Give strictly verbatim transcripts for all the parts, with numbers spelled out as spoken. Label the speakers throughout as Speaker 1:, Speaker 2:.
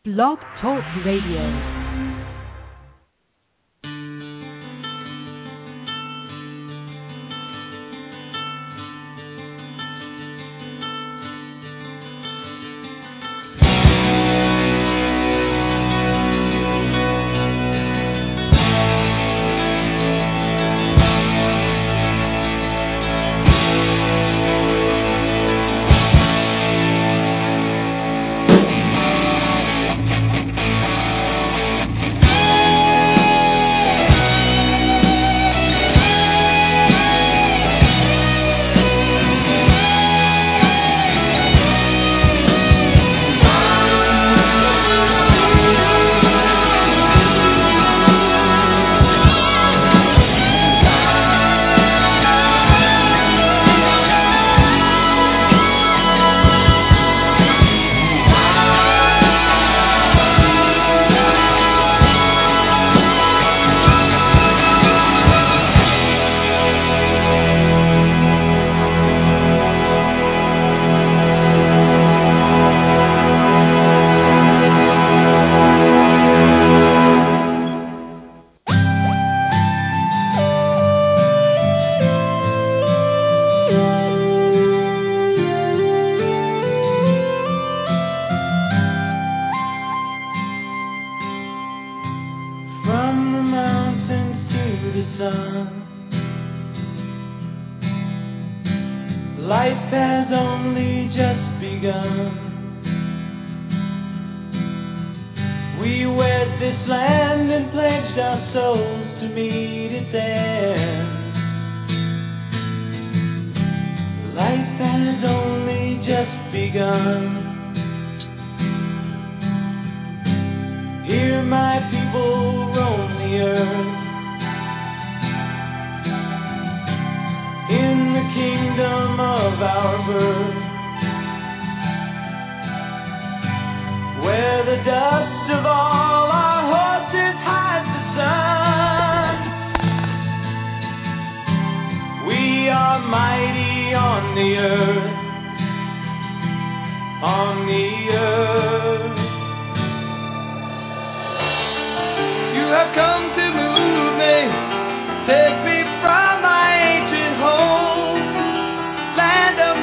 Speaker 1: Blog Talk Radio.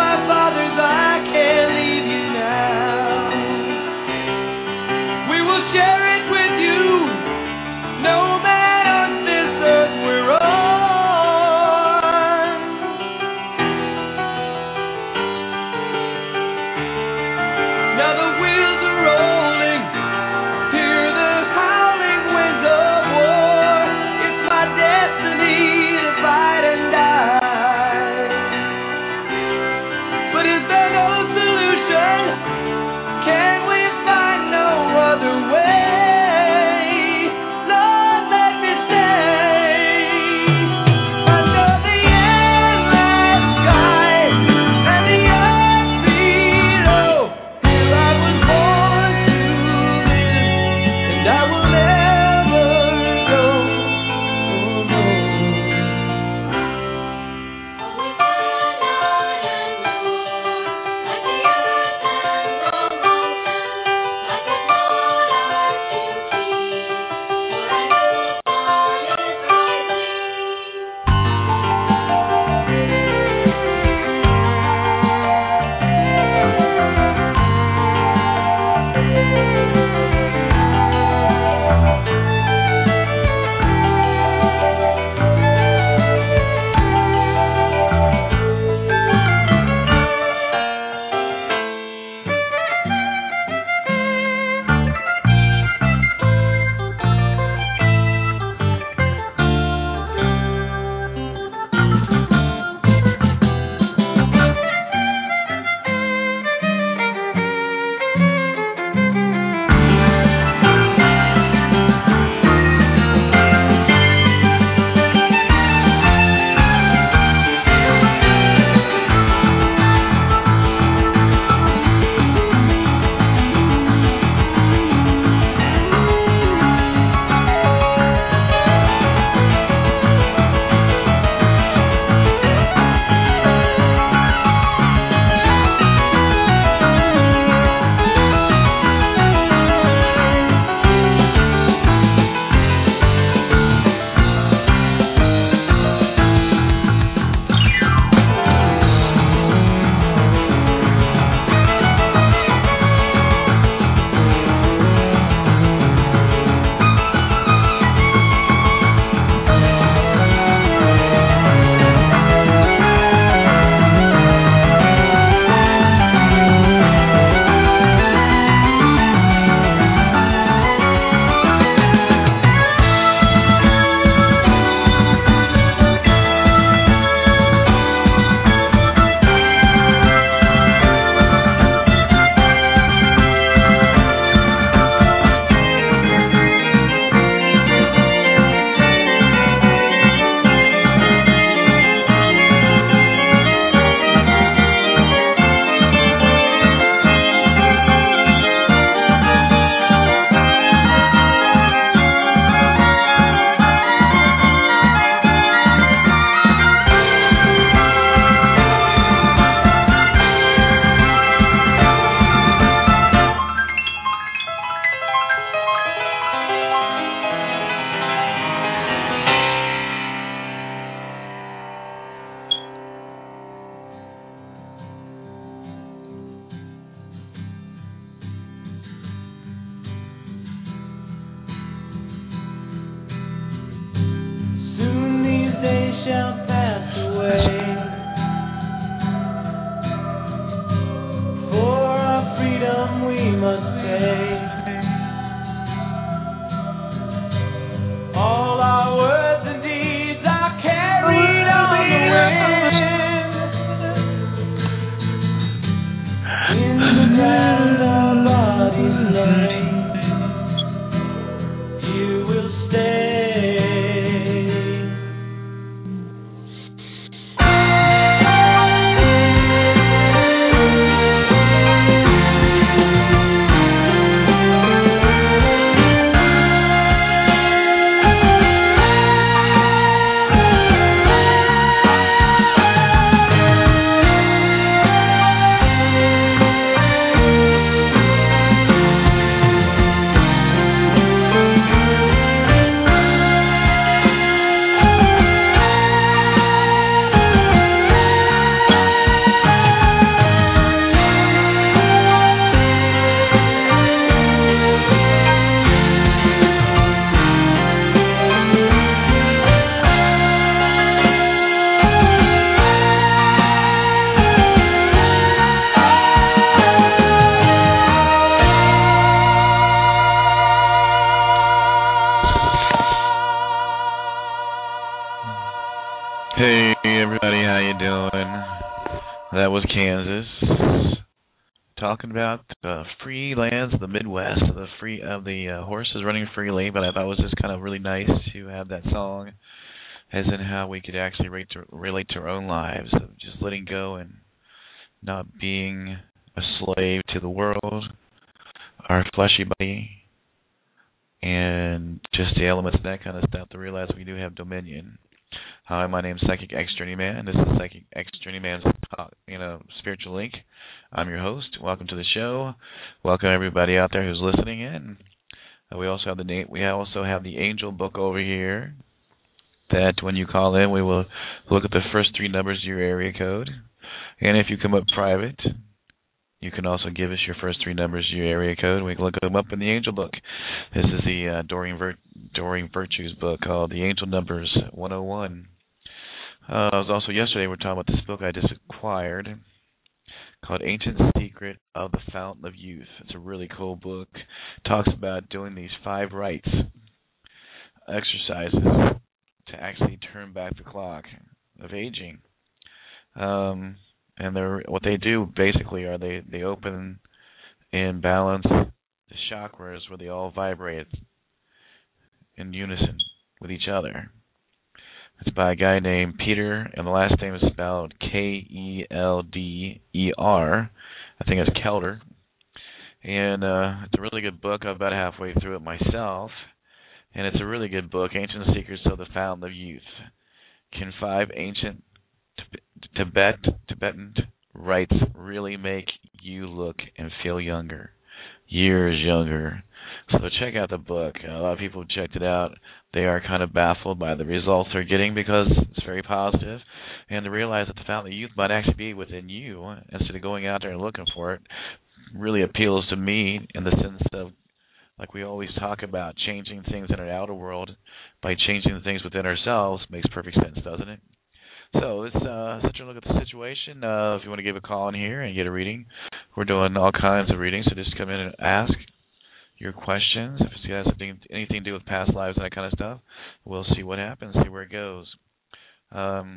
Speaker 2: We will That was Kansas. Talking about uh, free lands of the Midwest, the free of the uh, horses running freely. But I thought it was just kind of really nice to have that song, as in how we could actually relate to, relate to our own lives, of just letting go and not being a slave to the world, our fleshy body, and just the elements of that kind of stuff, to realize we do have dominion. Hi, my name's Psychic X Journeyman. This is Psychic X Journeyman's uh, you know, spiritual link. I'm your host. Welcome to the show. Welcome everybody out there who's listening in. Uh, we also have the name. We also have the Angel Book over here. That when you call in, we will look at the first three numbers of your area code, and if you come up private, you can also give us your first three numbers of your area code. We can look them up in the Angel Book. This is the uh, Doreen, Vir- Doreen Virtues book called The Angel Numbers one oh one. Uh, I was also yesterday we were talking about this book I just acquired called Ancient Secret of the Fountain of Youth. It's a really cool book. It talks about doing these five rites, exercises to actually turn back the clock of aging. Um, and they're what they do basically are they, they open and balance the chakras where they all vibrate in unison with each other. It's by a guy named Peter, and the last name is spelled K E L D E R. I think it's Kelder. And uh, it's a really good book. I'm about halfway through it myself. And it's a really good book, Ancient Secrets of the Fountain of Youth. Can five ancient Tibet, Tibetan rites really make you look and feel younger? Years younger. So check out the book. A lot of people have checked it out. They are kind of baffled by the results they're getting because it's very positive. And to realize that the fountain of youth might actually be within you instead of going out there and looking for it really appeals to me in the sense of, like we always talk about, changing things in our outer world by changing the things within ourselves makes perfect sense, doesn't it? So let's uh, such a look at the situation. Uh, if you want to give a call in here and get a reading, we're doing all kinds of readings, so just come in and ask your questions. If it has anything to do with past lives and that kind of stuff, we'll see what happens, see where it goes. Um,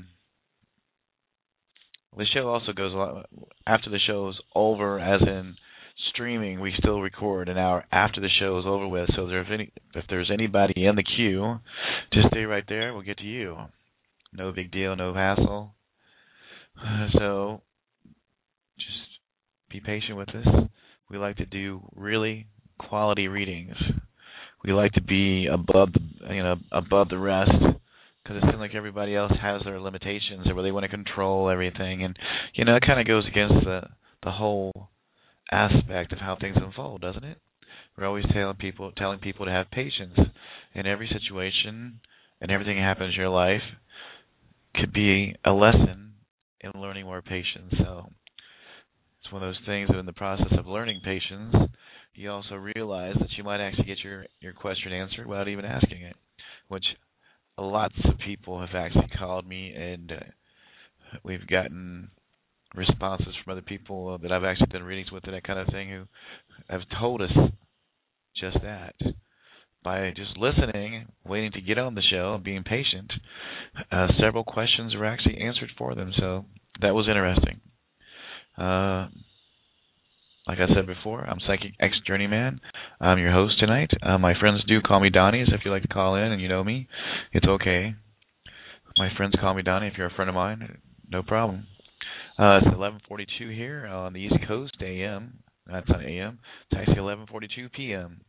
Speaker 2: the show also goes a lot, after the show is over, as in streaming, we still record an hour after the show is over with. So if, any, if there's anybody in the queue, just stay right there. We'll get to you. No big deal, no hassle. Uh, so just be patient with us. We like to do really quality readings. We like to be above the, you know, above the rest, because it seems like everybody else has their limitations, or where they want to control everything, and you know, it kind of goes against the the whole aspect of how things unfold, doesn't it? We're always telling people telling people to have patience in every situation, and everything that happens in your life could be a lesson in learning more patience. So it's one of those things that in the process of learning patience, you also realize that you might actually get your, your question answered without even asking it, which lots of people have actually called me, and uh, we've gotten responses from other people uh, that I've actually done readings with and that kind of thing, who have told us just that. By just listening, waiting to get on the show, and being patient, uh, several questions were actually answered for them. So that was interesting. Uh, like I said before, I'm Psychic X Journeyman. I'm your host tonight. Uh, my friends do call me Donnie, so if you like to call in and you know me, it's okay. My friends call me Donnie. If you're a friend of mine, no problem. Uh, it's eleven forty-two here on the East Coast, A M. That's not A M. It's actually eleven forty-two P M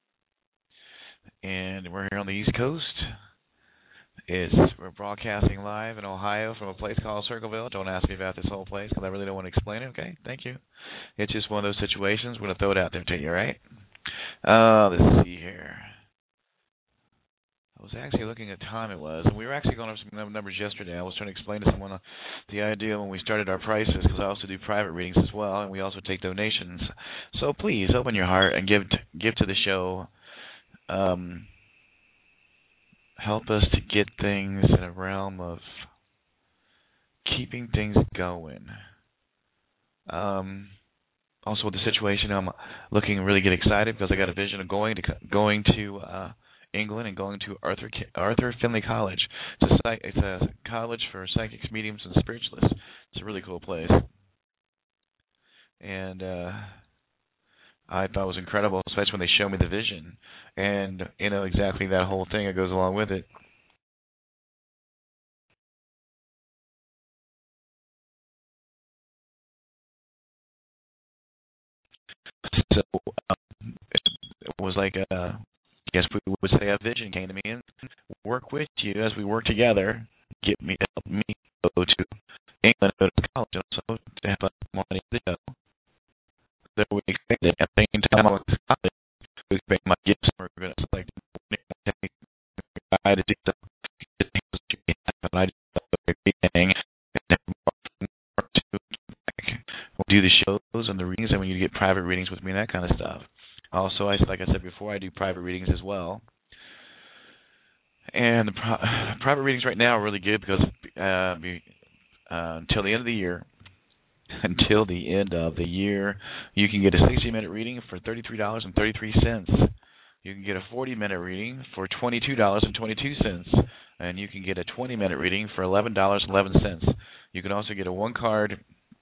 Speaker 2: And we're here on the East Coast. It's we're broadcasting live in Ohio from a place called Circleville. Don't ask me about this whole place because I really don't want to explain it. Okay, thank you. It's just one of those situations. We're gonna throw it out there to you, all right? Uh, let's see here. I was actually looking at time it was, and we were actually going over some numbers yesterday. I was trying to explain to someone uh, the idea when we started our prices, because I also do private readings as well, and we also take donations. So please open your heart and give give to the show. Um, help us to get things in a realm of keeping things going. Um, also with the situation, I'm looking really get excited because I got a vision of going to going to uh, England and going to Arthur Arthur Findlay College. It's a it's a college for psychics, mediums, and spiritualists. It's a really cool place. and uh, I thought it was incredible, especially when they show me the vision and you know exactly that whole thing that goes along with it. So um, it was like a, I guess we would say a vision came to me and work with you as we work together, get me help me go to England, go to college, also to have a money to go. That we expanded at the same time I was in college. We expand my gifts. We're going to select I to do some and I do we'll do the shows and the readings, and when you get private readings with me and that kind of stuff. Also, I like I said before, I do private readings as well. And the pro- private readings right now are really good because uh, be, uh, until the end of the year, until the end of the year, you can get a sixty-minute reading for thirty-three dollars and thirty-three cents. You can get a forty-minute reading for twenty-two dollars and twenty-two cents. And you can get a twenty-minute reading for eleven dollars and eleven cents. You can also get a one-card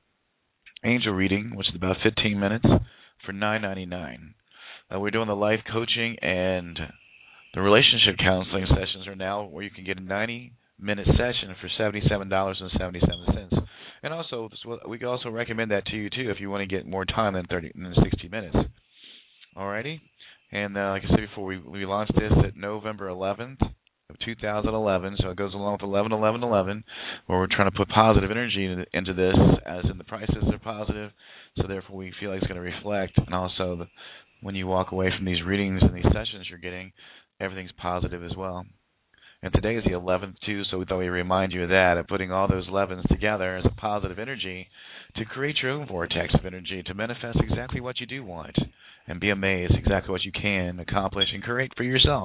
Speaker 2: angel reading, which is about fifteen minutes, for nine ninety-nine. Uh, we're doing the life coaching and the relationship counseling sessions are now where you can get a ninety-minute session for seventy-seven dollars and seventy-seven cents. And also, we can also recommend that to you, too, if you want to get more time than thirty, than sixty minutes. Alrighty? And uh, like I said before, we, we launched this at November eleventh of two thousand eleven, so it goes along with eleven eleven eleven, where we're trying to put positive energy into, into this, as in the prices are positive, so therefore we feel like it's going to reflect, and also the, when you walk away from these readings and these sessions you're getting, everything's positive as well. And today is the eleventh, too, so we thought we'd remind you of that, of putting all those elevens together as a positive energy to create your own vortex of energy, to manifest exactly what you do want, and be amazed exactly what you can accomplish and create for yourself.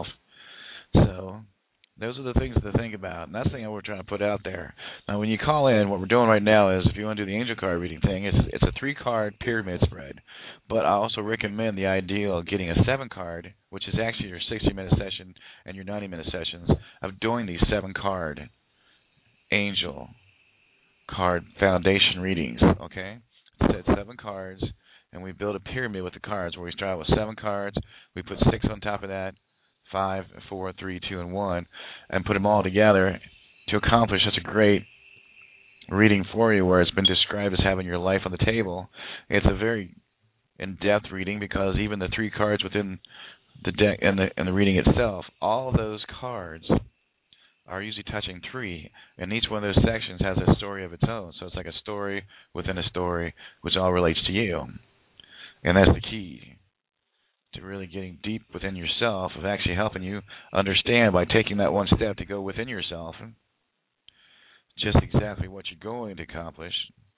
Speaker 2: So those are the things to think about, and that's the thing we're trying to put out there. Now, when you call in, what we're doing right now is, if you want to do the angel card reading thing, it's, it's a three-card pyramid spread. But I also recommend the idea of getting a seven-card, which is actually your sixty-minute session and your ninety-minute sessions, of doing these seven-card angel card foundation readings, okay? It's seven cards, and we build a pyramid with the cards, where we start with seven cards, we put six on top of that, five, four, three, two, and one, and put them all together to accomplish such a great reading for you, where it's been described as having your life on the table. It's a very in-depth reading, because even the three cards within the deck and the and the reading itself, all of those cards are usually touching three, and each one of those sections has a story of its own. So it's like a story within a story, which all relates to you, and that's the key to really getting deep within yourself, of actually helping you understand by taking that one step to go within yourself just exactly what you're going to accomplish,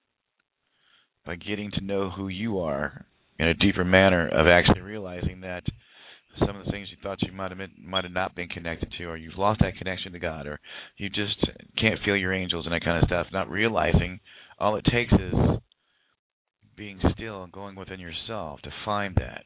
Speaker 2: by getting to know who you are in a deeper manner, of actually realizing that some of the things you thought you might have been, might have not been connected to, or you've lost that connection to God, or you just can't feel your angels and that kind of stuff, not realizing all it takes is being still and going within yourself to find that.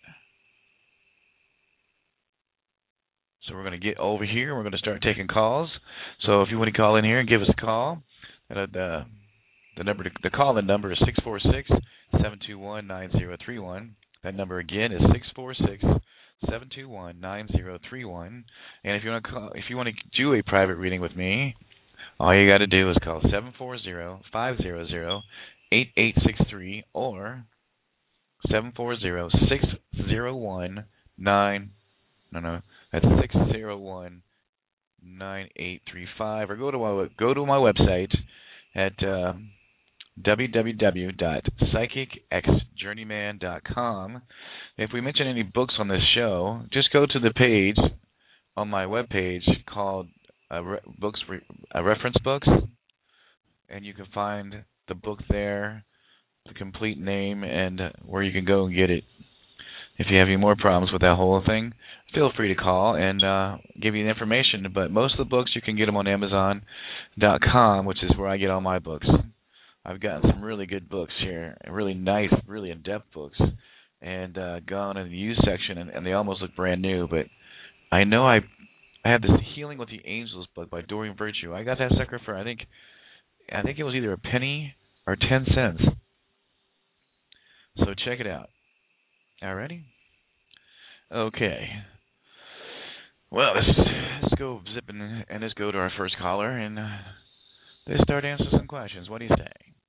Speaker 2: So we're going to get over here. We're going to start taking calls. So if you want to call in here and give us a call, uh, the the number to, the call-in number is six four six, seven two one, nine zero three one. That number again is six four six, seven two one, nine zero three one. And if you want to call, if you want to do a private reading with me, all you got to do is call seven four zero, five zero zero, eight eight six three or seven four zero, six zero one, nine no no that's six zero one, nine eight three five, or go to my go to my website at uh, w w w dot psychic x journeyman dot com. If we mention any books on this show, just go to the page on my webpage called uh, re- books re- uh, reference books, and you can find the book there, the complete name, and uh, where you can go and get it. If you have any more problems with that whole thing, feel free to call and uh, give you the information. But most of the books, you can get them on amazon dot com, which is where I get all my books. I've gotten some really good books here, really nice, really in-depth books, and uh, gone in the used section, and, and they almost look brand new. But I know I I have this Healing with the Angels book by Doreen Virtue. I got that sucker for, I think, I think it was either a penny or ten cents. So check it out. Alrighty? Okay. Well, let's, let's go zipping and let's go to our first caller and uh, let's start answering some questions. What do you say?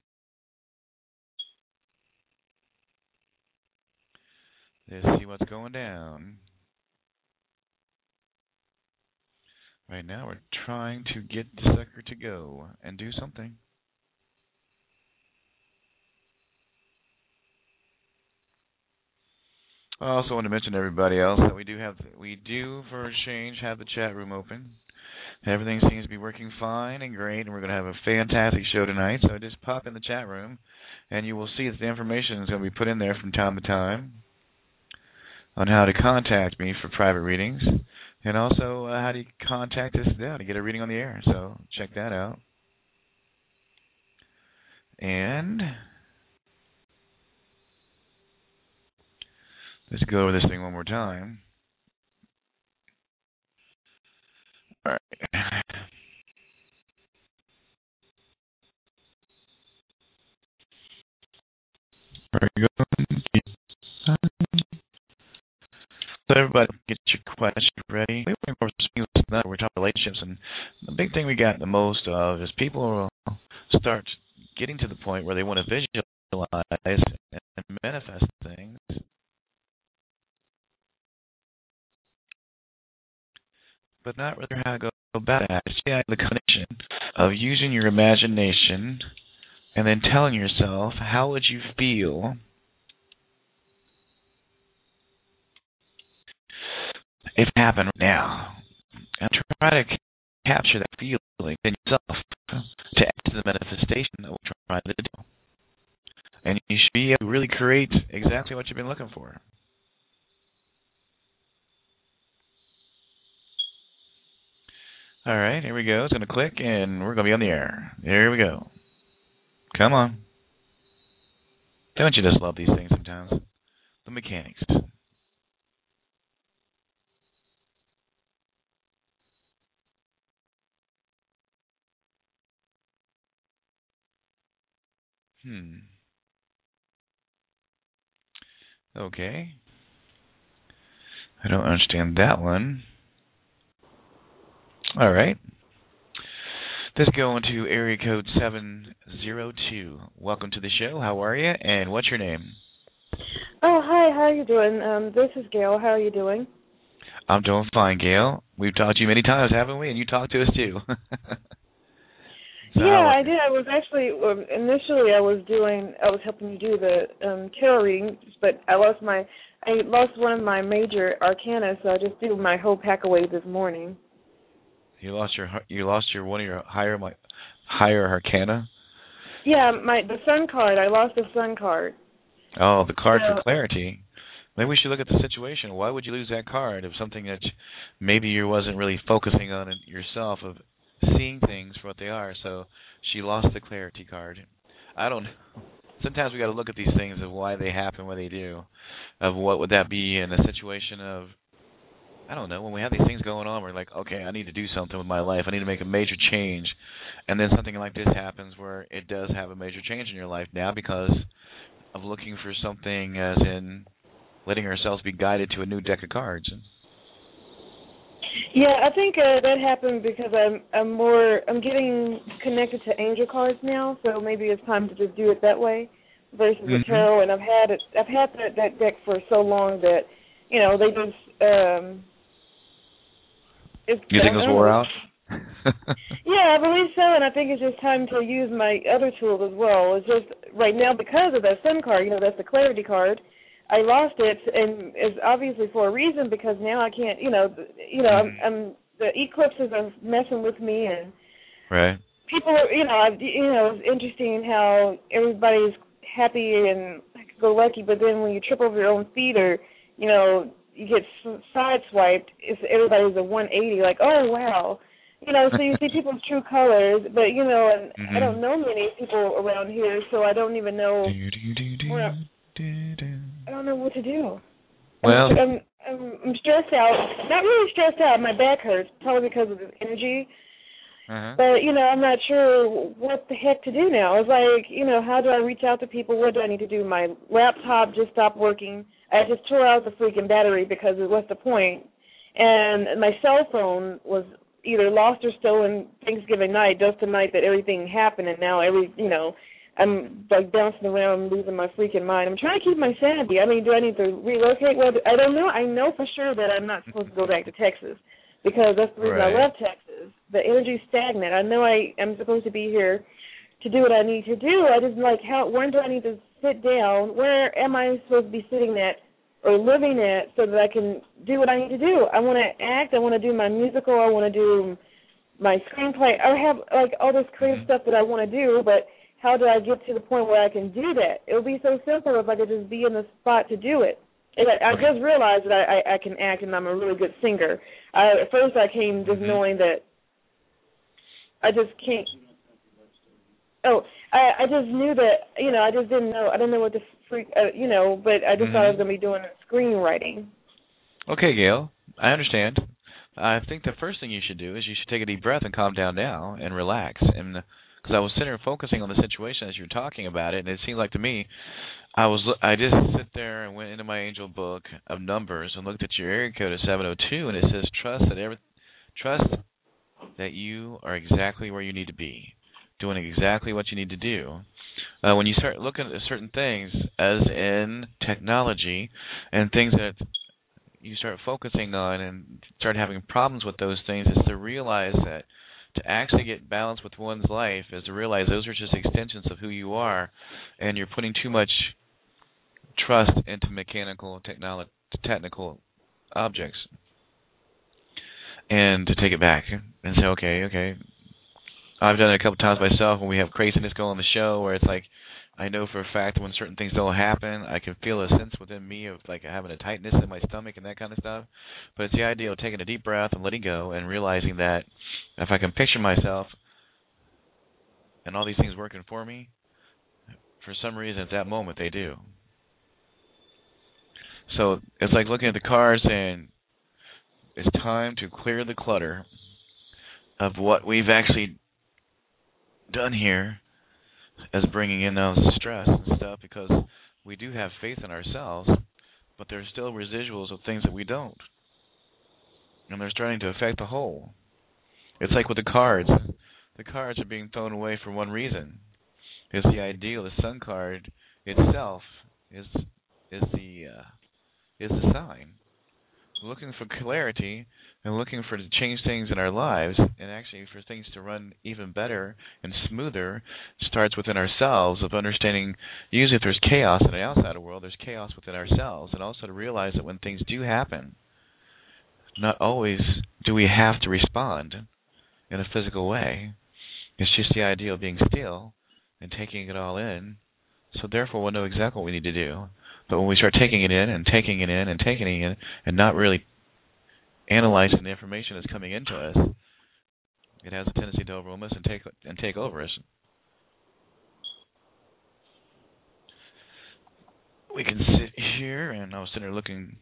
Speaker 2: Let's see what's going down. Right now we're trying to get the sucker to go and do something. I also want to mention to everybody else that we do have, we do for a change have the chat room open. Everything seems to be working fine and great, and we're going to have a fantastic show tonight. So just pop in the chat room, and you will see that the information is going to be put in there from time to time on how to contact me for private readings, and also uh, how to contact us now to get a reading on the air. So check that out. And let's go over this thing one more time. All right. Very good. So everybody get your question ready. We're talking relationships, and the big thing we got the most of is people will start getting to the point where they want to visualize and manifest things, but not really how to go about it. See the connection of using your imagination and then telling yourself, how would you feel if it happened now? And try to capture that feeling in yourself to add to the manifestation that we're trying to do. And you should be able to really create exactly what you've been looking for. All right, here we go. It's going to click, and we're going to be on the air. Here we go. Come on. Don't you just love these things sometimes? The mechanics. Hmm. Okay. I don't understand that one. All right. Let's go into area code seven zero two. Welcome to the show. How are you? And what's your name?
Speaker 3: Oh, hi. How are you doing? Um, this is Gail. How are you doing?
Speaker 2: I'm doing fine, Gail. We've talked to you many times, haven't we? And you talked to us, too.
Speaker 3: So yeah, I did. I was actually, um, initially I was doing, I was helping you do the um, tarot readings, but I lost my, I lost one of my major arcana, so I just did my whole pack away this morning.
Speaker 2: You lost your, you lost your one of your higher, my, higher arcana?
Speaker 3: Yeah, my the sun card. I lost the sun card.
Speaker 2: Oh, the card
Speaker 3: so,
Speaker 2: for clarity. Maybe we should look at the situation. Why would you lose that card of something that maybe you wasn't really focusing on it yourself, of seeing things for what they are? So she lost the clarity card. I don't know. Sometimes we got to look at these things of why they happen, why they do, of what would that be in a situation of, I don't know, when we have these things going on, we're like, okay, I need to do something with my life. I need to make a major change. And then something like this happens where it does have a major change in your life now because of looking for something, as in letting ourselves be guided to a new deck of cards.
Speaker 3: Yeah, I think uh, that happened because I'm I'm more I'm getting connected to angel cards now, so maybe it's time to just do it that way versus
Speaker 2: mm-hmm.
Speaker 3: the tarot. And I've had it I've had that, that deck for so long that you know they just um. It's,
Speaker 2: you think it was wore out?
Speaker 3: Yeah, I believe so, and I think it's just time to use my other tools as well. It's just right now because of that sun card, you know, that's the clarity card. I lost it, and it's obviously for a reason because now I can't, you know, you know, I'm, I'm the eclipses are messing with me, and
Speaker 2: right.
Speaker 3: people, are, you know, I've, you know, it's interesting how everybody's happy and go lucky, but then when you trip over your own feet or, you know, you get sideswiped, it's everybody's a one eighty, like, oh wow, you know, so you see people's true colors, but you know, and mm-hmm. I don't know many people around here, so I don't even know. Where I don't know what to do.
Speaker 2: Well,
Speaker 3: I'm, I'm, I'm, I'm stressed out. Not really stressed out. My back hurts, probably because of the energy.
Speaker 2: Uh-huh.
Speaker 3: But, you know, I'm not sure what the heck to do now. It's like, you know, how do I reach out to people? What do I need to do? My laptop just stopped working. I just tore out the freaking battery because what's the point? And my cell phone was either lost or stolen Thanksgiving night, just the night that everything happened, and now every, you know, I'm like bouncing around, losing my freaking mind. I'm trying to keep my sanity. I mean, do I need to relocate? Well, I don't know. I know for sure that I'm not supposed to go back to Texas because that's the reason
Speaker 2: Right.
Speaker 3: I left Texas. The energy's stagnant. I know I am supposed to be here to do what I need to do. I just like how. When do I need to sit down? Where am I supposed to be sitting at or living at so that I can do what I need to do? I want to act. I want to do my musical. I want to do my screenplay. I have like all this creative
Speaker 2: Mm-hmm.
Speaker 3: stuff that I want to do, but how do I get to the point where I can do that? It would be so simple if I could just be in the spot to do it. And I, I
Speaker 2: Okay.
Speaker 3: just realized that I, I, I can act and I'm a really good singer. I, at first I came just
Speaker 2: Mhm.
Speaker 3: knowing that I just can't. Oh, I, I just knew that, you know, I just didn't know. I didn't know what the freak, uh, you know, but I just thought I was
Speaker 2: Mhm.
Speaker 3: going to be doing screenwriting.
Speaker 2: Okay, Gail, I understand. I think the first thing you should do is you should take a deep breath and calm down now and relax. And because I was sitting there focusing on the situation as you were talking about it, and it seemed like to me, I was I just sit there and went into my angel book of numbers and looked at your area code of seven oh two, and it says trust that every trust that you are exactly where you need to be, doing exactly what you need to do. Uh, when you start looking at certain things, as in technology and things that you start focusing on and start having problems with those things, is to realize that to actually get balance with one's life is to realize those are just extensions of who you are, and you're putting too much trust into mechanical technolo- technical objects. And to take it back and say, okay, okay, I've done it a couple times myself when we have craziness going on the show where it's like, I know for a fact that when certain things don't happen, I can feel a sense within me of like having a tightness in my stomach and that kind of stuff. But it's the idea of taking a deep breath and letting go and realizing that if I can picture myself and all these things working for me, for some reason at that moment they do. So it's like looking at the cards and it's time to clear the clutter of what we've actually done here as bringing in those stress and stuff, because we do have faith in ourselves, but there's still residuals of things that we don't. And they're starting to affect the whole. It's like with the cards. The cards are being thrown away for one reason. It's the ideal. The sun card itself is is the uh, is the sign. Looking for clarity and looking for to change things in our lives, and actually for things to run even better and smoother, starts within ourselves, of understanding usually if there's chaos in the outside world, there's chaos within ourselves, and also to realize that when things do happen, not always do we have to respond in a physical way. It's just the idea of being still and taking it all in, so therefore we'll know exactly what we need to do. But when we start taking it in and taking it in and taking it in and not really analyzing the information that's coming into us, it has a tendency to overwhelm us and take and take over us. We can sit here, and I was sitting there looking.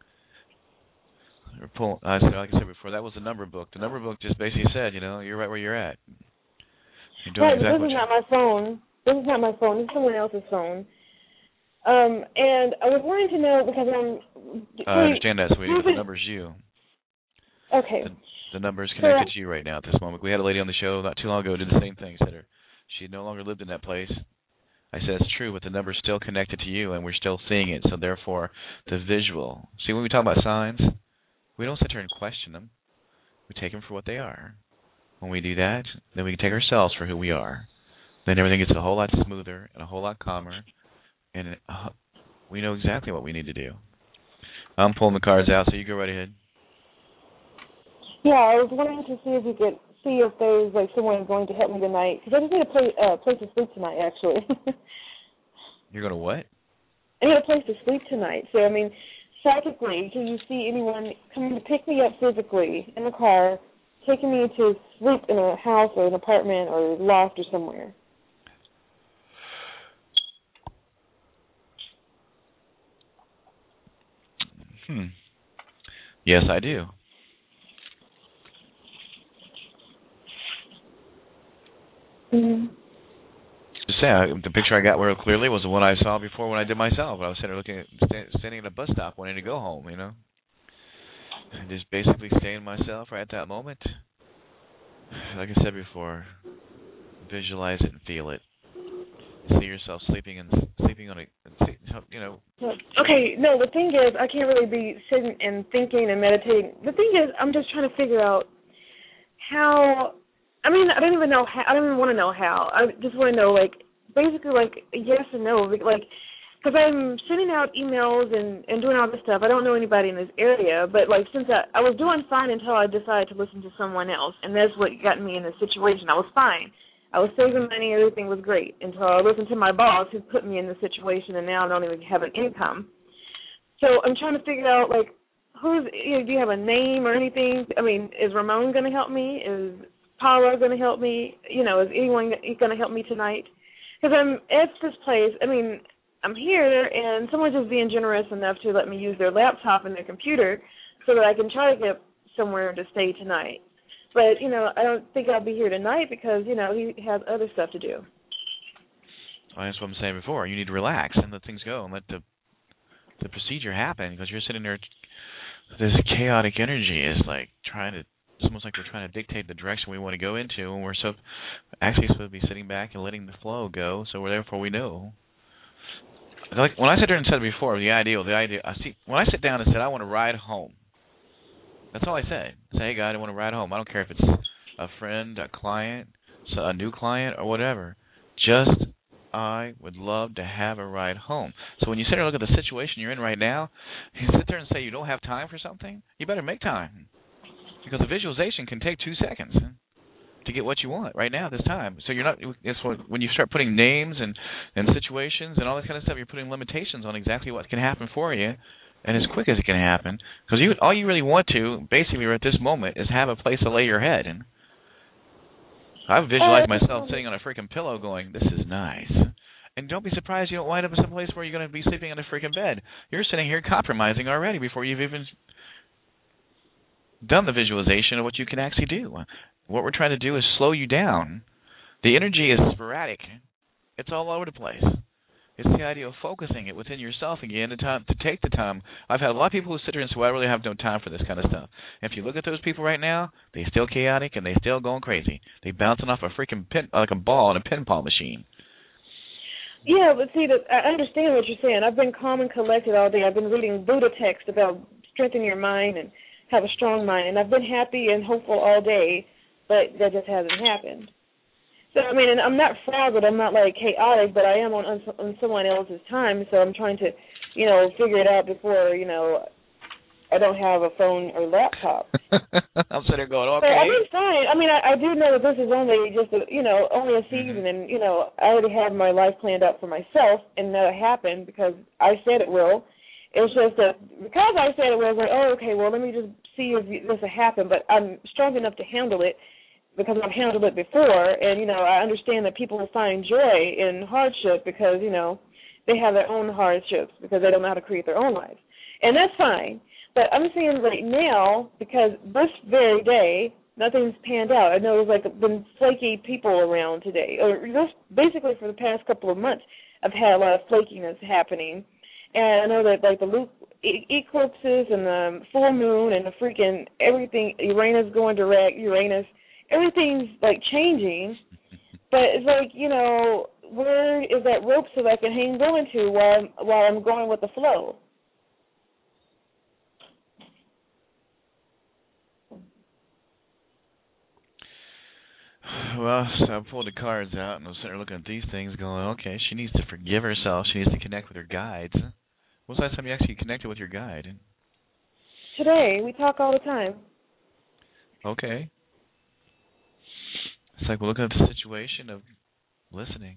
Speaker 2: Or pull, I said, like I said before, that was the number book. The number book just basically said, you know, you're right where you're at. You're doing
Speaker 3: Right,
Speaker 2: exactly
Speaker 3: this
Speaker 2: what
Speaker 3: is
Speaker 2: you
Speaker 3: not my phone. This is not my phone. This is someone else's phone. Um, and I was wanting to know because I'm.
Speaker 2: Uh, I understand that, sweetie, but the number's you.
Speaker 3: Okay.
Speaker 2: The, the number's connected to you right now at this moment. We had a lady on the show not too long ago who did the same thing. Said her she no longer lived in that place. I said it's true, but the number's still connected to you, and we're still seeing it. So therefore, the visual. See, when we talk about signs, we don't sit here and question them. We take them for what they are. When we do that, then we can take ourselves for who we are. Then everything gets a whole lot smoother and a whole lot calmer, and uh, we know exactly what we need to do. I'm pulling the cards out, so you go right ahead.
Speaker 3: Yeah, I was wanting to see if you could see if there's like someone going to help me tonight because I just need a place, uh, place to sleep tonight. Actually,
Speaker 2: You're going to what?
Speaker 3: I need a place to sleep tonight. So I mean, psychically, can you see anyone coming to pick me up physically in the car, taking me to sleep in a house or an apartment or loft or somewhere?
Speaker 2: Hmm. Yes, I do. say, I, the picture I got real clearly was the one I saw before when I did myself. I was sitting there looking at, stand, standing at a bus stop wanting to go home, you know. And just basically staying myself right at that moment. Like I said before, visualize it and feel it. See yourself sleeping and sleeping on a, you know.
Speaker 3: Okay, no, the thing is, I can't really be sitting and thinking and meditating. The thing is, I'm just trying to figure out how. I mean, I don't even know how. I don't even want to know how. I just want to know, like, basically, like, yes and no, like, because I'm sending out emails and, and doing all this stuff. I don't know anybody in this area, but, like, since I, I was doing fine until I decided to listen to someone else, and that's what got me in this situation. I was fine. I was saving money. Everything was great until I listened to my boss who put me in this situation, and now I don't even have an income. So I'm trying to figure out, like, who's, you know, do you have a name or anything? I mean, is Ramon going to help me? Is Paula going to help me? You know, is anyone going to help me tonight? Because I'm at this place, I mean, I'm here, and someone's just being generous enough to let me use their laptop and their computer so that I can try to get somewhere to stay tonight. But, you know, I don't think I'll be here tonight because, you know, he has other stuff to do.
Speaker 2: Well, that's what I'm saying before. You need to relax and let things go and let the the procedure happen because you're sitting there. This chaotic energy is like trying to, it's almost like we're trying to dictate the direction we want to go into, and we're so actually supposed to be sitting back and letting the flow go, so we're therefore we know. Like when I sat there and said it before, the ideal, the idea, I see, when I sit down and said I want to ride home, that's all I said. I say, hey, God, I want to ride home. I don't care if it's a friend, a client, a new client, or whatever. Just, I would love to have a ride home. So when you sit there and look at the situation you're in right now, you sit there and say you don't have time for something, you better make time. Because the visualization can take two seconds to get what you want right now at this time. So you're not, it's when you start putting names and, and situations and all this kind of stuff, you're putting limitations on exactly what can happen for you. And as quick as it can happen, because you, all you really want to, basically, right at this moment, is have a place to lay your head. And I've visualized myself sitting on a freaking pillow going, this is nice. And don't be surprised you don't wind up in some place where you're going to be sleeping on a freaking bed. You're sitting here compromising already before you've even done the visualization of what you can actually do. What we're trying to do is slow you down. The energy is sporadic. It's all over the place. It's the idea of focusing it within yourself again to, time, to take the time. I've had a lot of people who sit there and say, well, I really have no time for this kind of stuff. And if you look at those people right now, they're still chaotic and they're still going crazy. They're bouncing off a freaking pin, like a ball in a pinball machine.
Speaker 3: Yeah, but see, the, I understand what you're saying. I've been calm and collected all day. I've been reading Buddha texts about strengthening your mind and have a strong mind. And I've been happy and hopeful all day, but that just hasn't happened. So, I mean, and I'm not frazzled, I'm not, like, chaotic, but I am on, on someone else's time, so I'm trying to, you know, figure it out before, you know, I don't have a phone or laptop.
Speaker 2: I'm sitting there going, okay.
Speaker 3: So, I mean, fine. I mean, I, I do know that this is only just, a, you know, only a season, mm-hmm. and, you know, I already have my life planned out for myself, and that happened because I said it will. It's just that because I said it will, I was like, oh, okay, well, let me just see if this will happen, but I'm strong enough to handle it, because I've handled it before, and, you know, I understand that people will find joy in hardship because, you know, they have their own hardships because they don't know how to create their own lives. And that's fine. But I'm saying right now, because this very day, nothing's panned out. I know there's, like, been flaky people around today. Or just basically for the past couple of months, I've had a lot of flakiness happening. And I know that, like, the loop, e- eclipses and the full moon and the freaking everything, Uranus going direct, Uranus, everything's, like, changing, but it's like, you know, where is that rope so that I can hang on to while I'm, while I'm going with the flow?
Speaker 2: Well, so I pulled the cards out, and I was sitting there looking at these things going, okay, she needs to forgive herself. She needs to connect with her guides. When was the last time you actually connected with your guide?
Speaker 3: Today. We talk all the time.
Speaker 2: Okay. It's like we're looking at the situation of listening.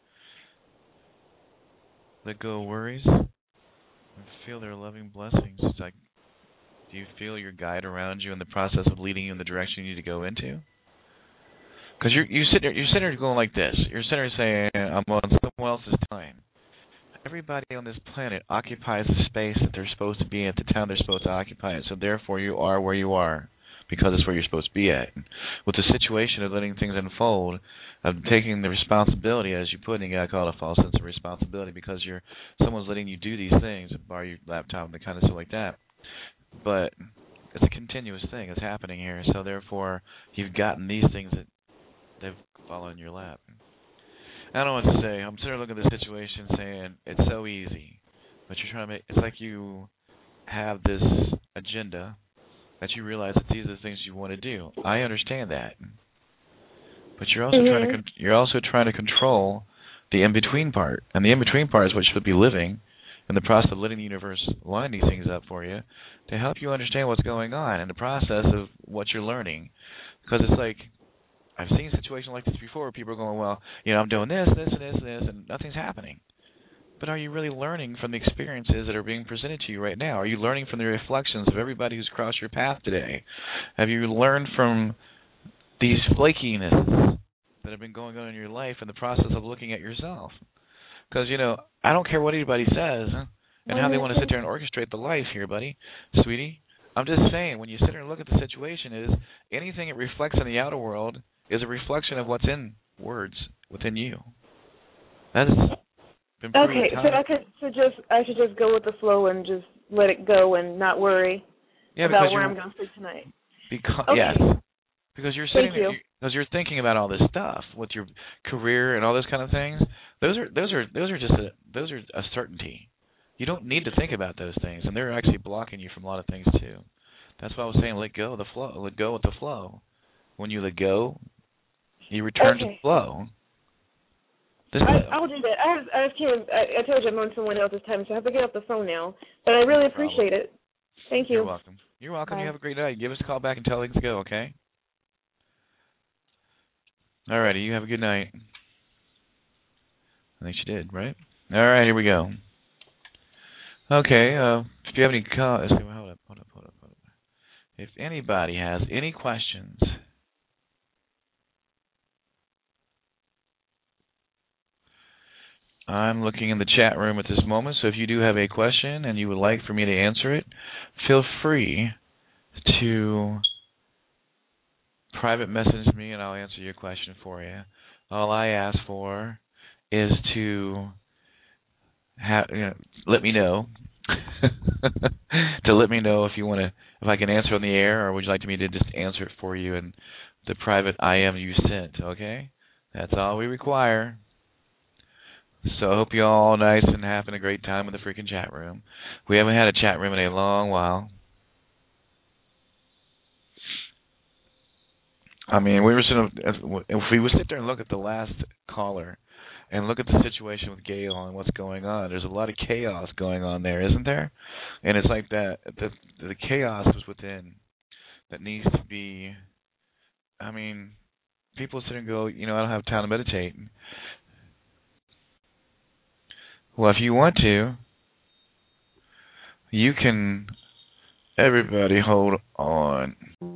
Speaker 2: Let go of worries and feel their loving blessings. It's like, do you feel your guide around you in the process of leading you in the direction you need to go into? Because you're, you sit there, you're sitting there going like this. You're sitting there saying, I'm on someone else's time. Everybody on this planet occupies the space that they're supposed to be in at the time they're supposed to occupy it. So therefore you are where you are, because it's where you're supposed to be at. With the situation of letting things unfold, of taking the responsibility, as you put it, and you got to call it a false sense of responsibility because you're someone's letting you do these things, borrow your laptop and the kind of stuff like that. But it's a continuous thing. It's happening here. So therefore, you've gotten these things that they've fallen in your lap. I don't know what to say. I'm sort of looking at this situation saying it's so easy, but you're trying to make. It's like you have this agenda that you realize that these are the things you want to do. I understand that, but you're also mm-hmm. trying to con- you're also trying to control the in between part, and the in between part is what you should be living, in the process of letting the universe line these things up for you to help you understand what's going on in the process of what you're learning. Because it's like, I've seen situations like this before where people are going, well, you know, I'm doing this, this, and this, and this, and nothing's happening. But are you really learning from the experiences that are being presented to you right now? Are you learning from the reflections of everybody who's crossed your path today? Have you learned from these flakiness that have been going on in your life in the process of looking at yourself? Because, you know, I don't care what anybody says and how they want to sit there and orchestrate the life here, buddy, sweetie. I'm just saying, when you sit there and look at the situation, is anything it reflects in the outer world is a reflection of what's in words within you. That is been
Speaker 3: okay, so I could so just I should just go with the flow and just let it go and not worry
Speaker 2: yeah,
Speaker 3: about where I'm going to sleep tonight.
Speaker 2: Because
Speaker 3: okay.
Speaker 2: yes, because you're sitting
Speaker 3: Thank you.
Speaker 2: there, because you're thinking about all this stuff with your career and all those kind of things. Those are those are those are just a, those are a certainty. You don't need to think about those things, and they're actually blocking you from a lot of things too. That's why I was saying, let go of the flow. Let go with the flow. When you let go, you return
Speaker 3: okay.
Speaker 2: to the flow. This
Speaker 3: I, I'll do that. I have, I have kids. I, I told you I'm on someone else's time, so I have to get off the phone now. But I really no appreciate it. Thank you.
Speaker 2: You're welcome. You're welcome. Bye. You have a great night. Give us a call back and tell things go, okay? All righty. You have a good night. I think she did, right? All right. Here we go. Okay. Uh, if you have any comments, hold up, hold up, hold up, hold up. If anybody has any questions, I'm looking in the chat room at this moment, so if you do have a question and you would like for me to answer it, feel free to private message me and I'll answer your question for you. All I ask for is to have, you know, let me know, to let me know if you want to, if I can answer on the air, or would you like me to just answer it for you in the private I M you sent, okay? That's all we require. So I hope you all nice and having a great time in the freaking chat room. We haven't had a chat room in a long while. I mean, we were sort of, if we would sit there and look at the last caller and look at the situation with Gail and what's going on, there's a lot of chaos going on there, isn't there? And it's like that, the, the chaos is within that needs to be, I mean, people sit and go, you know, I don't have time to meditate. Well, if you want to, you can, everybody hold on.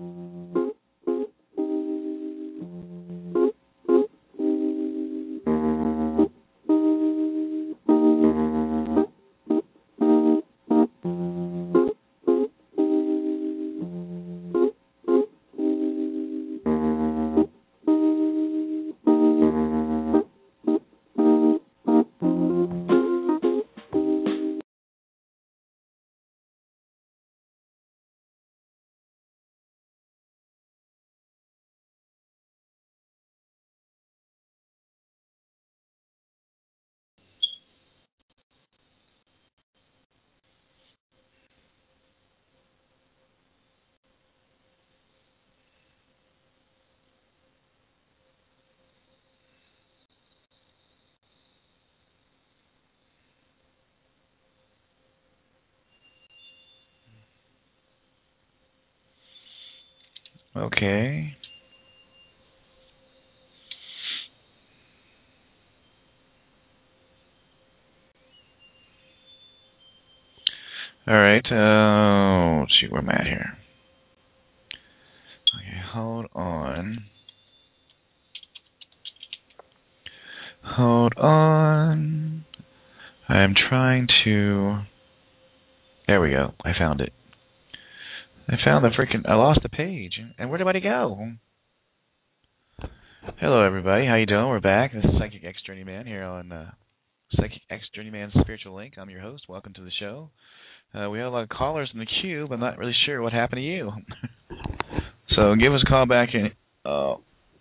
Speaker 2: Okay. All right. Uh, let's see where I'm at here. Okay, hold on. Hold on. I'm trying to. There we go. I found it. I found the freaking. I lost the page. And where did it go? Hello, everybody. How you doing? We're back. This is Psychic X Journeyman here on uh, Psychic X Journeyman Spiritual Link. I'm your host. Welcome to the show. Uh, we have a lot of callers in the queue, but I'm not really sure what happened to you. So give us a call back. In, uh,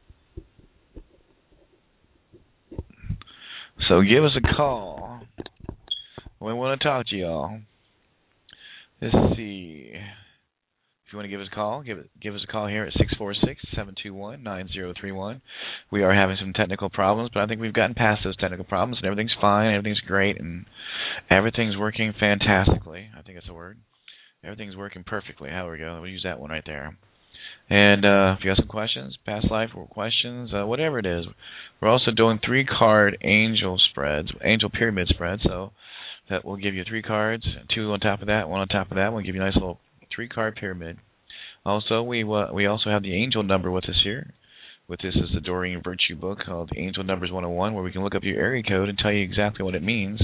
Speaker 2: so give us a call. We want to talk to y'all. Let's see. If you want to give us a call, give it, give us a call here at six four six, seven two one, nine zero three one. We are having some technical problems, but I think we've gotten past those technical problems, and everything's fine, everything's great, and everything's working fantastically. I think that's a word. Everything's working perfectly. How we go? We'll use that one right there. And uh, if you have some questions, past life questions, uh, whatever it is, we're also doing three-card angel spreads, angel pyramid spreads, so that will give you three cards, two on top of that, one on top of that. We'll give you a nice little three-card pyramid. Also, we uh, we also have the angel number with us here. With this is the Doreen Virtue book called Angel Numbers one oh one, where we can look up your area code and tell you exactly what it means.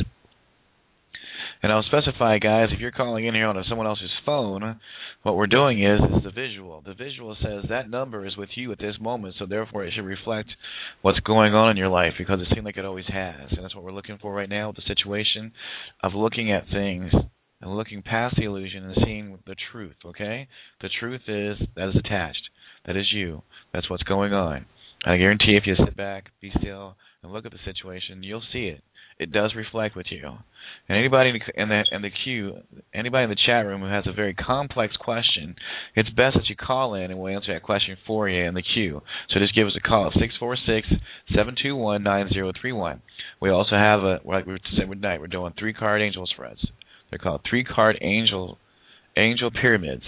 Speaker 2: And I'll specify, guys, if you're calling in here on someone else's phone, what we're doing is, is the visual. The visual says that number is with you at this moment, so therefore it should reflect what's going on in your life, because it seems like it always has. And that's what we're looking for right now with the situation of looking at things and looking past the illusion and seeing the truth, okay? The truth is that is attached. That is you. That's what's going on. I guarantee if you sit back, be still, and look at the situation, you'll see it. It does reflect with you. And anybody in the in the queue, anybody in the chat room who has a very complex question, it's best that you call in and we'll answer that question for you in the queue. So just give us a call at six four six, seven two one, nine zero three one. We also have, a, like we said tonight, we're doing three-card angel spreads. They're called three-card angel angel pyramids,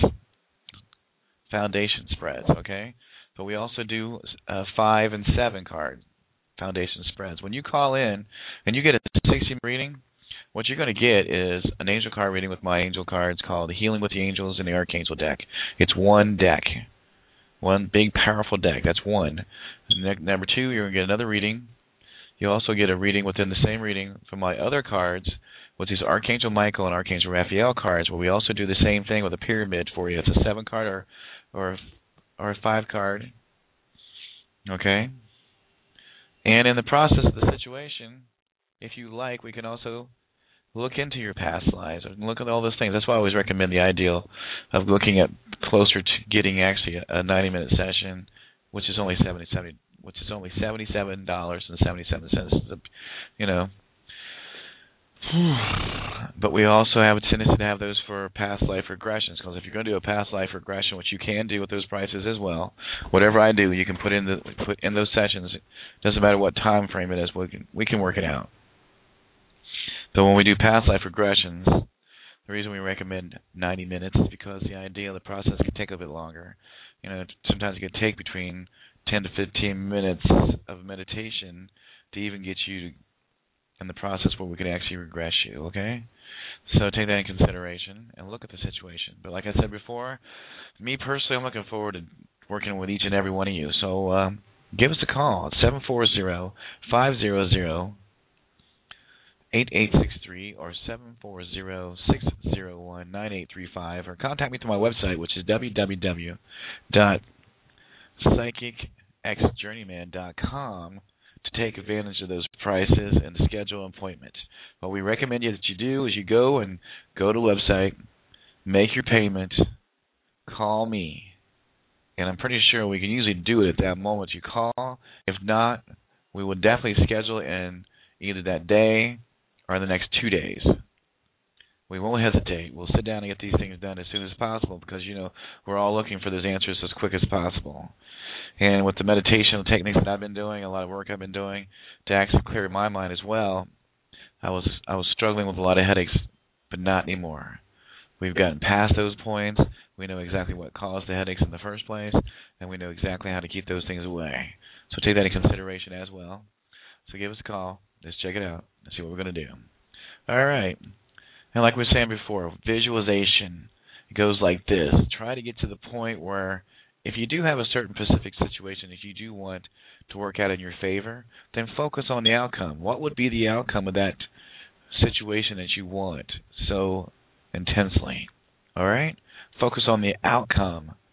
Speaker 2: foundation spreads, okay? But we also do uh, five and seven card foundation spreads. When you call in and you get a sixty reading, what you're going to get is an angel card reading with my angel cards called Healing with the Angels and the Archangel deck. It's one deck, one big powerful deck. That's one. Number two, you're going to get another reading. You also get a reading within the same reading from my other cards with these Archangel Michael and Archangel Raphael cards, where we also do the same thing with a pyramid for you. It's a seven card or or or a five card. Okay? And in the process of the situation, if you like, we can also look into your past lives and look at all those things. That's why I always recommend the ideal of looking at closer to getting actually a ninety-minute session, which is only seventy, seventy, which is only seventy-seven dollars and seventy-seven cents. You know. But we also have a tendency to have those for past life regressions, because if you're going to do a past life regression, which you can do with those prices as well, whatever I do, you can put in the put in those sessions. It doesn't matter what time frame it is, we can we can work it out. So when we do past life regressions, the reason we recommend ninety minutes is because the idea of the process can take a bit longer. You know, sometimes it can take between ten to fifteen minutes of meditation to even get you to in the process where we can actually regress you, okay? So take that in consideration and look at the situation. But like I said before, me personally, I'm looking forward to working with each and every one of you. So um, give us a call at seven four zero, five zero zero, eight eight six three or seven four zero, six zero one, nine eight three five, or contact me through my website, which is w w w dot psychic x journeyman dot com, to take advantage of those prices and to schedule an appointment. What we recommend you that you do is you go and go to the website, make your payment, call me, and I'm pretty sure we can usually do it at that moment you call. If not, we will definitely schedule it in either that day or the next two days. We won't hesitate. We'll sit down and get these things done as soon as possible, because, you know, we're all looking for those answers as quick as possible. And with the meditational techniques that I've been doing, a lot of work I've been doing to actually clear my mind as well, I was I was struggling with a lot of headaches, but not anymore. We've gotten past those points. We know exactly what caused the headaches in the first place, and we know exactly how to keep those things away. So take that into consideration as well. So give us a call. Let's check it out and see what we're going to do. All right. And like we were saying before, visualization goes like this. Try to get to the point where if you do have a certain specific situation, if you do want to work out in your favor, then focus on the outcome. What would be the outcome of that situation that you want so intensely? All right? Focus on the outcome.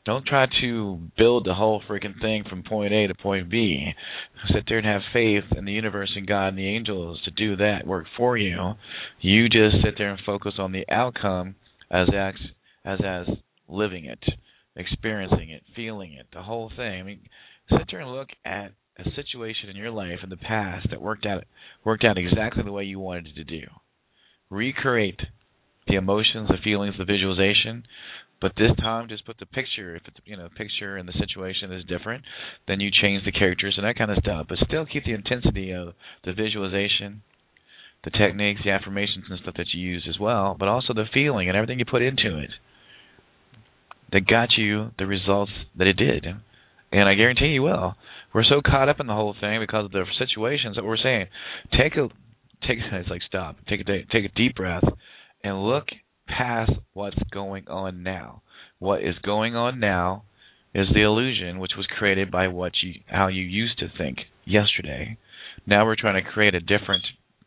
Speaker 2: Don't try to build the whole freaking thing from point A to point B. Sit there and have faith in the universe and God and the angels to do that work for you. You just sit there and focus on the outcome as as as, as living it, experiencing it, feeling it, the whole thing. I mean, sit there and look at a situation in your life in the past that worked out worked out exactly the way you wanted it to do. Recreate the emotions, the feelings, the visualization. But this time, just put the picture. If it's, you know, picture and the situation is different, then you change the characters and that kind of stuff. But still keep the intensity of the visualization, the techniques, the affirmations and stuff that you use as well, but also the feeling and everything you put into it that got you the results that it did. And I guarantee you will. We're so caught up in the whole thing because of the situations that we're saying. Take a, take. It's like stop. Take a take a deep breath and look past what's going on now. What is going on now is the illusion which was created by what you how you used to think yesterday. Now we're trying to create a different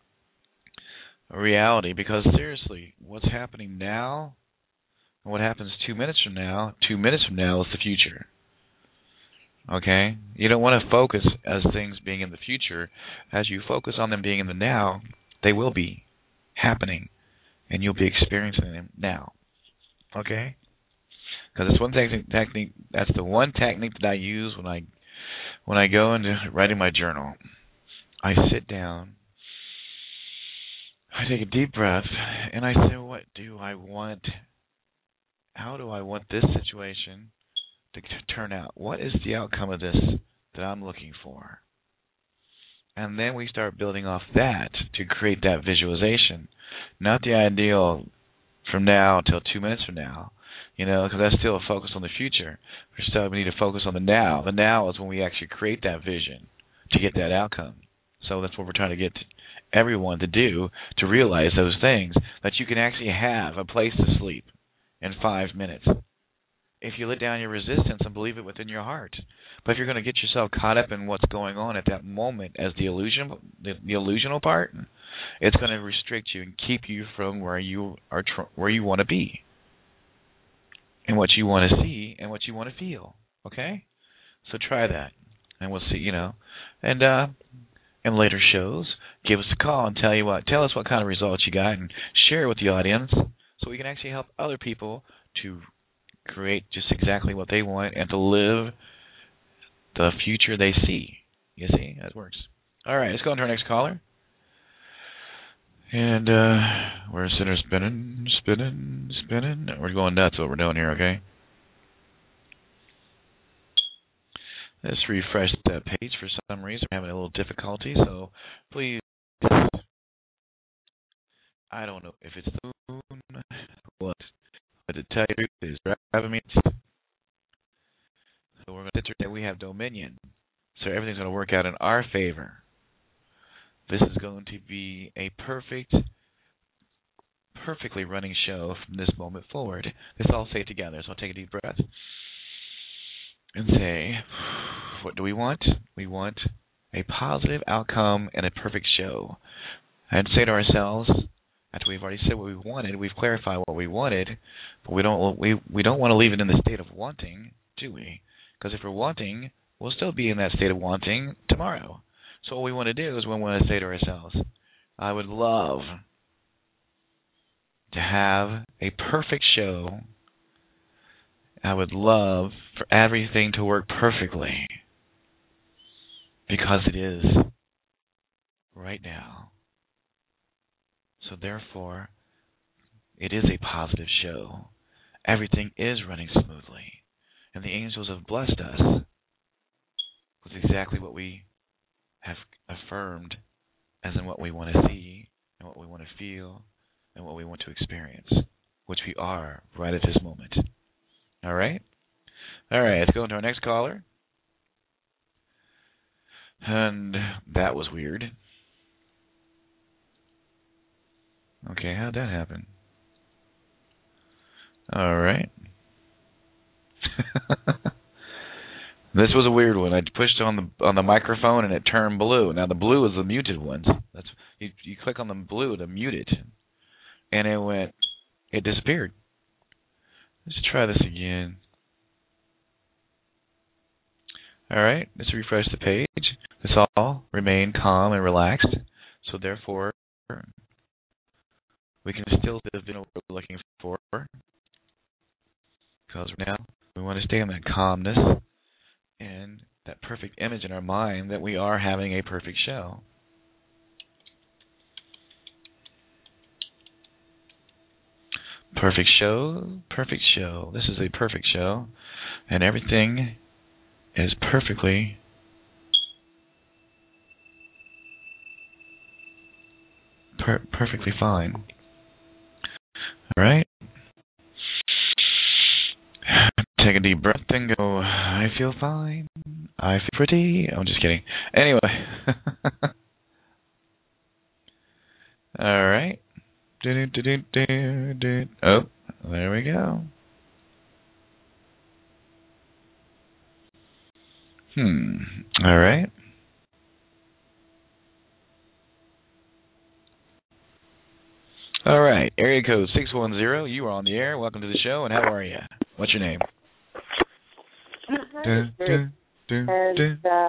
Speaker 2: reality because seriously, what's happening now and what happens two minutes from now, two minutes from now is the future. Okay? You don't want to focus as things being in the future. As you focus on them being in the now, they will be happening. And you'll be experiencing them now, okay? Because it's one technique. Technique. That's the one technique that I use when I when I go into writing my journal. I sit down, I take a deep breath, and I say, "What do I want? How do I want this situation to turn out? What is the outcome of this that I'm looking for?" And then we start building off that to create that visualization. Not the ideal from now till two minutes from now, you know, because that's still a focus on the future. We're still, we need to focus on the now. The now is when we actually create that vision to get that outcome. So that's what we're trying to get everyone to do, to realize those things, that you can actually have a place to sleep in five minutes. If you let down your resistance and believe it within your heart. But if you're going to get yourself caught up in what's going on at that moment as the illusion, the, the illusional part, it's going to restrict you and keep you from where you are, tr- where you want to be, and what you want to see and what you want to feel. Okay, so try that, and we'll see. You know, and uh, in later shows, give us a call and tell you what, tell us what kind of results you got, and share it with the audience, so we can actually help other people to create just exactly what they want and to live the future they see. You see, that works. All right, let's go on to our next caller. And uh, we're sitting there spinning, spinning, spinning. We're going nuts what we're doing here, okay? Let's refresh that page. For some reason, we're having a little difficulty, so please, I don't know if it's the moon, what, but to tell you the truth is driving me. So we're going to sit there and we have dominion. So everything's going to work out in our favor. This is going to be a perfect, perfectly running show from this moment forward. Let's all say it together. So I'll take a deep breath and say, what do we want? We want a positive outcome and a perfect show. And say to ourselves, after we've already said what we wanted, we've clarified what we wanted, but we don't we we don't want to leave it in the state of wanting, do we? Because if we're wanting, we'll still be in that state of wanting tomorrow. So what we want to do is we want to say to ourselves, I would love to have a perfect show. I would love for everything to work perfectly, because it is right now. So therefore, it is a positive show. Everything is running smoothly. And the angels have blessed us with exactly what we have affirmed as in what we want to see and what we want to feel and what we want to experience, which we are right at this moment. All right? All right, let's go into our next caller. And that was weird. Okay, how'd that happen? All right. This was a weird one. I pushed on the on the microphone and it turned blue. Now the blue is the muted ones. That's you, you click on the blue to mute it, and it went. It disappeared. Let's try this again. All right, let's refresh the page. Let's all remain calm and relaxed. So therefore, we can still live in what we're looking for. Because right now, we want to stay in that calmness and that perfect image in our mind that we are having a perfect show. Perfect show, perfect show. This is a perfect show, and everything is perfectly per- perfectly fine. All right. Take a deep breath and go, I feel fine. I feel pretty. I'm just kidding. Anyway. All right. Do, do, do, do, do. Oh, there we go. Hmm. All right. All right. Area code six one zero. You are on the air. Welcome to the show, and how are you? What's your name?
Speaker 4: Hi, dun, dun, dun, and, uh,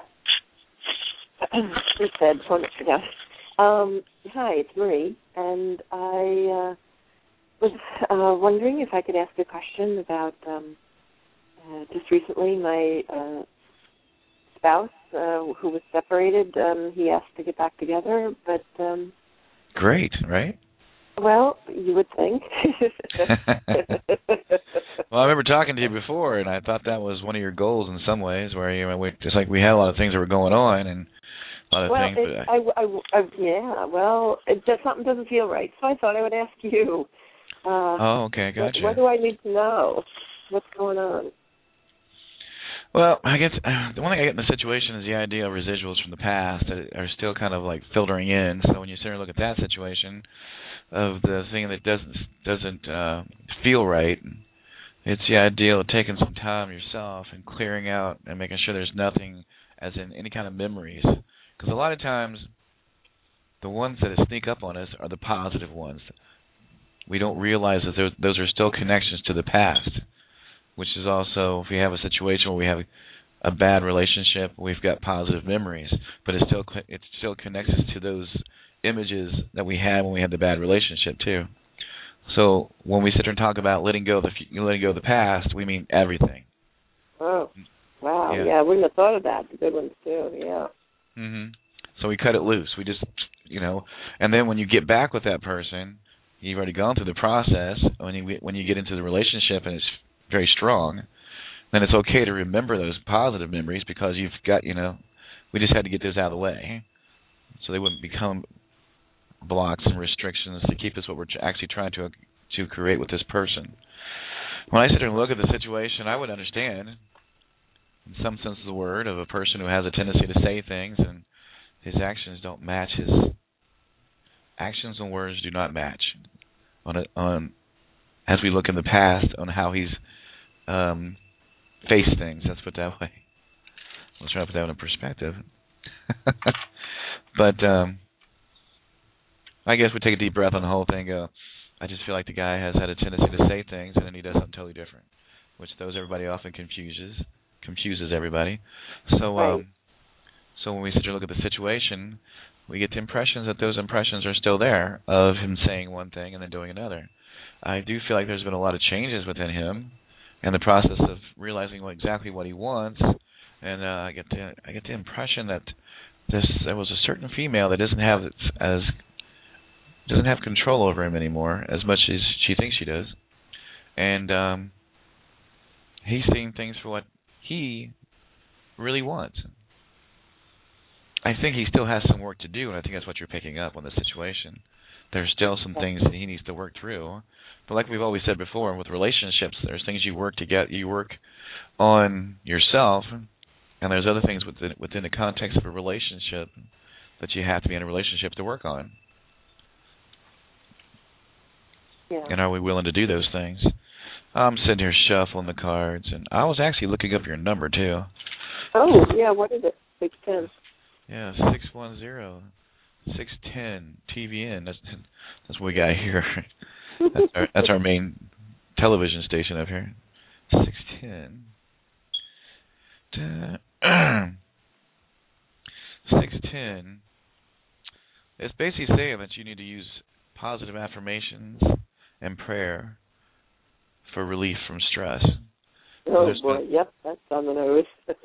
Speaker 4: just said, phone ago. Um, hi, it's Marie, and I uh, was uh, wondering if I could ask a question about um, uh, just recently my uh, spouse uh, who was separated. Um, he asked to get back together, but um,
Speaker 2: great, right?
Speaker 4: Well, you would think.
Speaker 2: Well, I remember talking to you before, and I thought that was one of your goals in some ways, where you know, we, just like we had a lot of things that were going on, and a lot of
Speaker 4: well,
Speaker 2: things.
Speaker 4: It, I, I, I, yeah, well, it just, something doesn't feel right, so I thought I would ask you. Uh,
Speaker 2: oh, okay, gotcha.
Speaker 4: What, what do I need to know? What's going on?
Speaker 2: Well, I guess uh, the one thing I get in the situation is the idea of residuals from the past that are still kind of like filtering in. So when you sit and look at that situation of the thing that doesn't doesn't uh, feel right, it's the idea of taking some time yourself and clearing out and making sure there's nothing, as in any kind of memories. Because a lot of times, the ones that sneak up on us are the positive ones. We don't realize that those, those are still connections to the past, which is also, if we have a situation where we have a bad relationship, we've got positive memories, but it still it still connects us to those images that we had when we had the bad relationship too. So when we sit here and talk about letting go of the letting go of the past, we mean everything.
Speaker 4: Oh, wow!
Speaker 2: Yeah,
Speaker 4: yeah I wouldn't have thought of that. The good ones too. Yeah.
Speaker 2: Mhm. So we cut it loose. We just, you know, and then when you get back with that person, you've already gone through the process. When you when you get into the relationship and it's very strong, then it's okay to remember those positive memories because you've got, you know, we just had to get those out of the way so they wouldn't become blocks and restrictions to keep us what we're actually trying to to create with this person. When I sit here and look at the situation, I would understand, in some sense of the word, of a person who has a tendency to say things and his actions don't match his actions and words do not match on a, on as we look in the past on how he's um, faced things. Let's put it that way. Let's try to put that in perspective. But um, I guess we take a deep breath on the whole thing. Go, I just feel like the guy has had a tendency to say things, and then he does something totally different, which throws everybody off and confuses confuses everybody. So,
Speaker 4: right.
Speaker 2: um, so when we sit here and look at the situation, we get the impressions that those impressions are still there of him saying one thing and then doing another. I do feel like there's been a lot of changes within him, and the process of realizing what exactly what he wants. And uh, I get the I get the impression that this there was a certain female that doesn't have as doesn't have control over him anymore as much as she thinks she does, and um, he's seeing things for what he really wants. I think he still has some work to do, and I think that's what you're picking up on the situation. There's still some things that he needs to work through. But like we've always said before, with relationships, there's things you work to get, you work on yourself, and there's other things within within the context of a relationship that you have to be in a relationship to work on.
Speaker 4: Yeah.
Speaker 2: And are we willing to do those things? I'm sitting here shuffling the cards, and I was actually looking up your number too.
Speaker 4: Oh, yeah. What is it? Six ten.
Speaker 2: Yeah, six one zero, six ten T V N. That's that's what we got here. That's our, that's our main television station up here. Six ten. ten, it's basically saying that you need to use positive affirmations and prayer for relief from stress.
Speaker 4: Oh, so boy, been... yep, that's on the nose.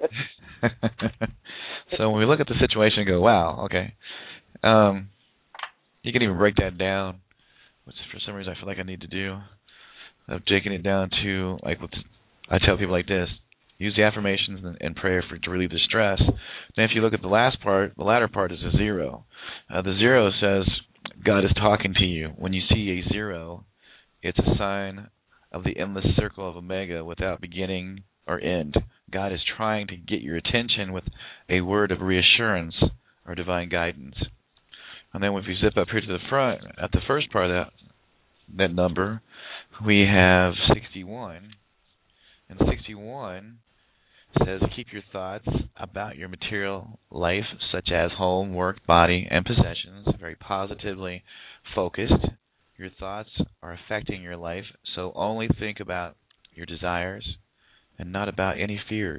Speaker 2: So when we look at the situation and go, wow, okay, um, you can even break that down, which for some reason I feel like I need to do, of taking it down to, like, what I tell people like this, use the affirmations and, and prayer for to relieve the stress. Then if you look at the last part, the latter part is a zero. Uh, the zero says God is talking to you. When you see a zero, it's a sign of the endless circle of Omega without beginning or end. God is trying to get your attention with a word of reassurance or divine guidance. And then if you zip up here to the front, at the first part of that, that number, we have sixty-one. And sixty-one says, keep your thoughts about your material life, such as home, work, body, and possessions, very positively focused. Your thoughts are affecting your life, so only think about your desires and not about any fears.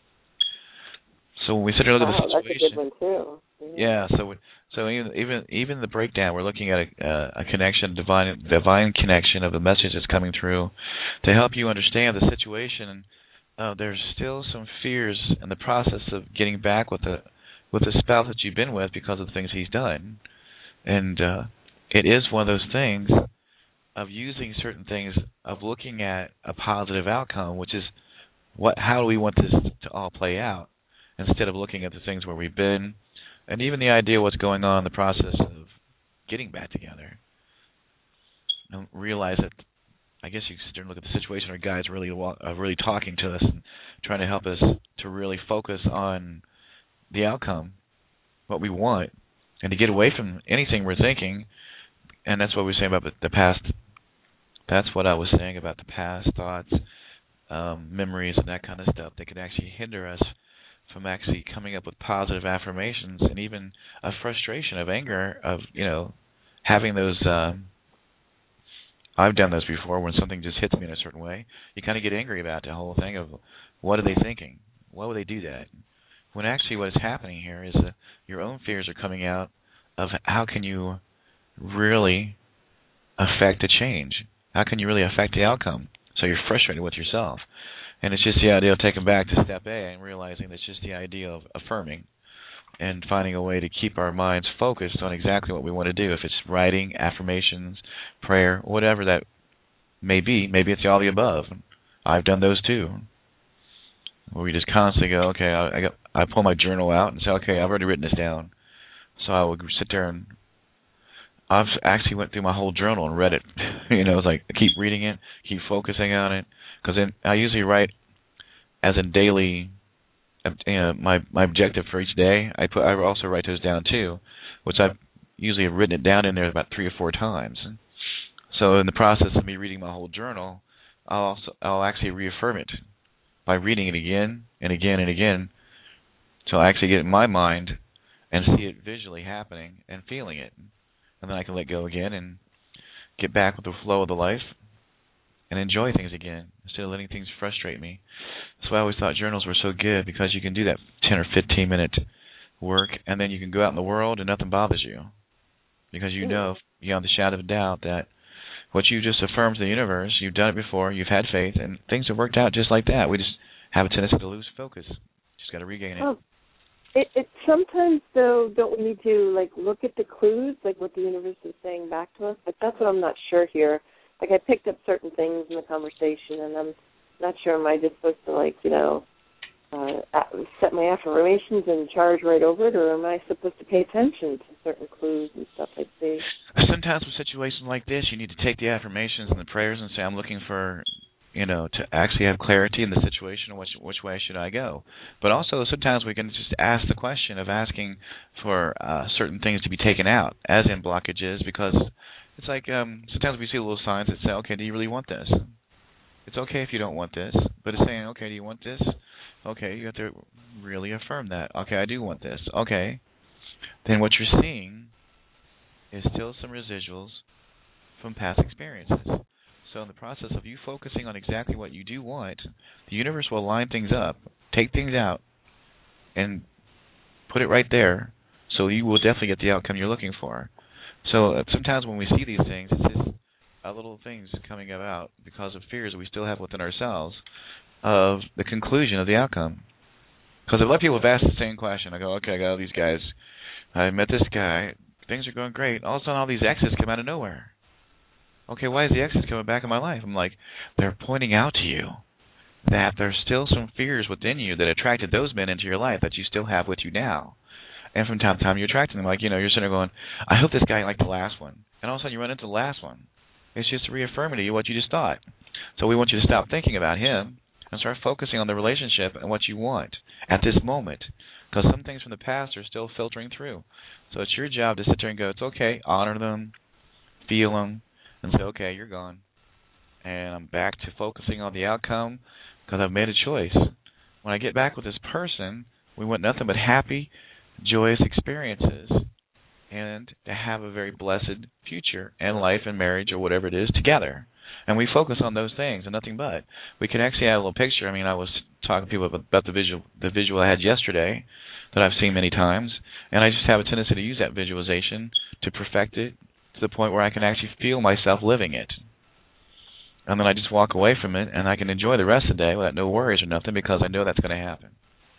Speaker 2: So when we sit here and look
Speaker 4: wow,
Speaker 2: at the situation,
Speaker 4: that's a good one too.
Speaker 2: Yeah, so so even even even the breakdown, we're looking at a, a connection, divine divine connection of the message that's coming through to help you understand the situation. Uh, there's still some fears in the process of getting back with the with the spouse that you've been with because of the things he's done, and uh, it is one of those things of using certain things, of looking at a positive outcome, which is what how do we want this to all play out, instead of looking at the things where we've been. And even the idea of what's going on in the process of getting back together. And realize that, I guess you can sit there and look at the situation where guys really uh, really talking to us and trying to help us to really focus on the outcome, what we want, and to get away from anything we're thinking. And that's what we're saying about the past. That's what I was saying about the past thoughts, um, memories, and that kind of stuff that could actually hinder us from actually coming up with positive affirmations, and even a frustration of anger of, you know, having those, uh, I've done those before, when something just hits me in a certain way, you kind of get angry about the whole thing of, what are they thinking? Why would they do that? When actually what is happening here is that your own fears are coming out of how can you really affect a change? How can you really affect the outcome? So you're frustrated with yourself. And it's just the idea of taking back to step A and realizing that's just the idea of affirming and finding a way to keep our minds focused on exactly what we want to do. If it's writing, affirmations, prayer, whatever that may be, maybe it's all the above. I've done those too. Where we just constantly go, okay, I, I, got, I pull my journal out and say, okay, I've already written this down. So I would sit there and I've actually went through my whole journal and read it. You know, it's like I keep reading it, keep focusing on it. Because I usually write as in daily, you know, my my objective for each day. I put I also write those down too, which I've usually have written it down in there about three or four times. So in the process of me reading my whole journal, I'll also I'll actually reaffirm it by reading it again and again and again, till I actually get it in my mind and see it visually happening and feeling it, and then I can let go again and get back with the flow of the life and enjoy things again, instead of letting things frustrate me. That's why I always thought journals were so good, because you can do that ten or fifteen minute work, and then you can go out in the world and nothing bothers you. Because you know, beyond the shadow of a doubt, that what you just affirmed to the universe, you've done it before, you've had faith, and things have worked out just like that. We just have a tendency to lose focus. Just got to regain it.
Speaker 4: Oh, it, it. Sometimes, though, don't we need to, like, look at the clues, like what the universe is saying back to us? Like, that's what I'm not sure here. Like, I picked up certain things in the conversation, and I'm not sure, am I just supposed to, like, you know, uh, set my affirmations and charge right over it, or am I supposed to pay attention to certain clues and stuff like this?
Speaker 2: Sometimes with situations like this, you need to take the affirmations and the prayers and say, I'm looking for, you know, to actually have clarity in the situation, which which way should I go? But also, sometimes we can just ask the question of asking for uh, certain things to be taken out, as in blockages, because it's like um, sometimes we see little signs that say, okay, do you really want this? It's okay if you don't want this, but it's saying, okay, do you want this? Okay, you have to really affirm that. Okay, I do want this. Okay. Then what you're seeing is still some residuals from past experiences. So in the process of you focusing on exactly what you do want, the universe will line things up, take things out, and put it right there, So you will definitely get the outcome you're looking for. So uh, sometimes when we see these things, it's just uh, little things coming about because of fears we still have within ourselves of the conclusion of the outcome. Because a lot of people have asked the same question. I go, okay, I got all these guys. I met this guy. Things are going great. All of a sudden, all these exes come out of nowhere. Okay, why is the exes coming back in my life? I'm like, they're pointing out to you that there's still some fears within you that attracted those men into your life that you still have with you now. And from time to time, you're attracting them. Like, you know, you're sitting there going, I hope this guy liked the last one. And all of a sudden, you run into the last one. It's just reaffirming to you what you just thought. So we want you to stop thinking about him and start focusing on the relationship and what you want at this moment. Because some things from the past are still filtering through. So it's your job to sit there and go, it's okay, honor them, feel them, and say, okay, you're gone. And I'm back to focusing on the outcome because I've made a choice. When I get back with this person, we want nothing but happy, joyous experiences and to have a very blessed future and life and marriage or whatever it is together. And we focus on those things and nothing but. We can actually add a little picture. I mean, I was talking to people about the visual, the visual I had yesterday that I've seen many times, and I just have a tendency to use that visualization to perfect it to the point where I can actually feel myself living it. And then I just walk away from it, and I can enjoy the rest of the day without no worries or nothing because I know that's going to happen.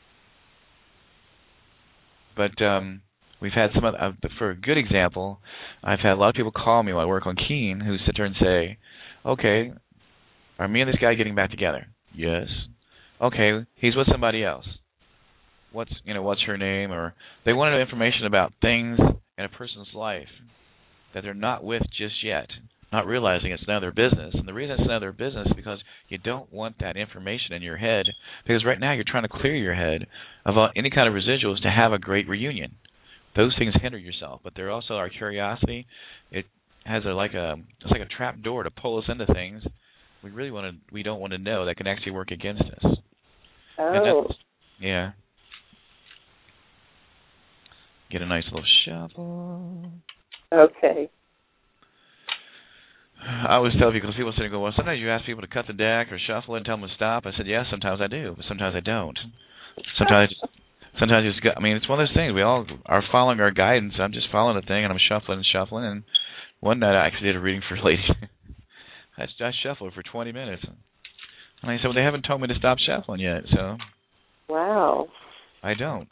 Speaker 2: But um, we've had some, other, uh, for a good example, I've had a lot of people call me while I work on Keen who sit there and say, okay, are me and this guy getting back together? Yes. Okay, he's with somebody else. What's, you know, what's her name? Or they want to know information about things in a person's life that they're not with just yet, not realizing it's none of their business. And the reason it's none of their business is because you don't want that information in your head, because right now you're trying to clear your head of uh, any kind of residuals to have a great reunion. Those things hinder yourself, but they're also our curiosity. It has a like a it's like a trap door to pull us into things we really want to we don't want to know that can actually work against us.
Speaker 4: Oh.
Speaker 2: Yeah. Get a nice little shuffle.
Speaker 4: Okay.
Speaker 2: I always tell people, because people sit and go, well, sometimes you ask people to cut the deck or shuffle it and tell them to stop. I said, yes, sometimes I do, but sometimes I don't. Sometimes sometimes it's got, I mean, it's one of those things. We all are following our guidance. I'm just following the thing, and I'm shuffling and shuffling. And one night I actually did a reading for a lady. I, I shuffled for twenty minutes. And I said, well, they haven't told me to stop shuffling yet, so.
Speaker 4: Wow.
Speaker 2: I don't.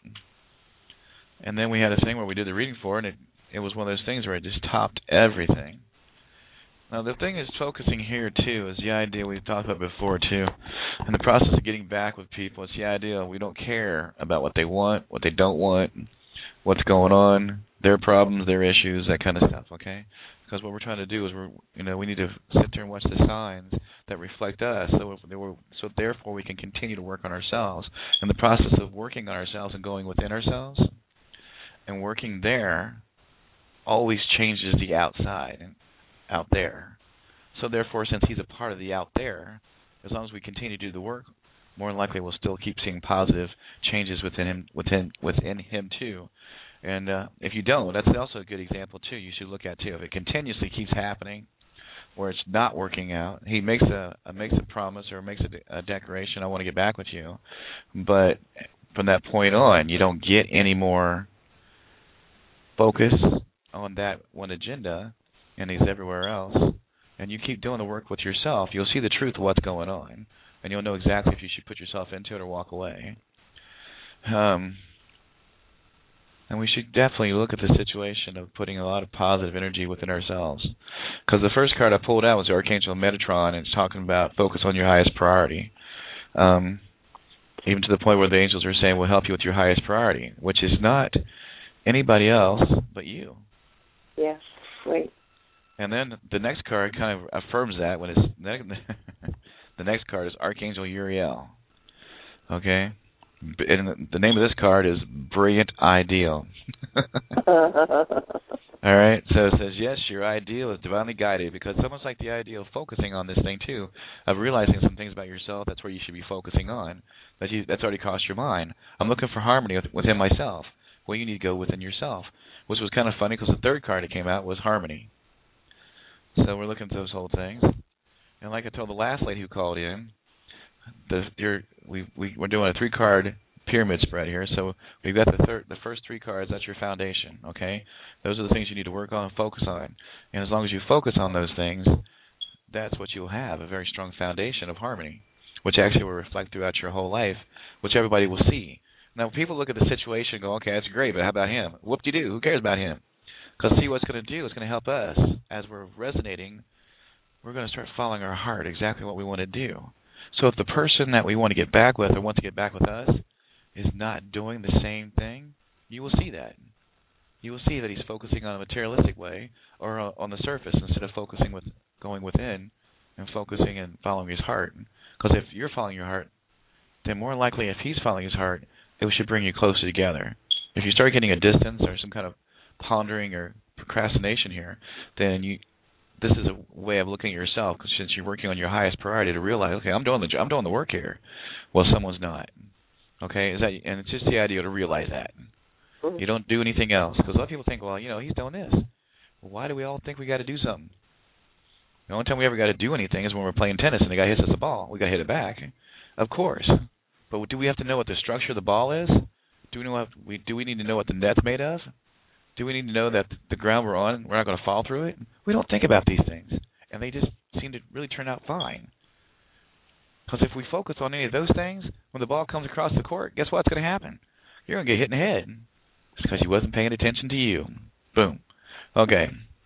Speaker 2: And then we had a thing where we did the reading for her, and it, it was one of those things where it just topped everything. Now, the thing is focusing here, too, is the idea we've talked about before, too. In the process of getting back with people, it's the idea we don't care about what they want, what they don't want, what's going on, their problems, their issues, that kind of stuff, okay? Because what we're trying to do is, we're, you know, we need to sit there and watch the signs that reflect us, so, we're, so therefore we can continue to work on ourselves. In the process of working on ourselves and going within ourselves and working there always changes the outside and out there. So therefore, since he's a part of the out there, as long as we continue to do the work, more than likely we'll still keep seeing positive changes within him, within within him too. And uh, if you don't, that's also a good example too. You should look at too. If it continuously keeps happening, where it's not working out, he makes a, a makes a promise or makes a, de- a declaration. I want to get back with you, but from that point on, you don't get any more focus on that one agenda, and he's everywhere else, and you keep doing the work with yourself, you'll see the truth of what's going on, and you'll know exactly if you should put yourself into it or walk away. Um, and we should definitely look at the situation of putting a lot of positive energy within ourselves. Because the first card I pulled out was the Archangel Metatron, and it's talking about focus on your highest priority. Um, even to the point where the angels are saying, we'll help you with your highest priority, which is not anybody else but you.
Speaker 4: Yes, right.
Speaker 2: And then the next card kind of affirms that when it's the next card is Archangel Uriel. Okay, and the name of this card is Brilliant Ideal. All right, so it says yes, your ideal is divinely guided, because it's almost like the idea of focusing on this thing too, of realizing some things about yourself. That's where you should be focusing on. That you, that's already crossed your mind. I'm looking for harmony with, within myself. Well, you need to go within yourself, which was kind of funny because the third card that came out was harmony. So we're looking at those whole things. And like I told the last lady who called in, the, you're, we, we, we're doing a three-card pyramid spread here. So we've got the third, the first three cards. That's your foundation. Okay, those are the things you need to work on and focus on. And as long as you focus on those things, that's what you'll have, a very strong foundation of harmony, which actually will reflect throughout your whole life, which everybody will see. Now, when people look at the situation and go, okay, that's great, but how about him? Whoop-de-doo, who cares about him? Because see, what's going to do is going to help us. As we're resonating, we're going to start following our heart, exactly what we want to do. So if the person that we want to get back with or want to get back with us is not doing the same thing, you will see that. You will see that he's focusing on a materialistic way or on the surface instead of focusing with going within and focusing and following his heart. Because if you're following your heart, then more likely if he's following his heart, it should bring you closer together. If you start getting a distance or some kind of pondering or procrastination here, then you this is a way of looking at yourself, because since you're working on your highest priority to realize, okay, I'm doing the I'm doing the work here, well, someone's not. Okay, is that and it's just the idea to realize that. You don't do anything else, because a lot of people think, well, you know, he's doing this. Well, why do we all think we got to do something? The only time we ever got to do anything is when we're playing tennis and the guy hits us the ball. We got to hit it back, of course. But do we have to know what the structure of the ball is? Do we know what we do? We need to know what the net's made of. Do we need to know that the ground we're on, we're not going to fall through it? We don't think about these things, and they just seem to really turn out fine. Because if we focus on any of those things, when the ball comes across the court, guess what's going to happen? You're going to get hit in the head. It's because you wasn't paying attention to you. Boom. Okay.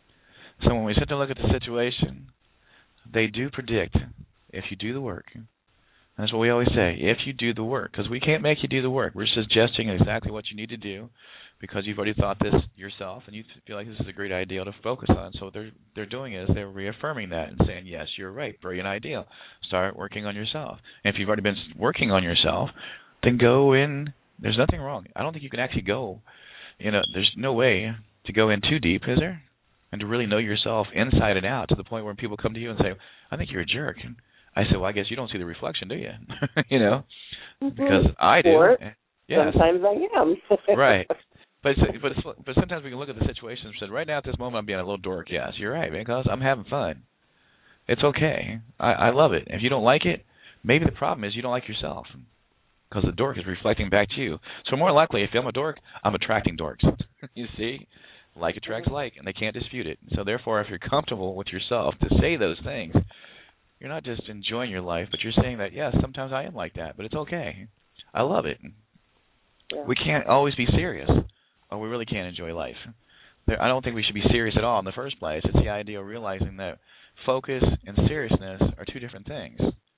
Speaker 2: So when we sit to look at the situation, they do predict if you do the work. And that's what we always say, if you do the work, because we can't make you do the work. We're suggesting exactly what you need to do because you've already thought this yourself and you feel like this is a great idea to focus on. So what they're, they're doing is they're reaffirming that and saying, yes, you're right, brilliant idea. Start working on yourself. And if you've already been working on yourself, then go in. There's nothing wrong. I don't think you can actually go, you know, there's no way to go in too deep, is there? And to really know yourself inside and out to the point where people come to you and say, I think you're a jerk. And I say, well, I guess you don't see the reflection, do you? you know,
Speaker 4: mm-hmm.
Speaker 2: Because I do.
Speaker 4: Or
Speaker 2: yes.
Speaker 4: sometimes I am.
Speaker 2: Right. But but it's, but sometimes we can look at the situation and say, right now at this moment I'm being a little dork. Yes, you're right, because I'm having fun. It's okay. I, I love it. If you don't like it, maybe the problem is you don't like yourself, because the dork is reflecting back to you. So more likely, if I'm a dork, I'm attracting dorks. You see? Like attracts like, and they can't dispute it. So therefore, if you're comfortable with yourself to say those things, you're not just enjoying your life, but you're saying that, yes, sometimes I am like that, but it's okay. I love it. Yeah. We can't always be serious, or we really can't enjoy life. There, I don't think we should be serious at all in the first place. It's the idea of realizing that focus and seriousness are two different things.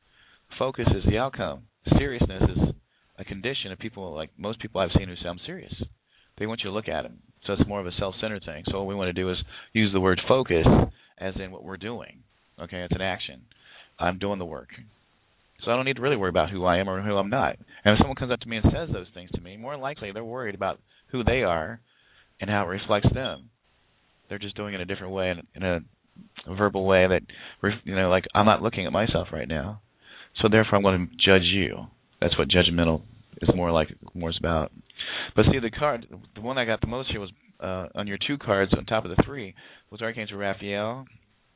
Speaker 2: Focus is the outcome. Seriousness is a condition of people, like most people I've seen who say, I'm serious. They want you to look at them. So it's more of a self-centered thing. So what we want to do is use the word focus as in what we're doing. Okay, it's an action. I'm doing the work. So I don't need to really worry about who I am or who I'm not. And if someone comes up to me and says those things to me, more likely they're worried about who they are and how it reflects them. They're just doing it in a different way, in a verbal way that, you know, like I'm not looking at myself right now. So therefore I'm going to judge you. That's what judgmental is more like, more is about. But see, the card, the one I got the most here was uh, on your two cards on top of the three was Archangel Raphael,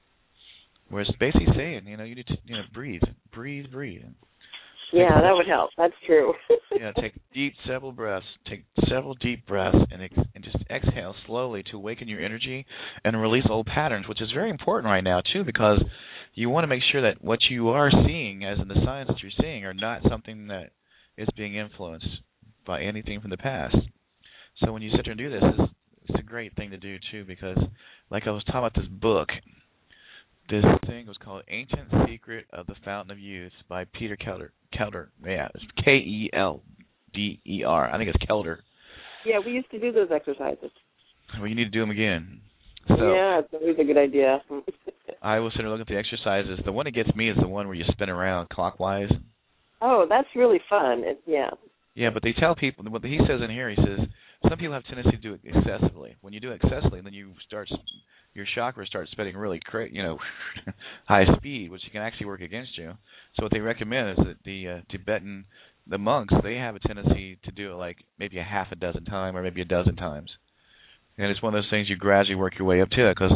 Speaker 2: where it's basically saying, you know, you need to, you know, breathe, breathe, breathe.
Speaker 4: Yeah, take, that would help. That's true.
Speaker 2: Yeah, take deep several breaths, take several deep breaths, and ex- and just exhale slowly to awaken your energy and release old patterns, which is very important right now too, because you want to make sure that what you are seeing, as in the signs that you're seeing, are not something that is being influenced by anything from the past. So when you sit there and do this, it's, it's a great thing to do too, because like I was talking about this book, this thing was called Ancient Secret of the Fountain of Youth by Peter Kelder. Kelder, yeah, it's K E L D E R. I think it's Kelder.
Speaker 4: Yeah, we used to do those exercises.
Speaker 2: Well, you need to do them again. So
Speaker 4: yeah, it's always a good idea.
Speaker 2: I will sit and look at the exercises. The one that gets me is the one where you spin around clockwise.
Speaker 4: Oh, that's really fun. It, yeah.
Speaker 2: Yeah, but they tell people, what he says in here, he says, some people have tendency to do it excessively. When you do it excessively, then you start, your chakras start spinning really, cra- you know, high speed, which can actually work against you. So what they recommend is that the uh, Tibetan, the monks, they have a tendency to do it like maybe a half a dozen times or maybe a dozen times. And it's one of those things you gradually work your way up to it, because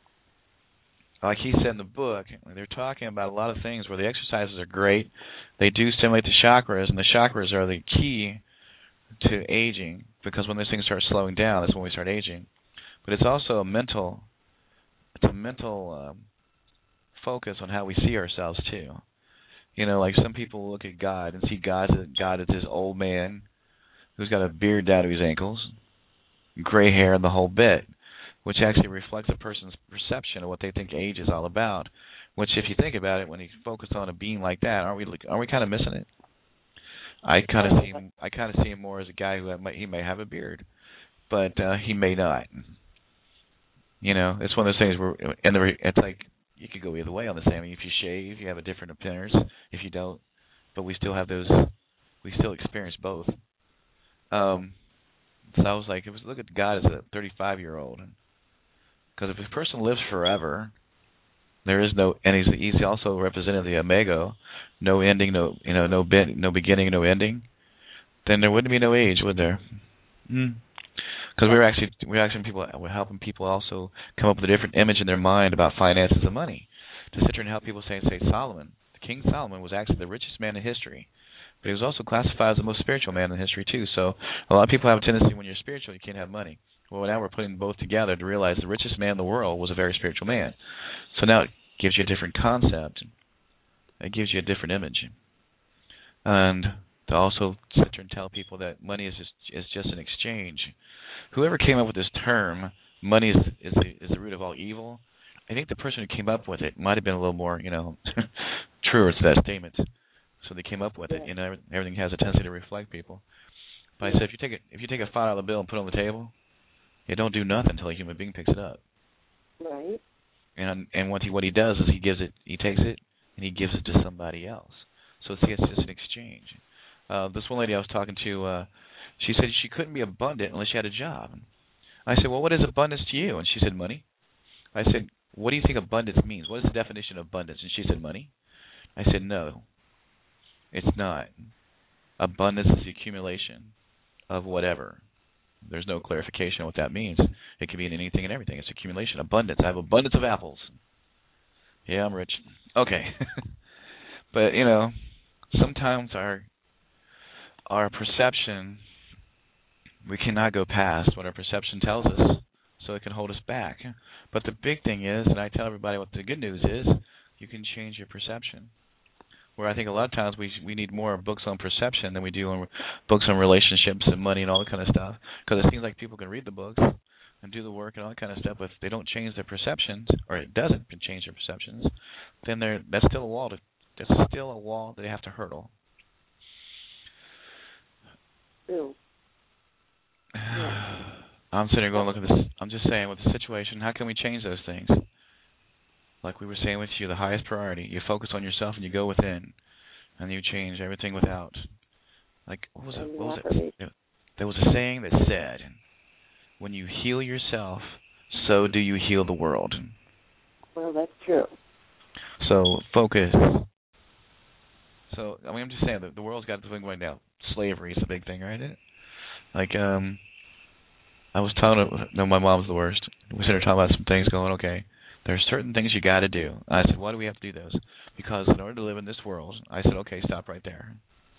Speaker 2: like he said in the book, they're talking about a lot of things where the exercises are great. They do stimulate the chakras, and the chakras are the key to aging, because when those things start slowing down, that's when we start aging. But it's also a mental, it's a mental um, focus on how we see ourselves too. You know, like some people look at God and see God as God as this old man who's got a beard down to his ankles, gray hair, and the whole bit, which actually reflects a person's perception of what they think age is all about. Which, if you think about it, when you focus on a being like that, aren't we? Aren't we kind of missing it? I kind of see him. I kind of see him more as a guy who might, he may have a beard, but uh, he may not. You know, it's one of those things where, and the, it's like you could go either way on the same. I mean, if you shave, you have a different appearance. If you don't, but we still have those. We still experience both. Um, so I was like, it was look at God as a thirty-five-year-old, because if a person lives forever, there is no, and he's he's also represented the Omega, no ending, no you know, no bit, no beginning, no ending. Then there wouldn't be no age, would there? Mm. Because we're actually we're actually people we're helping people also come up with a different image in their mind about finances and money. To sit there and help people say say Solomon, the King Solomon was actually the richest man in history, but he was also classified as the most spiritual man in history too. So a lot of people have a tendency when you're spiritual you can't have money. Well, now we're putting both together to realize the richest man in the world was a very spiritual man. So now it gives you a different concept. It gives you a different image, and to also sit there and tell people that money is just is just an exchange. Whoever came up with this term, money is is the, is the root of all evil, I think the person who came up with it might have been a little more, you know, truer to that statement. So they came up with it. You know, everything has a tendency to reflect people. But I said, if you take it, if you take a five dollar bill and put it on the table, it don't do nothing until a human being picks it up.
Speaker 4: Right.
Speaker 2: And and what he what he does is he gives it, he takes it and he gives it to somebody else. So it's, it's just an exchange. Uh, this one lady I was talking to. Uh, She said she couldn't be abundant unless she had a job. I said, well, what is abundance to you? And she said, money. I said, what do you think abundance means? What is the definition of abundance? And she said, money. I said, no, it's not. Abundance is the accumulation of whatever. There's no clarification on what that means. It can be in anything and everything. It's accumulation. Abundance. I have abundance of apples. Yeah, I'm rich. Okay. But, you know, sometimes our our perception, we cannot go past what our perception tells us, so it can hold us back. But the big thing is, and I tell everybody what the good news is, you can change your perception. Where I think a lot of times we we need more books on perception than we do on books on relationships and money and all that kind of stuff. Because it seems like people can read the books and do the work and all that kind of stuff, but if they don't change their perceptions, or it doesn't change their perceptions, then they're that's still a wall to that's still a wall that they have to hurdle.
Speaker 4: Ew.
Speaker 2: I'm sitting here going, look at this. I'm just saying, with the situation, how can we change those things? Like we were saying with you, the highest priority. You focus on yourself and you go within, and you change everything without. Like, what was it? What was it? There was a saying that said, when you heal yourself, so do you heal the world.
Speaker 4: Well, that's true.
Speaker 2: So, focus. So, I mean, I'm just saying that the world's got the thing going down. Slavery is the big thing, right? Like, um, I was telling her, no, my mom's the worst. We started talking about some things going, okay, there's certain things you got to do. I said, why do we have to do those? Because in order to live in this world, I said, okay, stop right there.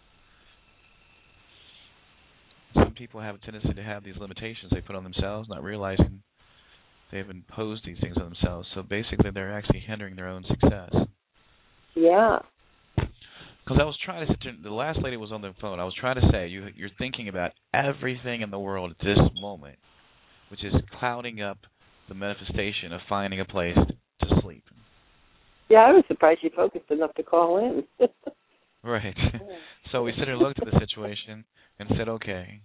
Speaker 2: Some people have a tendency to have these limitations they put on themselves, not realizing they've imposed these things on themselves. So basically, they're actually hindering their own success.
Speaker 4: Yeah.
Speaker 2: Because I was trying to, the last lady was on the phone. I was trying to say, you, you're thinking about everything in the world at this moment, which is clouding up the manifestation of finding a place to sleep.
Speaker 4: Yeah, I was surprised you focused enough to call in.
Speaker 2: Right. So we sit and looked at the situation and said, okay.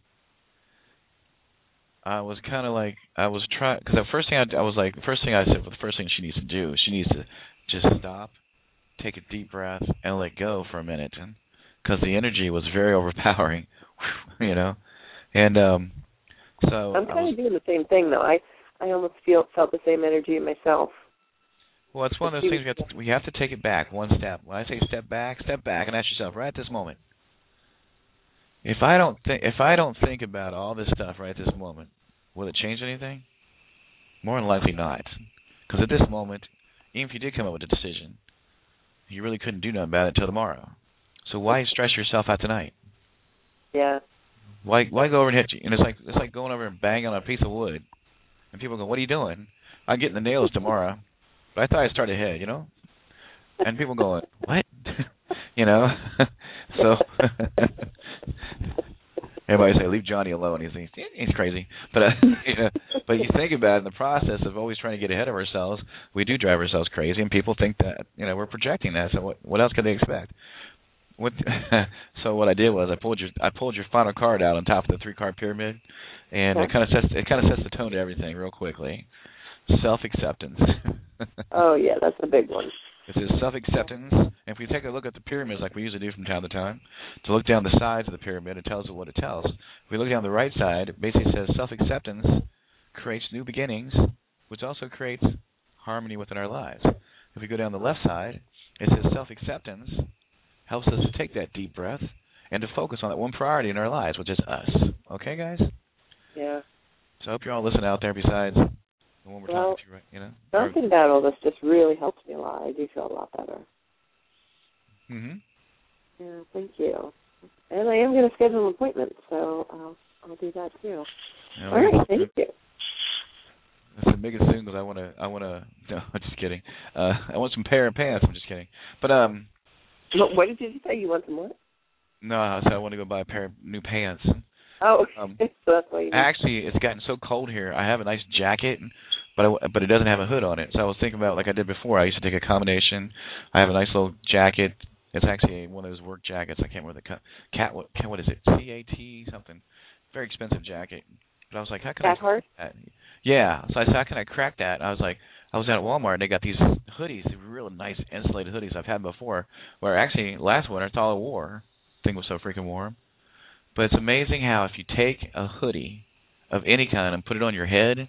Speaker 2: I was kind of like, I was trying, because the first thing I, I was like, the first thing I said, well, the first thing she needs to do, she needs to just stop, take a deep breath, and let go for a minute, because the energy was very overpowering, you know. And um, so
Speaker 4: I'm kind
Speaker 2: was,
Speaker 4: of doing the same thing, though. I, I almost feel felt the same energy in myself.
Speaker 2: Well, it's one of those things we have, to, we have to take it back one step. When I say step back, step back, and ask yourself right at this moment. If I don't think, if I don't think about all this stuff right at this moment, will it change anything? More than likely not, because at this moment, even if you did come up with a decision, you really couldn't do nothing about it until tomorrow. So why stress yourself out tonight?
Speaker 4: Yeah.
Speaker 2: Why why go over and hit you? And it's like it's like going over and banging on a piece of wood. And people go, what are you doing? I'm getting the nails tomorrow. But I thought I'd start ahead, you know? And people going, what? you know? so everybody say, leave Johnny alone. He's he's crazy. But uh, you know, but you think about it, in the process of always trying to get ahead of ourselves, we do drive ourselves crazy, and people think that, you know, we're projecting that. So what what else could they expect? What, so what I did was I pulled your I pulled your final card out on top of the three card pyramid, and it kind of sets it kind of sets the tone to everything real quickly. Self acceptance.
Speaker 4: Oh yeah, that's a big one.
Speaker 2: It says self acceptance. And if we take a look at the pyramids like we usually do from time to time, to look down the sides of the pyramid, it tells us what it tells. If we look down the right side, it basically says self acceptance creates new beginnings, which also creates harmony within our lives. If we go down the left side, it says self acceptance helps us to take that deep breath and to focus on that one priority in our lives, which is us. Okay, guys?
Speaker 4: Yeah.
Speaker 2: So I hope you're all listening out there besides the one we're
Speaker 4: well,
Speaker 2: talking to, right? You know?
Speaker 4: Talking about all this just really helps me a lot. I do feel a lot better.
Speaker 2: Mm-hmm.
Speaker 4: Yeah, thank you. And I am going to schedule an appointment, so I'll, I'll do that too.
Speaker 2: You know,
Speaker 4: all right, thank you.
Speaker 2: That's the biggest thing because I want to, I want to, no, I'm just kidding. Uh, I want some pair of pants. I'm just kidding. But, um,
Speaker 4: what did you say? You want some what?
Speaker 2: No, I said I want to go buy a pair of new pants.
Speaker 4: Oh,
Speaker 2: um,
Speaker 4: so that's why you need.
Speaker 2: Actually, it's gotten so cold here. I have a nice jacket, but I, but it doesn't have a hood on it. So I was thinking about, like I did before, I used to take a combination. I have a nice little jacket. It's actually one of those work jackets. I can't remember the cat. What, what is it? C A T something. Very expensive jacket. But I was like, how can
Speaker 4: Cat
Speaker 2: I
Speaker 4: heart?
Speaker 2: that? Yeah. So I said, how can I crack that? I was like, I was out at Walmart and they got these hoodies, real nice insulated hoodies I've had before. Where actually last winter it's all I wore. Thing was so freaking warm. But it's amazing how if you take a hoodie of any kind and put it on your head,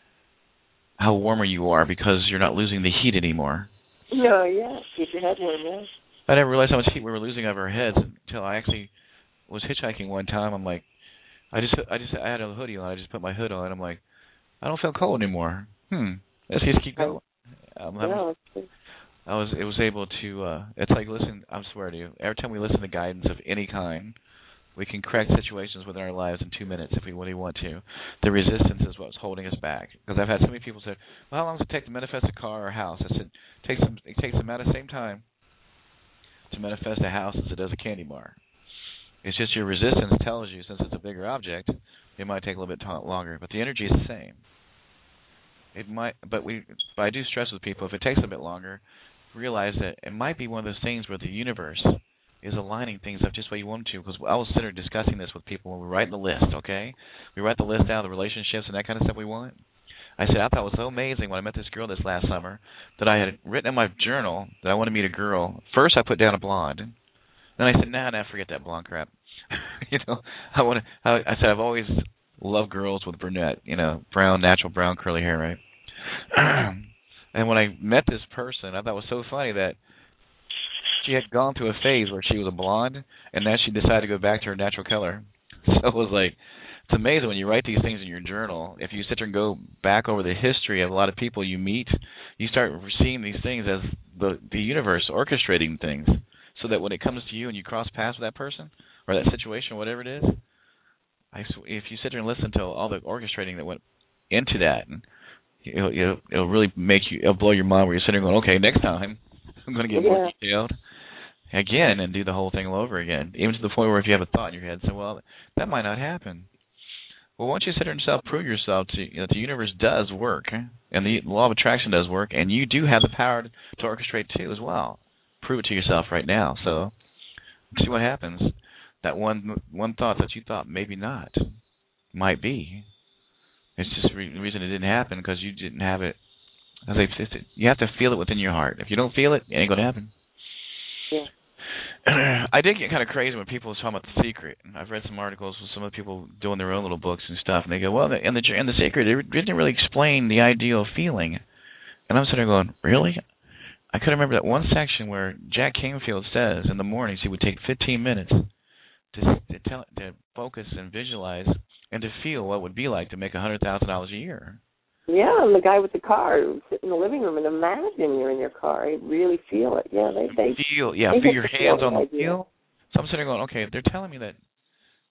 Speaker 2: how warmer you are because you're not losing the heat anymore.
Speaker 4: No, yeah, keep your head warm, yeah.
Speaker 2: I didn't realize how much heat we were losing over our heads until I actually was hitchhiking one time. I'm like, I just, I just, I had a hoodie on. I just put my hood on. I'm like, I don't feel cold anymore. Hmm. Let's just keep going. Um, I, was, I was, it was able to. Uh, it's like listen. I swear to you. Every time we listen to guidance of any kind, we can correct situations within our lives in two minutes if we really want to. The resistance is what's holding us back. Because I've had so many people say, "Well, how long does it take to manifest a car or a house?" I said, "It takes them. It takes them about the same time to manifest a house as it does a candy bar. It's just your resistance tells you, since it's a bigger object, it might take a little bit longer, but the energy is the same. It might, but we. But I do stress with people if it takes a bit longer, realize that it might be one of those things where the universe is aligning things up just the way you want them to. Because I was sitting there discussing this with people when we write the list. Okay, we write the list out of the relationships and that kind of stuff we want. I said I thought it was so amazing when I met this girl this last summer that I had written in my journal that I want to meet a girl. First, I put down a blonde. Then I said, nah, nah, forget that blonde crap. you know, I want to. I, I said I've always loved girls with brunette, you know, brown, natural brown curly hair, right? And when I met this person, I thought it was so funny that she had gone through a phase where she was a blonde, and then she decided to go back to her natural color. So it was like, it's amazing when you write these things in your journal. If you sit there and go back over the history of a lot of people you meet, you start seeing these things as the the universe orchestrating things, so that when it comes to you and you cross paths with that person or that situation, whatever it is, I sw- if you sit there and listen to all the orchestrating that went into that, and it'll, it'll, it'll really make you, it'll blow your mind where you're sitting there going, okay, next time I'm going to get
Speaker 4: yeah.
Speaker 2: more detailed again and do the whole thing all over again, even to the point where if you have a thought in your head, say, well, that might not happen. Well, once you sit there and self-prove yourself to, you know, the universe does work, and the law of attraction does work, and you do have the power to, to orchestrate too as well. Prove it to yourself right now. So see what happens. That one one thought that you thought maybe not might be. It's just re- the reason it didn't happen because you didn't have it. As I said, you have to feel it within your heart. If you don't feel it, it ain't gonna happen.
Speaker 4: Yeah.
Speaker 2: I did get kind of crazy when people was talking about The Secret. I've read some articles with some of the people doing their own little books and stuff, and they go, well, in the in the Secret, they didn't really explain the ideal feeling. And I'm sitting there going, really? I could remember that one section where Jack Canfield says in the mornings he would take fifteen minutes to to, tell, to focus and visualize and to feel what it would be like to make one hundred thousand dollars a year.
Speaker 4: Yeah, and the guy with the car who sit in the living room and imagine you're in your car. You really feel it. Yeah, they, they
Speaker 2: feel. Yeah,
Speaker 4: they
Speaker 2: feel your hands on the
Speaker 4: idea.
Speaker 2: wheel. So I'm sitting there going, okay, they're telling me that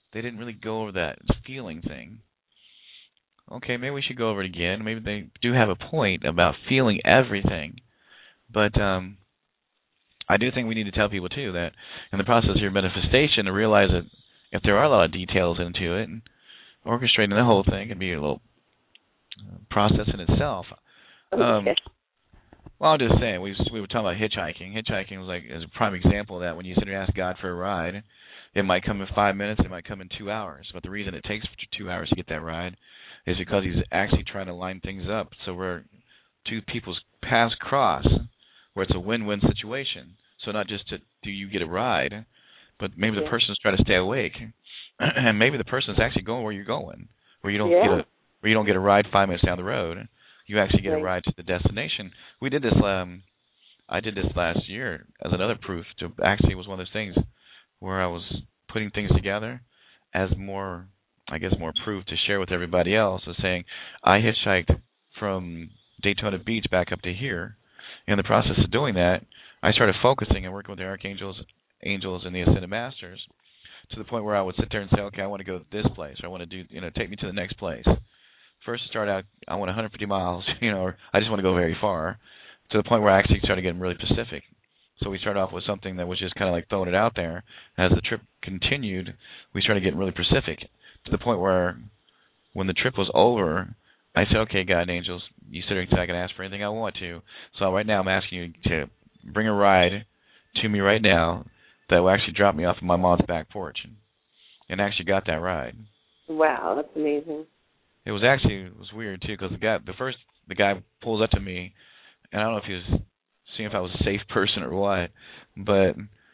Speaker 2: they didn't really go over that feeling thing. Okay, maybe we should go over it again. Maybe they do have a point about feeling everything. But um, I do think we need to tell people, too, that in the process of your manifestation, to realize that if there are a lot of details into it, and orchestrating the whole thing can be a little process in itself. Um, well, I'm just saying, we we were talking about hitchhiking. Hitchhiking was like is a prime example of that. When you sit and ask God for a ride, it might come in five minutes, it might come in two hours. But the reason it takes two hours to get that ride is because he's actually trying to line things up so where two people's paths cross, where it's a win-win situation. So not just to, do you get a ride, but maybe yeah. the person's trying to stay awake, and maybe the person's actually going where you're going, where you don't yeah. get a where you don't get a ride five minutes down the road. You actually get right. a ride to the destination. We did this. Um, I did this last year as another proof. To actually, it was one of those things where I was putting things together as more, I guess, more proof to share with everybody else. Of saying, I hitchhiked from Daytona Beach back up to here. In the process of doing that, I started focusing and working with the archangels, angels, and the ascended masters to the point where I would sit there and say, okay, I want to go to this place, or I want to do, you know, take me to the next place. First, to start out, I want one hundred fifty miles, you know, or I just want to go very far, to the point where I actually started getting really specific. So we started off with something that was just kind of like throwing it out there. As the trip continued, we started getting really specific, to the point where when the trip was over, I said, okay, God and angels, you said I can ask for anything I want to. So right now I'm asking you to bring a ride to me right now that will actually drop me off of my mom's back porch. And, and actually got that ride.
Speaker 4: Wow, that's amazing.
Speaker 2: It was actually it was weird too, because the guy, the first the guy pulls up to me, and I don't know if he was seeing if I was a safe person or what, but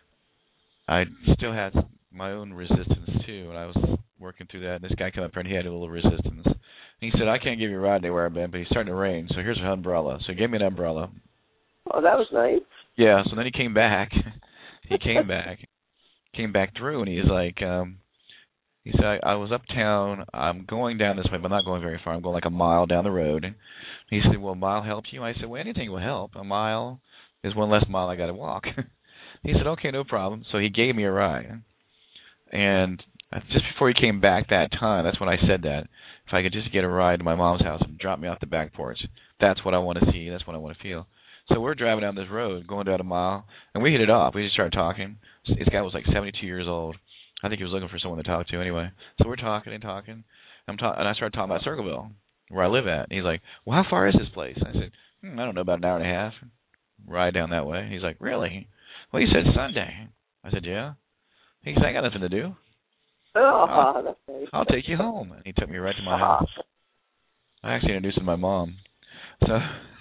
Speaker 2: I still had my own resistance too, and I was working through that. And this guy came up here and he had a little resistance. And he said, "I can't give you a ride anywhere I've been, but it's starting to rain, so here's an umbrella." So he gave me an umbrella.
Speaker 4: Oh, that was nice.
Speaker 2: Yeah. So then he came back. he came back, came back through, and he's like. um He said, I, I was uptown. I'm going down this way, but I'm not going very far. I'm going like a mile down the road. He said, will a mile help you? I said, well, anything will help. A mile is one less mile I got to walk. He said, okay, no problem. So he gave me a ride. And just before he came back that time, that's when I said that. If I could just get a ride to my mom's house and drop me off the back porch, that's what I want to see. That's what I want to feel. So we're driving down this road, going down a mile, and we hit it off. We just started talking. This guy was like seventy-two years old. I think he was looking for someone to talk to anyway. So we're talking and talking. I'm ta- and I started talking about Circleville, where I live at. And he's like, well, how far is this place? I said, hmm, I don't know, about an hour and a half. Ride down that way. He's like, really? Well, he said Sunday. I said, yeah. He said, I got nothing to do.
Speaker 4: Oh,
Speaker 2: I'll,
Speaker 4: that's very
Speaker 2: I'll take you home. And he took me right to my house. I actually introduced him to my mom. So,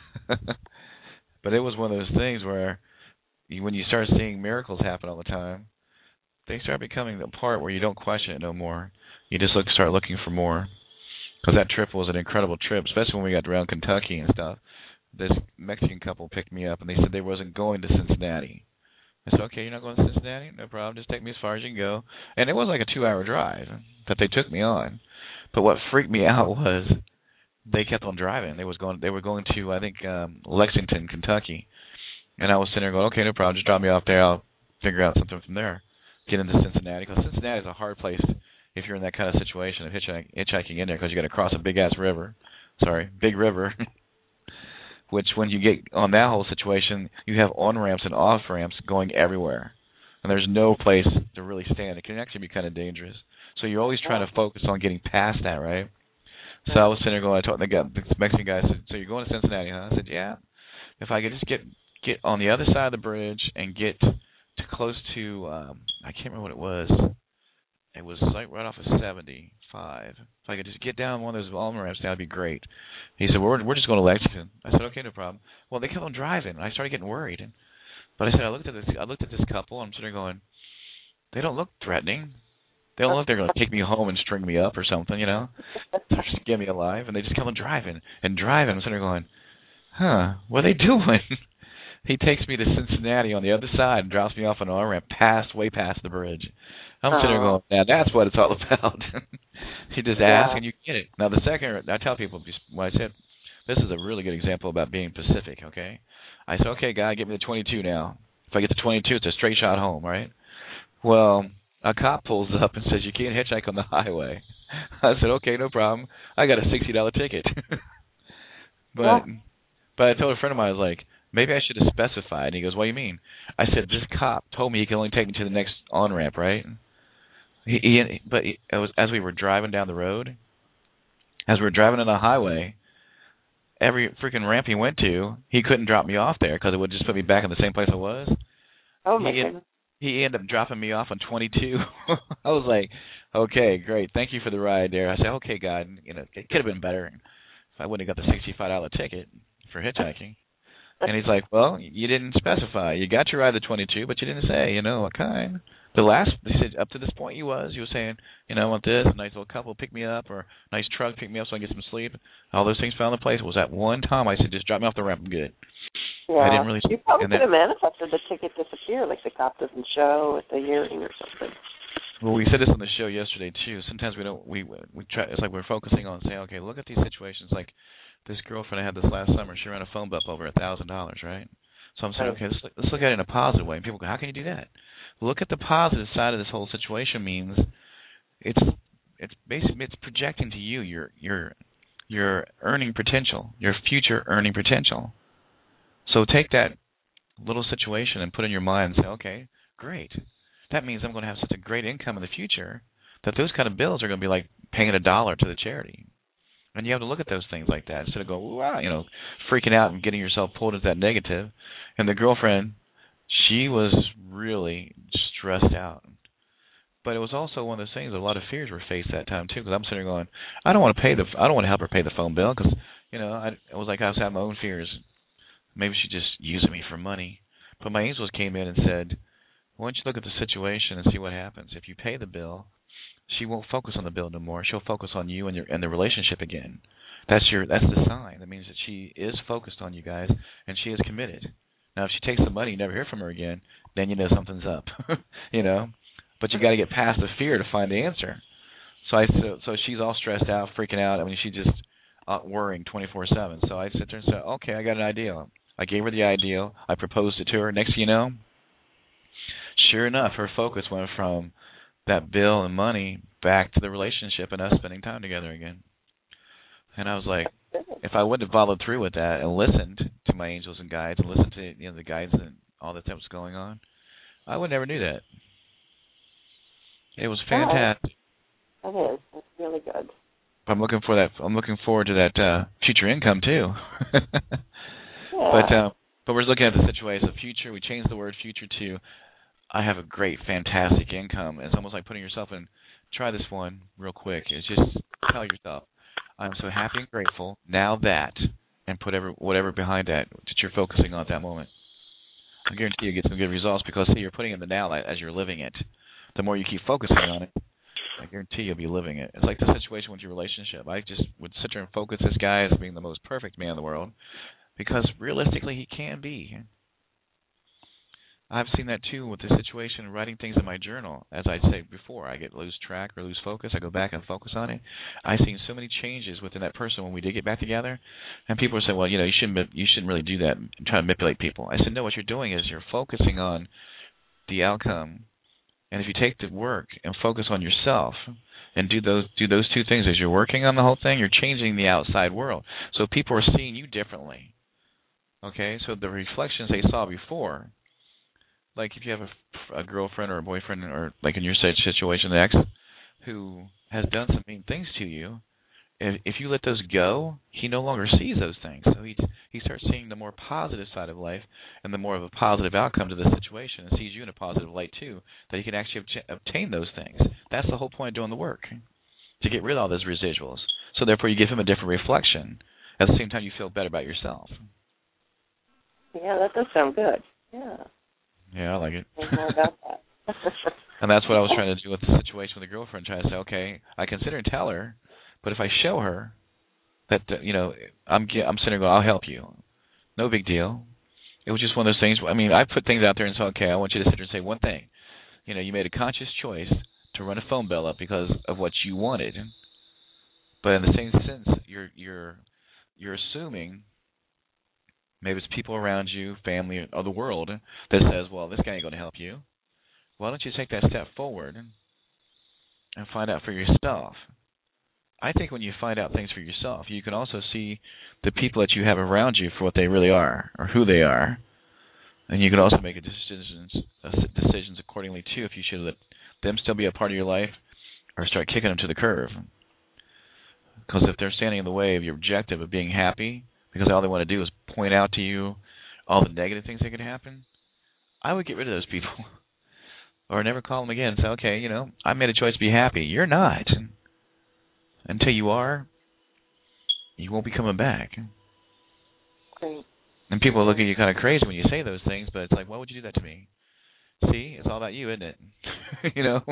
Speaker 2: but it was one of those things where you, when you start seeing miracles happen all the time, they start becoming the part where you don't question it no more. You just look, start looking for more. Because that trip was an incredible trip, especially when we got around Kentucky and stuff. This Mexican couple picked me up, and they said they wasn't going to Cincinnati. I said, okay, you're not going to Cincinnati? No problem. Just take me as far as you can go. And it was like a two-hour drive that they took me on. But what freaked me out was they kept on driving. They was going. They were going to, I think, um, Lexington, Kentucky. And I was sitting there going, okay, no problem. Just drop me off there. I'll figure out something from there. Get into Cincinnati, because Cincinnati is a hard place if you're in that kind of situation of hitchhiking, hitchhiking in there, because you got to cross a big-ass river. Sorry, big river. Which, when you get on that whole situation, you have on-ramps and off-ramps going everywhere. And there's no place to really stand. It can actually be kind of dangerous. So you're always trying to focus on getting past that, right? So I was sitting there going, I told the, guy, the Mexican guy, said, so you're going to Cincinnati, huh? I said, yeah. If I could just get get on the other side of the bridge and get to close to, um, I can't remember what it was. It was like right off of seventy-five. If I could just get down one of those on-ramps, that would be great. He said, we're, we're just going to Lexington. I said, okay, no problem. Well, they kept on driving. I started getting worried. But I said, I looked at this I looked at this couple, and I'm sitting there going, they don't look threatening. They don't look like they're going to take me home and string me up or something, you know, just get me alive. And they just kept on driving and driving. I'm sitting there going, huh, what are they doing? He takes me to Cincinnati on the other side and drops me off an on-ramp past, way past the bridge. I'm sitting there going, now that's what it's all about. You just
Speaker 4: yeah.
Speaker 2: ask and you get it. Now the second, I tell people, when I said, this is a really good example about being Pacific, okay? I said, okay, guy, get me the twenty-two now. If I get the twenty-two, it's a straight shot home, right? Well, a cop pulls up and says, you can't hitchhike on the highway. I said, okay, no problem. I got a sixty dollar ticket. but
Speaker 4: yeah.
Speaker 2: but I told a friend of mine, I was like, maybe I should have specified. And he goes, what do you mean? I said, this cop told me he can only take me to the next on-ramp, right? He, he But he, it was, as we were driving down the road, as we were driving on the highway, every freaking ramp he went to, he couldn't drop me off there because it would just put me back in the same place I was.
Speaker 4: Oh, my
Speaker 2: he,
Speaker 4: goodness.
Speaker 2: He ended up dropping me off on twenty-two. I was like, okay, great. Thank you for the ride there. I said, okay, God, you know, it could have been better if I wouldn't have got the sixty-five dollar ticket for hitchhiking. And he's like, well, you didn't specify. You got your ride at twenty-two, but you didn't say, you know, what kind. The last, he said, up to this point you was, you were saying, you know, I want this, a nice little couple pick me up, or a nice truck pick me up so I can get some sleep. All those things fell into place. It was that one time I said, just drop me off the ramp, I'm good.
Speaker 4: Yeah.
Speaker 2: I didn't really.
Speaker 4: You probably
Speaker 2: and
Speaker 4: could
Speaker 2: that,
Speaker 4: have manifested the ticket disappear, like the cop doesn't show at the hearing or something.
Speaker 2: Well, we said this on the show yesterday too. Sometimes we don't. We we try. It's like we're focusing on saying, okay, look at these situations. Like this girlfriend I had this last summer. She ran a phone bill up over a thousand dollars, right? So I'm saying, okay, let's look, let's look at it in a positive way. And people go, how can you do that? Look at the positive side of this whole situation. Means it's it's basically it's projecting to you your your your earning potential, your future earning potential. So take that little situation and put it in your mind and say, okay, great. That means I'm going to have such a great income in the future that those kind of bills are going to be like paying a dollar to the charity. And you have to look at those things like that instead of going, wow, you know, freaking out and getting yourself pulled into that negative. And the girlfriend, she was really stressed out. But it was also one of those things, a lot of fears were faced that time too, because I'm sitting there going, I don't want to pay the, I don't want to help her pay the phone bill because, you know, I, it was like I was having my own fears. Maybe she's just using me for money. But my angels came in and said, why don't you look at the situation and see what happens. If you pay the bill, she won't focus on the bill no more. She'll focus on you and your and the relationship again. That's your that's the sign. That means that she is focused on you guys and she is committed. Now, if she takes the money, you never hear from her again, then you know something's up. you know, but you got to get past the fear to find the answer. So I so, so she's all stressed out, freaking out. I mean, she just uh, worrying twenty-four seven. So I sit there and say, okay, I got an idea. I gave her the ideal. I proposed it to her. Next thing you know, sure enough, her focus went from that bill and money back to the relationship and us spending time together again. And I was like, if I wouldn't have followed through with that and listened to my angels and guides and listened to you know the guides and all that that was going on, I would never do that. It was fantastic.
Speaker 4: That is. That's really good.
Speaker 2: I'm looking for that. I'm looking forward to that uh, future income too.
Speaker 4: Yeah.
Speaker 2: But uh, but we're looking at the situation as a future. We changed the word future to I have a great, fantastic income. It's almost like putting yourself in. Try this one real quick. It's just tell yourself, I'm so happy and grateful now that, and put every, whatever behind that that you're focusing on at that moment. I guarantee you get some good results because see, you're putting in the now as you're living it. The more you keep focusing on it, I guarantee you'll be living it. It's like the situation with your relationship. I just would sit there and focus this guy as being the most perfect man in the world because realistically he can be. I've seen that too with the situation, writing things in my journal. As I said before, I get lose track or lose focus. I go back and focus on it. I've seen so many changes within that person when we did get back together. And people are saying, well, you know, you shouldn't you shouldn't really do that and try to manipulate people. I said, no, what you're doing is you're focusing on the outcome. And if you take the work and focus on yourself and do those do those two things as you're working on the whole thing, you're changing the outside world. So people are seeing you differently. Okay, so the reflections they saw before, like if you have a, a girlfriend or a boyfriend or like in your situation, the ex, who has done some mean things to you, if, if you let those go, he no longer sees those things. So he he starts seeing the more positive side of life and the more of a positive outcome to the situation and sees you in a positive light too, that he can actually obtain, obtain those things. That's the whole point of doing the work, to get rid of all those residuals. So therefore you give him a different reflection. At the same time you feel better about yourself.
Speaker 4: Yeah, that does sound good. Yeah.
Speaker 2: Yeah, I like it.
Speaker 4: More about that.
Speaker 2: And that's what I was trying to do with the situation with the girlfriend, trying to say, okay, I consider and tell her, but if I show her that, uh, you know, I'm I'm sitting there going, I'll help you. No big deal. It was just one of those things. I mean, I put things out there and say, okay, I want you to sit there and say one thing. You know, you made a conscious choice to run a phone bill up because of what you wanted. But in the same sense, you're you're you're assuming maybe it's people around you, family, or the world that says, well, this guy ain't going to help you. why don't you take that step forward and find out for yourself? I think when you find out things for yourself, you can also see the people that you have around you for what they really are or who they are. And you can also make a decisions, uh, decisions accordingly, too, if you should let them still be a part of your life or start kicking them to the curb. Because if they're standing in the way of your objective of being happy, because all they want to do is point out to you all the negative things that could happen, I would get rid of those people. Or never call them again and say, okay, you know, I made a choice to be happy. You're not. Until you are, you won't be coming back.
Speaker 4: Great.
Speaker 2: And people look at you kind of crazy when you say those things, but it's like, why would you do that to me? See, it's all about you, isn't it? You know?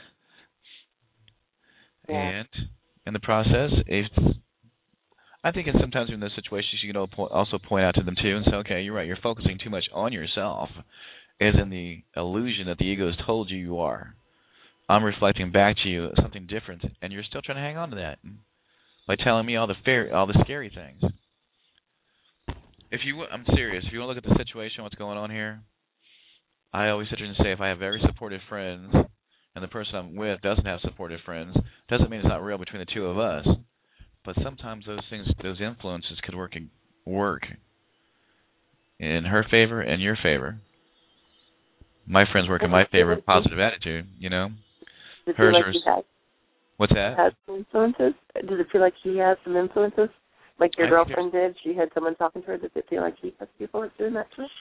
Speaker 4: Yeah.
Speaker 2: And in the process, if I think in sometimes in those situations, you can also point out to them, too, and say, okay, you're right, you're focusing too much on yourself, as in the illusion that the ego has told you you are. I'm reflecting back to you something different, and you're still trying to hang on to that by telling me all the fair, all the scary things. If you, I'm serious. If you want to look at the situation, what's going on here, I always sit here and say, if I have very supportive friends, and the person I'm with doesn't have supportive friends, doesn't mean it's not real between the two of us. But sometimes those things, those influences, could work work in her favor and your favor. My friends work in my favor, positive attitude. You know.
Speaker 4: Does it
Speaker 2: Hers
Speaker 4: feel like
Speaker 2: are,
Speaker 4: he has,
Speaker 2: what's that?
Speaker 4: has some influences? Does it feel like he has some influences? Like your
Speaker 2: I
Speaker 4: girlfriend did? She had someone talking to her. Does it feel like he has people doing that to her?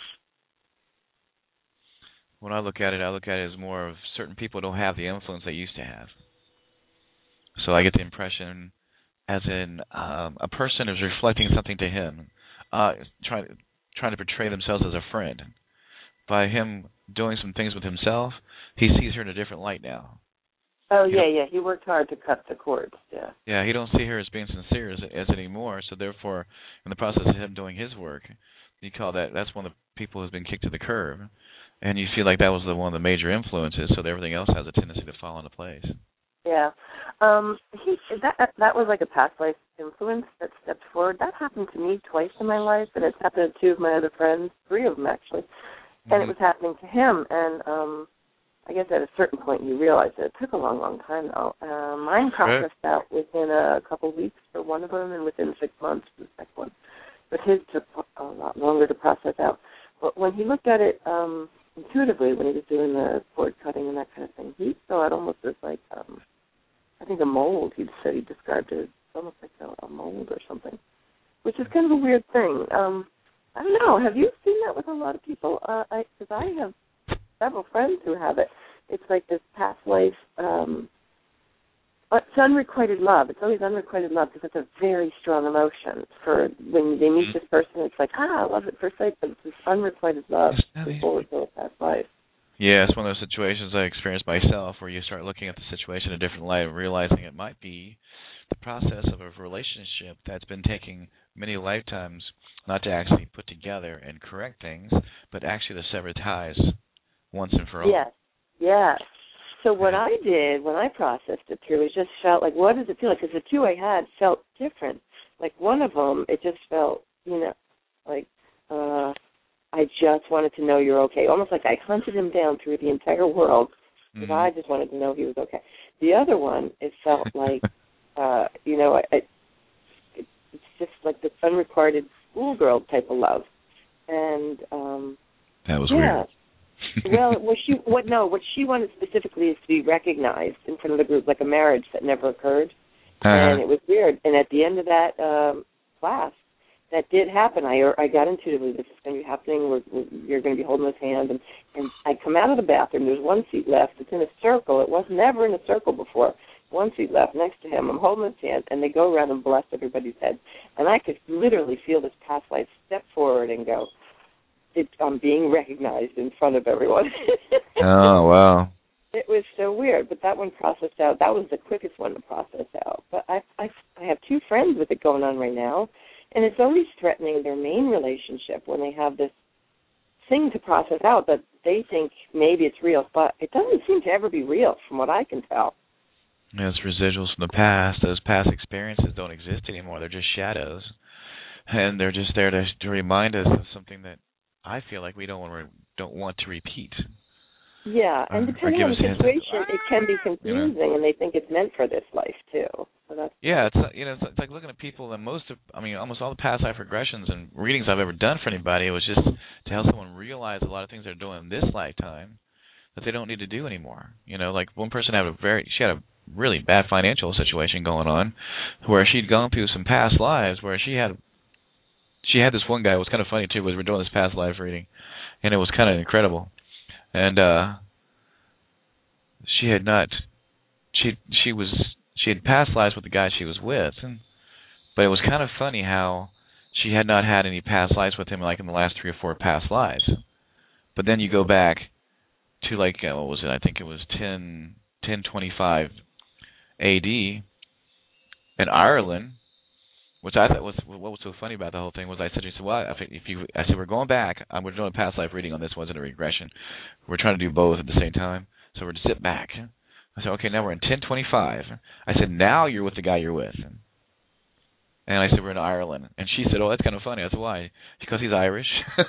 Speaker 2: When I look at it, I look at it as more of certain people don't have the influence they used to have. So I get the impression, as in um, a person is reflecting something to him, uh, trying trying to portray themselves as a friend. By him doing some things with himself, he sees her in a different light now.
Speaker 4: Oh,
Speaker 2: You
Speaker 4: yeah,
Speaker 2: know,
Speaker 4: yeah. He worked hard to cut the cords, yeah.
Speaker 2: Yeah, he don't see her as being sincere as, as anymore, so therefore, in the process of him doing his work, you call that, that's one of the people who's been kicked to the curb. And you feel like that was the one of the major influences, so that everything else has a tendency to fall into place.
Speaker 4: Yeah. Um, he that that was like a past life influence that stepped forward. That happened to me twice in my life, and it's happened to two of my other friends, three of them actually. And
Speaker 2: Mm-hmm.
Speaker 4: it was happening to him, and um, I guess at a certain point you realize it. It took a long, long time, though. Uh, mine processed right. out within a couple of weeks for one of them, and within six months for the second one. But his took a lot longer to process out. But when he looked at it um, intuitively, when he was doing the cord cutting and that kind of thing, he saw it almost as like, um, I think a mold. He said he described it as almost like a, a mold or something, which is kind of a weird thing. Um, I don't know. Have you seen that with a lot of people? Uh, I, because I have several friends who have it. It's like this past life. Um, it's unrequited love. It's always unrequited love because it's a very strong emotion. For when they meet this person, it's like, ah, I love it first sight, but it's this unrequited love before it's a past life.
Speaker 2: Yeah, it's one of those situations I experienced myself where you start looking at the situation in a different light and realizing it might be the process of a relationship that's been taking many lifetimes not to actually put together and correct things, but actually to sever ties once and for all.
Speaker 4: Yes, yes. So what I did when I processed it through is just felt like, what does it feel like? Because the two I had felt different. Like one of them, it just felt, you know, like uh, I just wanted to know you're okay. Almost like I hunted him down through the entire world because mm-hmm. I just wanted to know he was okay. The other one, it felt like, uh, you know, I, I, it, it's just like this unrequited schoolgirl type of love. And um,
Speaker 2: that was
Speaker 4: yeah.
Speaker 2: weird.
Speaker 4: Well, what she what no, what she wanted specifically is to be recognized in front of the group, like a marriage that never occurred, uh-huh. and it was weird. And at the end of that um, class, that did happen. I I got intuitively this is going to be happening. We're, we're, you're going to be holding his hand, and and I come out of the bathroom. There's one seat left. It's in a circle. It was never in a circle before. One seat left next to him. I'm holding his hand, and they go around and bless everybody's head, and I could literally feel this past life step forward and go. It, I'm being recognized in front of everyone.
Speaker 2: Oh, wow.
Speaker 4: It was so weird, but that one processed out. That was the quickest one to process out. But I, I, I have two friends with it going on right now, and it's always threatening their main relationship when they have this thing to process out that they think maybe it's real, but it doesn't seem to ever be real from what I can tell.
Speaker 2: Yeah, it's residuals from the past. Those past experiences don't exist anymore. They're just shadows, and they're just there to, to remind us of something that I feel like we don't want to, don't want to repeat.
Speaker 4: Yeah, and
Speaker 2: or,
Speaker 4: depending
Speaker 2: or
Speaker 4: on the situation, it can be confusing,
Speaker 2: you know?
Speaker 4: and they think it's meant for this life too. So that's
Speaker 2: yeah, it's you know, it's, it's like looking at people, and most of, I mean, almost all the past life regressions and readings I've ever done for anybody, it was just to help someone realize a lot of things they're doing in this lifetime that they don't need to do anymore. You know, like one person had a very, she had a really bad financial situation going on, where she'd gone through some past lives where she had, she had this one guy. It was kind of funny too, was we were doing this past life reading, and it was kind of incredible. And uh, she had not, she she was she had past lives with the guy she was with, and, but it was kind of funny how she had not had any past lives with him like in the last three or four past lives. But then you go back to like uh, what was it? I think it was ten twenty-five A D in Ireland. Which I thought was what was so funny about the whole thing was I said, she said, well, if you, I said, we're going back. I'm, we're doing a past life reading on this. Wasn't a regression. We're trying to do both at the same time. So we're to sit back. I said, okay, now we're in ten twenty-five. I said, now you're with the guy you're with. And I said, we're in Ireland. And she said, oh, that's kind of funny. I said, why? Because he's Irish.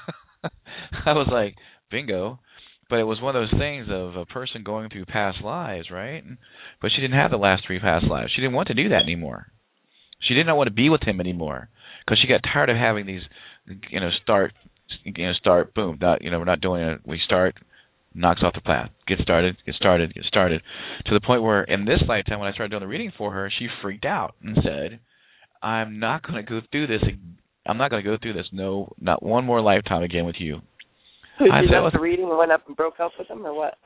Speaker 2: I was like, bingo. But it was one of those things of a person going through past lives, right? But she didn't have the last three past lives. She didn't want to do that anymore. She did not want to be with him anymore because she got tired of having these, you know, start, you know, start, boom, not, you know, we're not doing it. We start, knocks off the path, get started, get started, get started, to the point where in this lifetime when I started doing the reading for her, she freaked out and said, I'm not going to go through this. I'm not going to go through this. No, not one more lifetime again with you.
Speaker 4: So
Speaker 2: I
Speaker 4: she
Speaker 2: said,
Speaker 4: left the reading and went up and broke up with him, or what?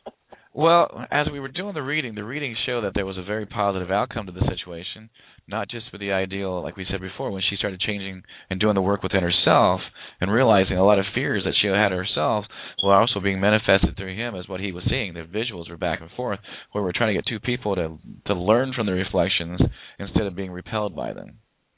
Speaker 2: Well, as we were doing the reading, the readings show that there was a very positive outcome to the situation, not just for the ideal, like we said before, when she started changing and doing the work within herself and realizing a lot of fears that she had herself were also being manifested through him as what he was seeing. The visuals were back and forth, where we're trying to get two people to to learn from the reflections instead of being repelled by them.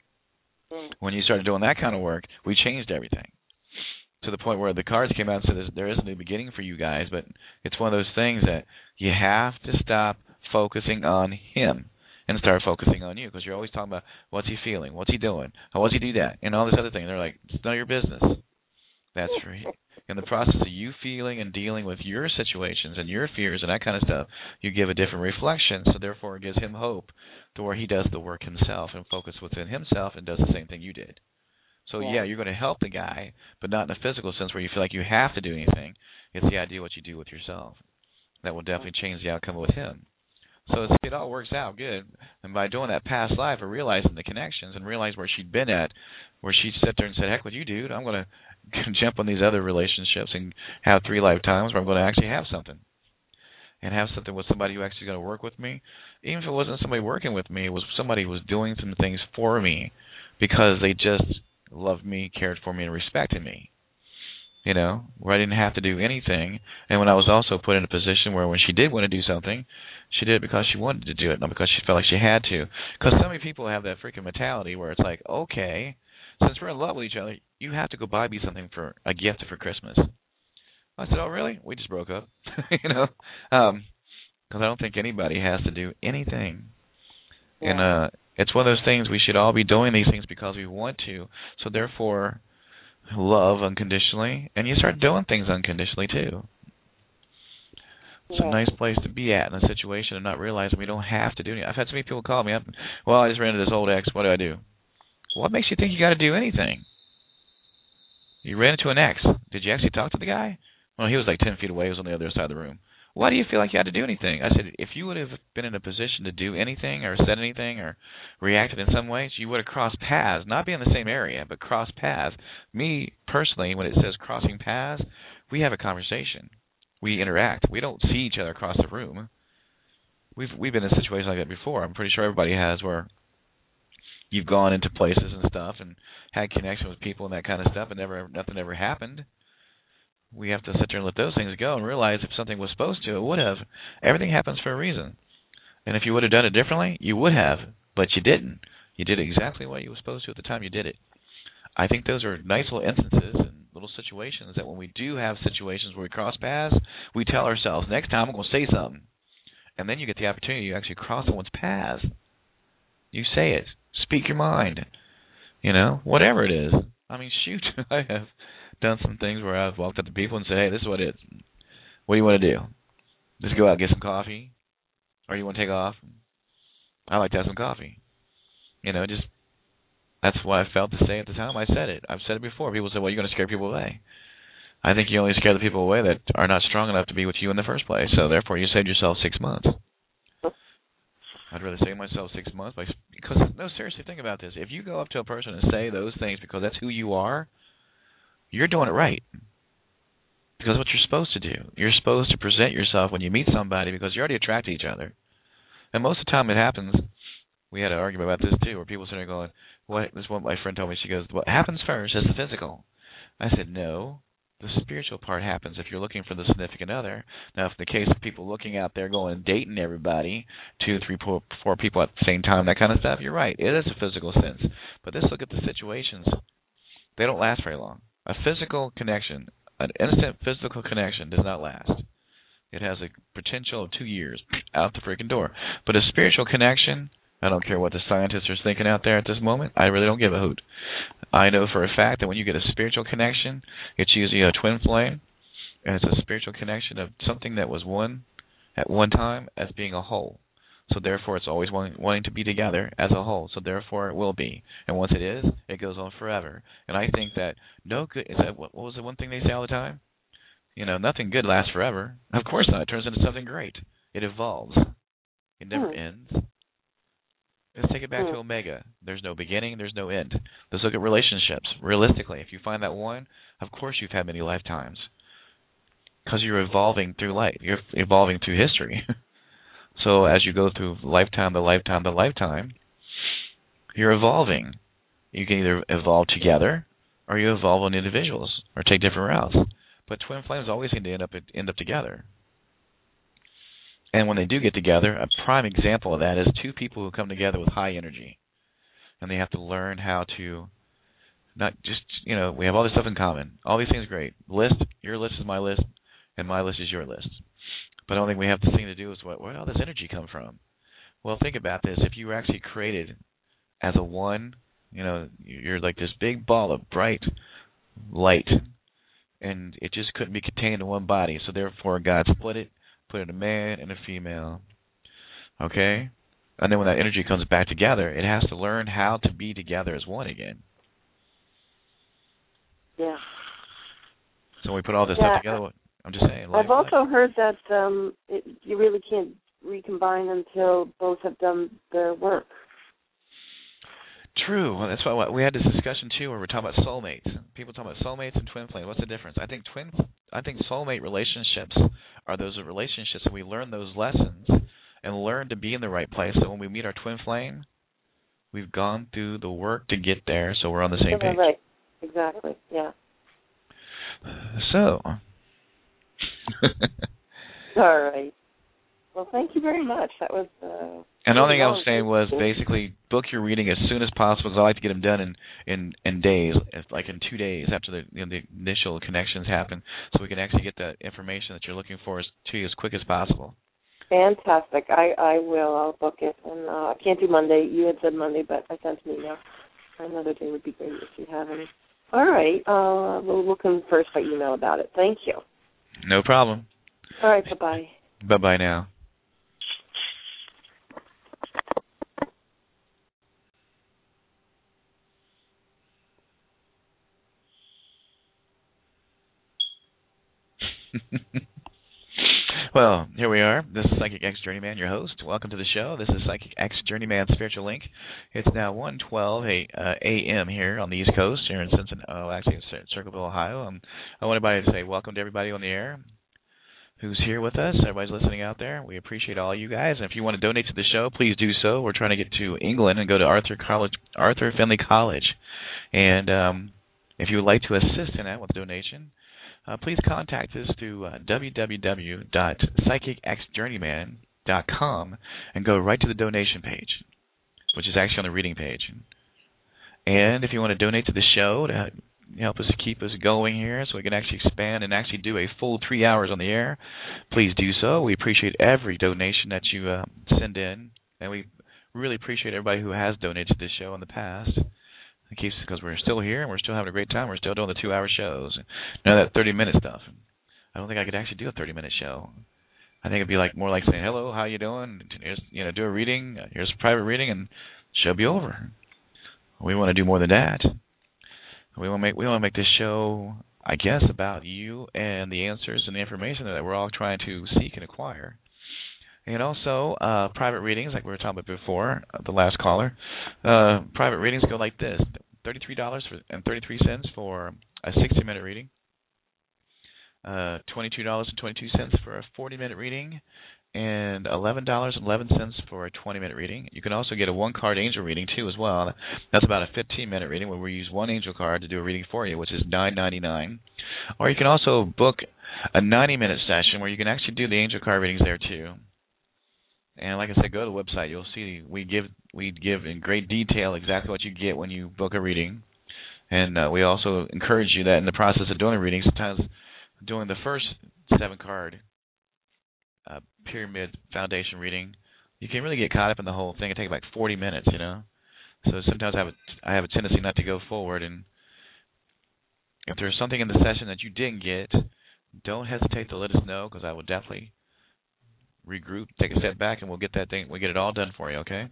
Speaker 2: Mm. When you started doing that kind of work, we changed everything. To the point where the cards came out and said there is a new beginning for you guys, but it's one of those things that you have to stop focusing on him and start focusing on you, because you're always talking about what's he feeling, what's he doing, how does he do that, and all this other thing. They're like, it's none of your business. That's right. In the process of you feeling and dealing with your situations and your fears and that kind of stuff, you give a different reflection, so therefore it gives him hope to where he does the work himself and focus within himself and does the same thing you did. So, yeah, you're going to help the guy, but not in a physical sense where you feel like you have to do anything. It's the idea of what you do with yourself. That will definitely change the outcome with him. So it's, it all works out good. And by doing that past life or realizing the connections and realize where she'd been at, where she'd sit there and said, heck with you, dude, I'm going to jump on these other relationships and have three lifetimes where I'm going to actually have something. And have something with somebody who actually is going to work with me. Even if it wasn't somebody working with me, it was somebody who was doing some things for me because they just loved me, cared for me, and respected me, you know, where I didn't have to do anything. And when I was also put in a position where when she did want to do something, she did it because she wanted to do it, not because she felt like she had to. Because so many people have that freaking mentality where it's like, okay, since we're in love with each other, you have to go buy me something for a gift for Christmas. I said, oh, really? We just broke up, you know, because um, I don't think anybody has to do anything. Yeah. And uh, it's one of those things, we should all be doing these things because we want to. So therefore, love unconditionally, and you start doing things unconditionally too. It's yeah. a nice place to be at in a situation and not realizing we don't have to do anything. I've had so many people call me up, and, well, I just ran into this old ex. What do I do? What makes you think you got to do anything? You ran into an ex. Did you actually talk to the guy? Well, he was like ten feet away. He was on the other side of the room. Why do you feel like you had to do anything? I said, if you would have been in a position to do anything or said anything or reacted in some ways, you would have crossed paths, not be in the same area, but cross paths. Me, personally, when it says crossing paths, we have a conversation. We interact. We don't see each other across the room. We've we've been in situations like that before. I'm pretty sure everybody has, where you've gone into places and stuff and had connection with people and that kind of stuff, and never nothing ever happened. We have to sit there and let those things go and realize if something was supposed to, it would have. Everything happens for a reason. And if you would have done it differently, you would have, but you didn't. You did exactly what you were supposed to at the time you did it. I think those are nice little instances and little situations that when we do have situations where we cross paths, we tell ourselves, next time I'm going to say something. And then you get the opportunity to actually cross someone's path. You say it. Speak your mind. You know, whatever it is. I mean, shoot, I have done some things where I've walked up to people and said, hey, this is what it is. What do you want to do? Just go out and get some coffee? Or you want to take off? I like to have some coffee. You know, just, that's what I felt to say at the time. I said it. I've said it before. People say, well, you're going to scare people away. I think you only scare the people away that are not strong enough to be with you in the first place. So therefore, you saved yourself six months. I'd rather save myself six months by, because, no, seriously, think about this. If you go up to a person and say those things because that's who you are, you're doing it right. Because what you're supposed to do, you're supposed to present yourself when you meet somebody because you already attract each other. And most of the time it happens, we had an argument about this too, where people sitting there going, what, this is what my friend told me, she goes, what happens first is the physical. I said, no. The spiritual part happens if you're looking for the significant other. Now, if in the case of people looking out there going and dating everybody, two, three, four, four people at the same time, that kind of stuff, you're right. It is a physical sense. But let's look at the situations. They don't last very long. A physical connection, an instant physical connection does not last. It has a potential of two years out the freaking door. But a spiritual connection, I don't care what the scientists are thinking out there at this moment. I really don't give a hoot. I know for a fact that when you get a spiritual connection, it's usually a twin flame, and it's a spiritual connection of something that was one at one time as being a whole. So therefore, it's always wanting, wanting to be together as a whole. So therefore, it will be. And once it is, it goes on forever. And I think that no good. Is that what, what was the one thing they say all the time? You know, nothing good lasts forever. Of course not. It turns into something great. It evolves. It never hmm. ends. Let's take it back to Omega. There's no beginning, there's no end. Let's look at relationships. Realistically, if you find that one, of course you've had many lifetimes. Because you're evolving through life. You're evolving through history. So as you go through lifetime to lifetime to lifetime, you're evolving. You can either evolve together or you evolve on individuals or take different routes. But twin flames always seem to end up end up together. And when they do get together, a prime example of that is two people who come together with high energy. And they have to learn how to not just, you know, we have all this stuff in common. All these things are great. List, your list is my list, and my list is your list. But the only thing we have to thing to do is, what, where did all this energy come from? Well, think about this. If you were actually created as a one, you know, you're like this big ball of bright light, and it just couldn't be contained in one body. So therefore, God split it, put it in a man and a female, okay? And then when that energy comes back together, it has to learn how to be together as one again.
Speaker 4: Yeah.
Speaker 2: So when we put all this
Speaker 4: yeah.
Speaker 2: stuff together, I'm just saying.
Speaker 4: I've also heard that um, it, you really can't recombine until both have done their work.
Speaker 2: True. Well, that's why we had this discussion too, where we're talking about soulmates. People talk about soulmates and twin flames. What's the difference? I think twin. I think soulmate relationships are those relationships that we learn those lessons and learn to be in the right place. So when we meet our twin flame, we've gone through the work to get there, so we're on the same page.
Speaker 4: Right. Exactly. Yeah.
Speaker 2: So.
Speaker 4: All right. Well, thank you very much. That was. Uh,
Speaker 2: and the only thing I was saying was basically book your reading as soon as possible, because I like to get them done in in, in days, like in two days after the you know, the initial connections happen, so we can actually get the information that you're looking for to you as quick as possible.
Speaker 4: Fantastic. I, I will. I'll book it. And uh, I can't do Monday. You had said Monday, but I sent an email. Another day would be great if you have any. All right. Uh, we'll, we'll converse by email about it. Thank you.
Speaker 2: No problem.
Speaker 4: All right. Bye-bye.
Speaker 2: Bye-bye now. Well, here we are. This is Psychic X Journeyman, your host. Welcome to the show. This is Psychic X Journeyman Spiritual Link. It's now one twelve a m here on the East Coast, here in Cincinnati, oh, actually in Circleville, Ohio. Um, I want everybody to say welcome to everybody on the air who's here with us. Everybody's listening out there. We appreciate all you guys. And if you want to donate to the show, please do so. We're trying to get to England and go to Arthur College, Arthur Findlay College. And um, if you would like to assist in that with a donation, Uh, please contact us through uh, w w w dot psychic x journeyman dot com and go right to the donation page, which is actually on the reading page. And if you want to donate to the show to help us keep us going here so we can actually expand and actually do a full three hours on the air, please do so. We appreciate every donation that you uh, send in, and we really appreciate everybody who has donated to this show in the past. It keeps because we're still here and we're still having a great time. We're still doing the two-hour shows, none of that thirty-minute stuff. I don't think I could actually do a thirty-minute show. I think it'd be like more like saying, "Hello, how you doing? Here's, you know, do a reading. Here's a private reading, and show be over." We want to do more than that. We want to make we want to make this show, I guess, about you and the answers and the information that we're all trying to seek and acquire. And also, uh, private readings, like we were talking about before, uh, the last caller. Uh, private readings go like this: thirty-three dollars and thirty-three cents for a sixty-minute reading, uh, twenty-two dollars and twenty-two cents for a forty-minute reading, and eleven dollars and eleven cents for a twenty-minute reading. You can also get a one-card angel reading, too, as well. That's about a fifteen-minute reading where we use one angel card to do a reading for you, which is nine ninety-nine. Or you can also book a ninety-minute session where you can actually do the angel card readings there, too. And like I said, go to the website. You'll see we give we give in great detail exactly what you get when you book a reading. And uh, we also encourage you that in the process of doing a reading, sometimes doing the first seven-card uh, pyramid foundation reading, you can really get caught up in the whole thing. It takes like forty minutes, you know. So sometimes I have a, I have a tendency not to go forward. And if there's something in the session that you didn't get, don't hesitate to let us know, because I will definitely regroup, take a step back, and we'll get that thing. We'll get it all done for you. Okay.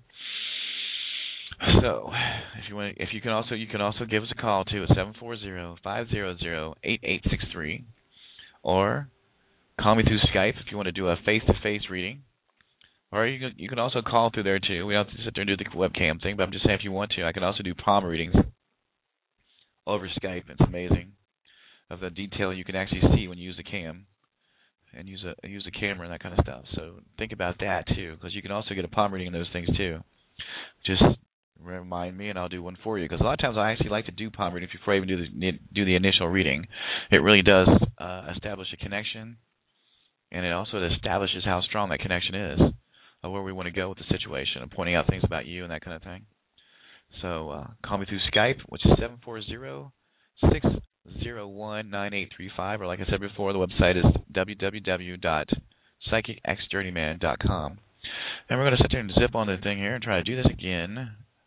Speaker 2: So, if you want, if you can also, you can also give us a call too at seven four zero, five zero zero, eight eight six three, or call me through Skype if you want to do a face-to-face reading, or you can you can also call through there too. We don't have to sit there and do the webcam thing, but I'm just saying if you want to, I can also do palm readings over Skype. It's amazing of the detail you can actually see when you use the cam. And use a use a camera and that kind of stuff. So think about that too, because you can also get a palm reading in those things too. Just remind me, and I'll do one for you. Because a lot of times I actually like to do palm readings before I even do the do the initial reading. It really does uh, establish a connection, and it also establishes how strong that connection is, or where we want to go with the situation, and pointing out things about you and that kind of thing. So uh, call me through Skype, which is seven four zero, six zero one, nine eight three five, or like I said before, the website is w w w dot psychic x journeyman dot com. And we're going to sit there and zip on the thing here and try to do this again.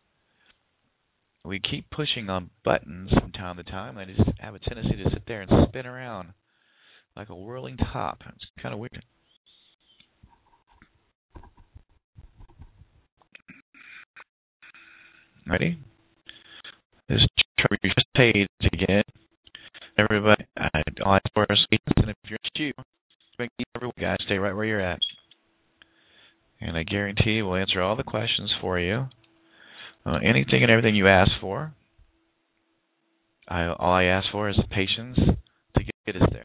Speaker 2: We keep pushing on buttons from time to time. I just have a tendency to sit there and spin around like a whirling top. It's kind of weird. Ready? This is your page again. Everybody, I all ask for us, and if you're you, everyone, guys, stay right where you're at. And I guarantee we'll answer all the questions for you. Uh, anything and everything you ask for. I, all I ask for is patience to get, get us there.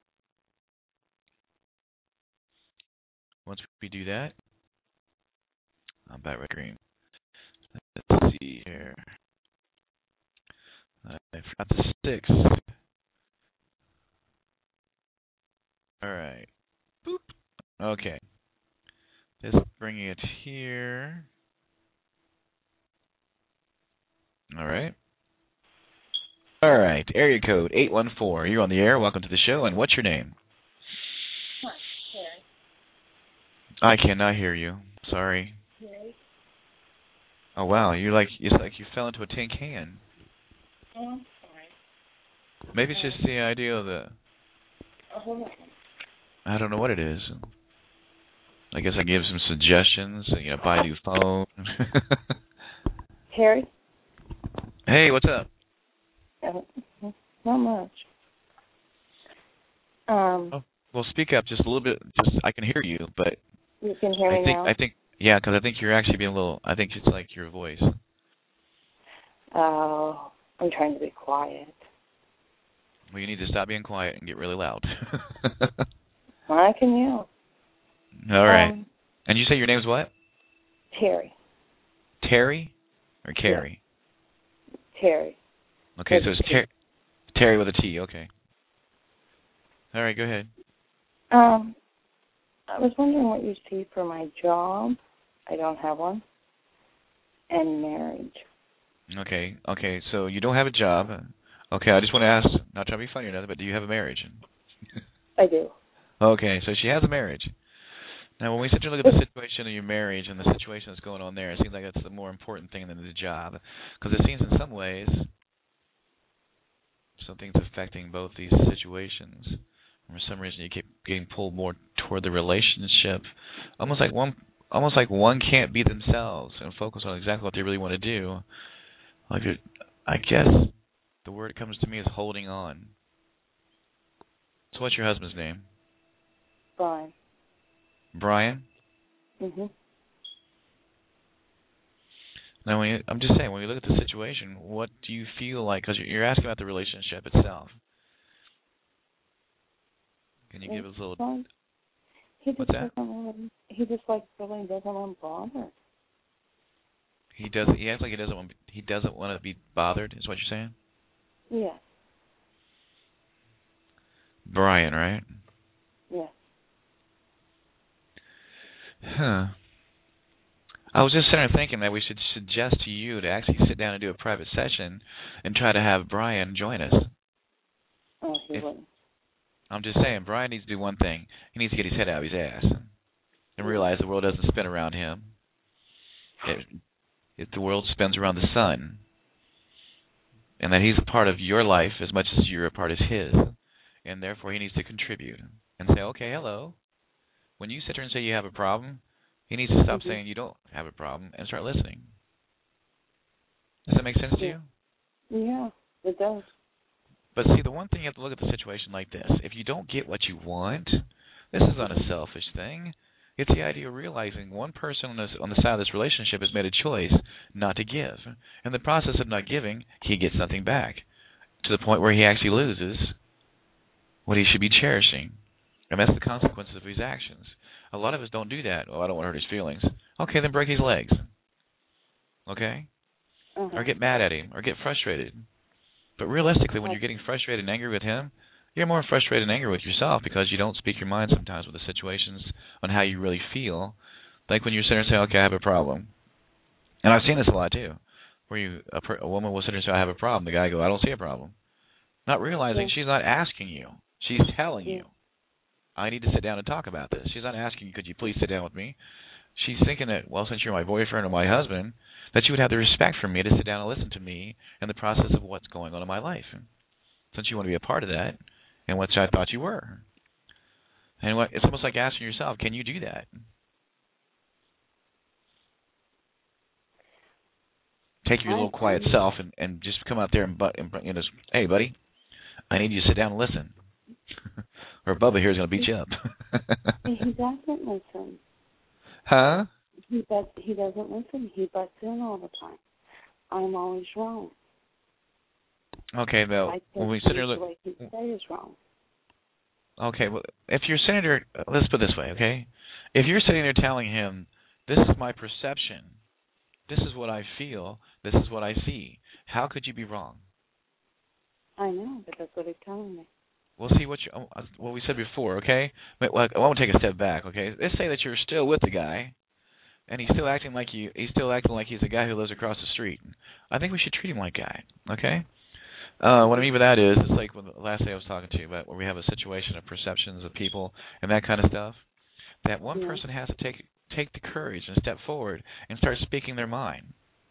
Speaker 2: Once we do that, I'm back with green. Let's see here. I forgot the six. All right. Boop. Okay. Just bringing it here. All right. All right. Area code eight one four. You're on the air. Welcome to the show. And what's your name? I cannot hear you. Sorry. Oh wow. You're like it's like you fell into a tin can.
Speaker 5: Oh, I'm sorry.
Speaker 2: Maybe it's just the idea of the.
Speaker 5: Oh.
Speaker 2: I don't know what it is. I guess I give some suggestions. You know, buy a new phone.
Speaker 5: Harry?
Speaker 2: Hey, what's up?
Speaker 5: Uh, not much. Um.
Speaker 2: Oh, well, speak up just a little bit. Just I can hear you, but
Speaker 5: you can hear me
Speaker 2: I think
Speaker 5: now.
Speaker 2: I think yeah, because I think you're actually being a little. I think it's like your voice.
Speaker 5: Oh, I'm trying to be quiet.
Speaker 2: Well, you need to stop being quiet and get really loud.
Speaker 5: I can yell.
Speaker 2: All right.
Speaker 5: Um,
Speaker 2: and you say your name's what?
Speaker 5: Terry.
Speaker 2: Terry or Carrie?
Speaker 5: Yeah. Terry.
Speaker 2: Okay,
Speaker 5: with
Speaker 2: so it's Ter- Terry with a T. Okay. All right, go ahead.
Speaker 5: Um, I was wondering what you see for my job. I don't have one. And marriage.
Speaker 2: Okay. Okay. So you don't have a job. Okay. I just want to ask, not trying to be funny or nothing, but do you have a marriage?
Speaker 5: I do.
Speaker 2: Okay. So she has a marriage. Now, when we sit and look at the situation of your marriage and the situation that's going on there, it seems like that's the more important thing than the job, because it seems in some ways something's affecting both these situations. For some reason, you keep getting pulled more toward the relationship, almost like one, almost like one can't be themselves and focus on exactly what they really want to do. Like, you're, I guess the word that comes to me is holding on. So, what's your husband's name?
Speaker 5: Brian.
Speaker 2: Brian.
Speaker 5: Mhm.
Speaker 2: Now, when you, I'm just saying, when you look at the situation, what do you feel like? Because you're asking about the relationship itself. Can you give us a little?
Speaker 5: Fine. He just
Speaker 2: What's that?
Speaker 5: doesn't want to, he just like really doesn't want to bother.
Speaker 2: He does. He acts like he doesn't want. He doesn't want to be bothered. Is what you're saying?
Speaker 5: Yes.
Speaker 2: Brian, right?
Speaker 5: Yes.
Speaker 2: Huh. I was just sitting there thinking that we should suggest to you to actually sit down and do a private session and try to have Brian join us.
Speaker 5: Oh, he
Speaker 2: If,
Speaker 5: wouldn't.
Speaker 2: I'm just saying, Brian needs to do one thing. He needs to get his head out of his ass and realize the world doesn't spin around him. It, it, the world spins around the sun. And that he's a part of your life as much as you're a part of his. And therefore he needs to contribute and say, okay, hello. When you sit there and say you have a problem, he needs to stop
Speaker 5: mm-hmm.
Speaker 2: saying you don't have a problem and start listening. Does that make sense to you?
Speaker 5: Yeah, it does.
Speaker 2: But see, the one thing you have to look at the situation like this. If you don't get what you want, this is not a selfish thing. It's the idea of realizing one person on, this, on the side of this relationship has made a choice not to give. In the process of not giving, he gets something back to the point where he actually loses what he should be cherishing. And that's the consequences of his actions. A lot of us don't do that. Oh, I don't want to hurt his feelings. Okay, then break his legs. Okay?
Speaker 5: Uh-huh.
Speaker 2: Or get mad at him, or get frustrated. But realistically, when you're getting frustrated and angry with him, you're more frustrated and angry with yourself because you don't speak your mind sometimes with the situations on how you really feel. Like when you're sitting there and say, okay, I have a problem. And I've seen this a lot too, where you a, per, a woman will sit there and say, I have a problem. The guy go, I don't see a problem. Not realizing
Speaker 5: yeah.
Speaker 2: she's not asking you. She's telling
Speaker 5: yeah.
Speaker 2: you, I need to sit down and talk about this. She's not asking you, could you please sit down with me? She's thinking that, well, since you're my boyfriend or my husband, that you would have the respect for me to sit down and listen to me and the process of what's going on in my life. Since you want to be a part of that, and which I thought you were. And what, it's almost like asking yourself, can you do that? Take your little quiet self and, and just come out there and, but, and you know, hey, buddy, I need you to sit down and listen. Or Bubba here is going to beat you up.
Speaker 5: He doesn't listen.
Speaker 2: Huh?
Speaker 5: He but he doesn't listen. He butts in all the time. I'm always wrong.
Speaker 2: Okay, though, when we sit here, look.
Speaker 5: The way he says is wrong.
Speaker 2: Okay, well, if you're sitting there, let's put it this way, okay? If you're sitting there telling him, this is my perception, this is what I feel, this is what I see, how could you be wrong?
Speaker 5: I know, but that's what he's telling me.
Speaker 2: Well, see what you, what we said before, okay? But, well, I want to take a step back, okay? Let's say that you're still with the guy, and he's still acting like you. He's still acting like he's the guy who lives across the street. I think we should treat him like that, okay? Uh, what I mean by that is, it's like when the last day I was talking to you about where we have a situation of perceptions of people and that kind of stuff. That one
Speaker 5: yeah.
Speaker 2: person has to take take the courage and step forward and start speaking their mind.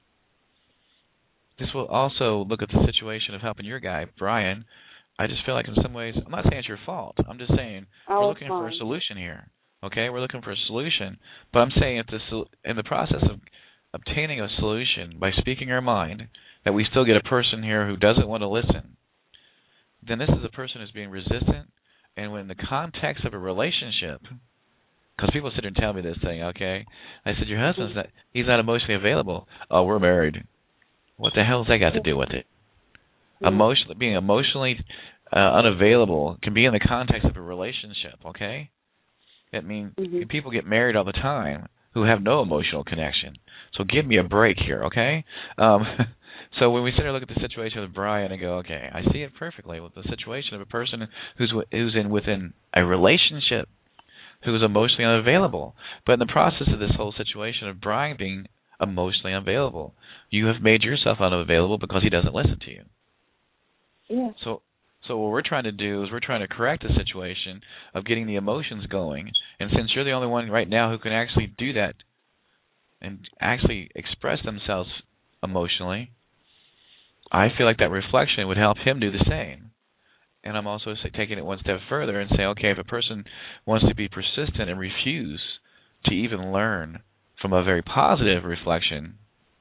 Speaker 2: This will also look at the situation of helping your guy, Brian. I just feel like in some ways, I'm not saying it's your fault. I'm just saying
Speaker 5: oh,
Speaker 2: we're looking
Speaker 5: fine.
Speaker 2: for a solution here. Okay, we're looking for a solution, but I'm saying if the in the process of obtaining a solution by speaking our mind, that we still get a person here who doesn't want to listen, then this is a person who's being resistant. And when the context of a relationship, because people sit there and tell me this thing, okay, I said, your husband's not, he's not emotionally available. Oh, we're married. What the hell has that got to do with it? Yeah. Emotionally, being emotionally uh, unavailable can be in the context of a relationship, okay? That means
Speaker 5: mm-hmm.
Speaker 2: people get married all the time who have no emotional connection. So give me a break here, okay? Um, so when we sit here and look at the situation with Brian and go, okay, I see it perfectly with the situation of a person who's who's in within a relationship who is emotionally unavailable. But in the process of this whole situation of Brian being emotionally unavailable, you have made yourself unavailable because he doesn't listen to you.
Speaker 5: Yeah.
Speaker 2: So So what we're trying to do is we're trying to correct the situation of getting the emotions going. And since you're the only one right now who can actually do that and actually express themselves emotionally, I feel like that reflection would help him do the same. And I'm also taking it one step further and saying, okay, if a person wants to be persistent and refuse to even learn from a very positive reflection,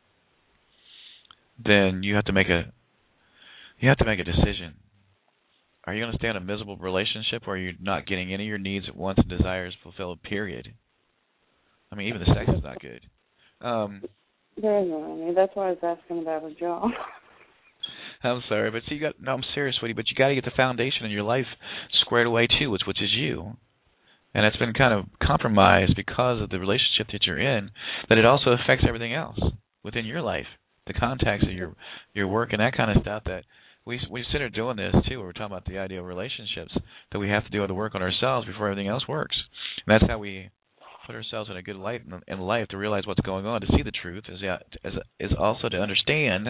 Speaker 2: then you have to make a you have to make a decision. Are you going to stay in a miserable relationship where you're not getting any of your needs at once and desires fulfilled, period? I mean, even the sex is not good. Um,
Speaker 5: there is no any. That's why I was asking about a job.
Speaker 2: I'm sorry, but see, you got no. I'm serious, sweetie. But you got to get the foundation in your life squared away too, which which is you, and it's been kind of compromised because of the relationship that you're in. That it also affects everything else within your life, the context of your your work and that kind of stuff. That we we sit here doing this too. We're talking about the idea of relationships that we have to do all the work on ourselves before everything else works, and that's how we put ourselves in a good light in, in life to realize what's going on, to see the truth, is is is also to understand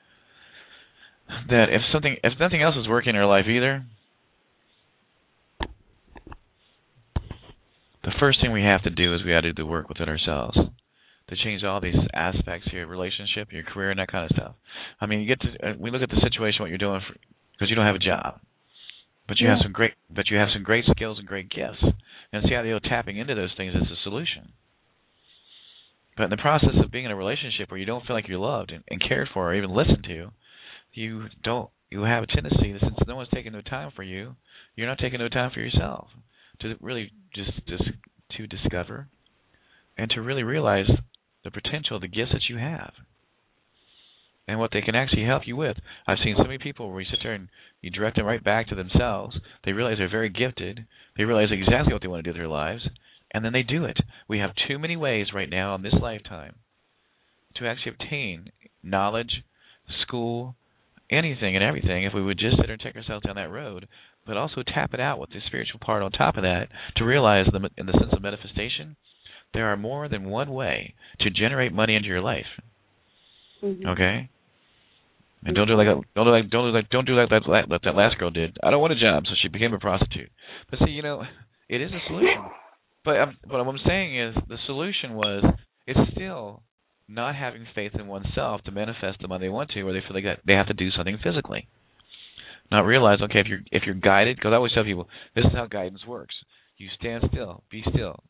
Speaker 2: that if something, if nothing else is working in our life either, the first thing we have to do is we have to do the work within ourselves to change all these aspects of your relationship, your career, and that kind of stuff. I mean, you get to uh, we look at the situation, what you're doing, because you don't have a job, but you yeah. have some great, but you have some great skills and great gifts, and see how you know tapping into those things is the solution. But in the process of being in a relationship where you don't feel like you're loved and, and cared for or even listened to, you don't. You have a tendency, since no one's taking no time for you, you're not taking no time for yourself to really just, just to discover and to really realize the potential of the gifts that you have and what they can actually help you with. I've seen so many people where you sit there and you direct them right back to themselves. They realize they're very gifted. They realize exactly what they want to do with their lives, and then they do it. We have too many ways right now in this lifetime to actually obtain knowledge, school, anything and everything, if we would just sit there and take ourselves down that road, but also tap it out with the spiritual part on top of that to realize, the, in the sense of manifestation, there are more than one way to generate money into your life. Mm-hmm. Okay, and don't do like don't do like don't do like don't do like that like that last girl did. I don't want a job, so she became a prostitute. But see, you know, it is a solution. But I'm, but what I'm saying is the solution was it's still not having faith in oneself to manifest the money they want to, or they feel like they have to do something physically. Not realize, okay, if you're if you're guided, because I always tell people this is how guidance works. You stand still, be still,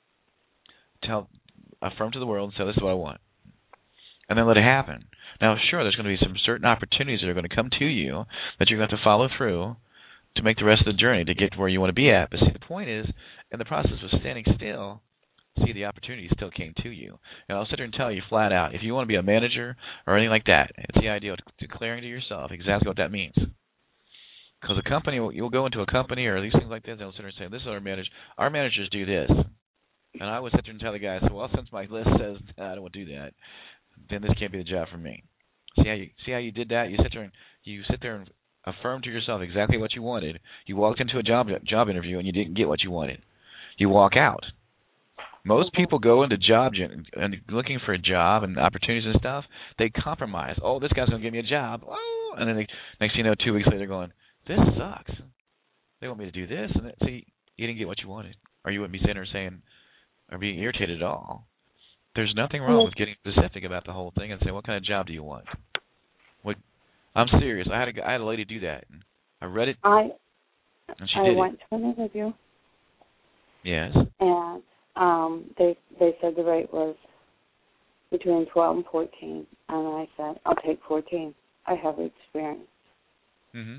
Speaker 2: tell, affirm to the world, and say this is what I want, and then let it happen. Now, sure, there's going to be some certain opportunities that are going to come to you that you're going to have to follow through to make the rest of the journey to get to where you want to be at. But see, the point is, in the process of standing still, see, the opportunity still came to you. And I'll sit there and tell you flat out, if you want to be a manager or anything like that, it's the idea of declaring to yourself exactly what that means. Because a company, you'll go into a company or these things like this, they'll sit there and say, this is our manager. Our managers do this. And I would sit there and tell the guys, well, since my list says I don't want to do that, then this can't be the job for me. See how you see how you did that? You sit there and you sit there and affirm to yourself exactly what you wanted. You walked into a job job interview and you didn't get what you wanted. You walk out. Most people go into job and looking for a job and opportunities and stuff. They compromise. Oh, this guy's going to give me a job. Oh, and then they, next thing you know, two weeks later, they're going, this sucks. They want me to do this, and then, see, you didn't get what you wanted, or you wouldn't be sitting there saying, or being irritated at all. There's nothing wrong with getting specific about the whole thing and saying, what kind of job do you want? What? I'm serious. I had a I had a lady do that. I read it.
Speaker 5: I
Speaker 2: and she
Speaker 5: I
Speaker 2: did
Speaker 5: went
Speaker 2: it.
Speaker 5: to an interview.
Speaker 2: Yes.
Speaker 5: And um, they they said the rate was between twelve and fourteen, and I said I'll take fourteen. I have experience.
Speaker 2: Mhm.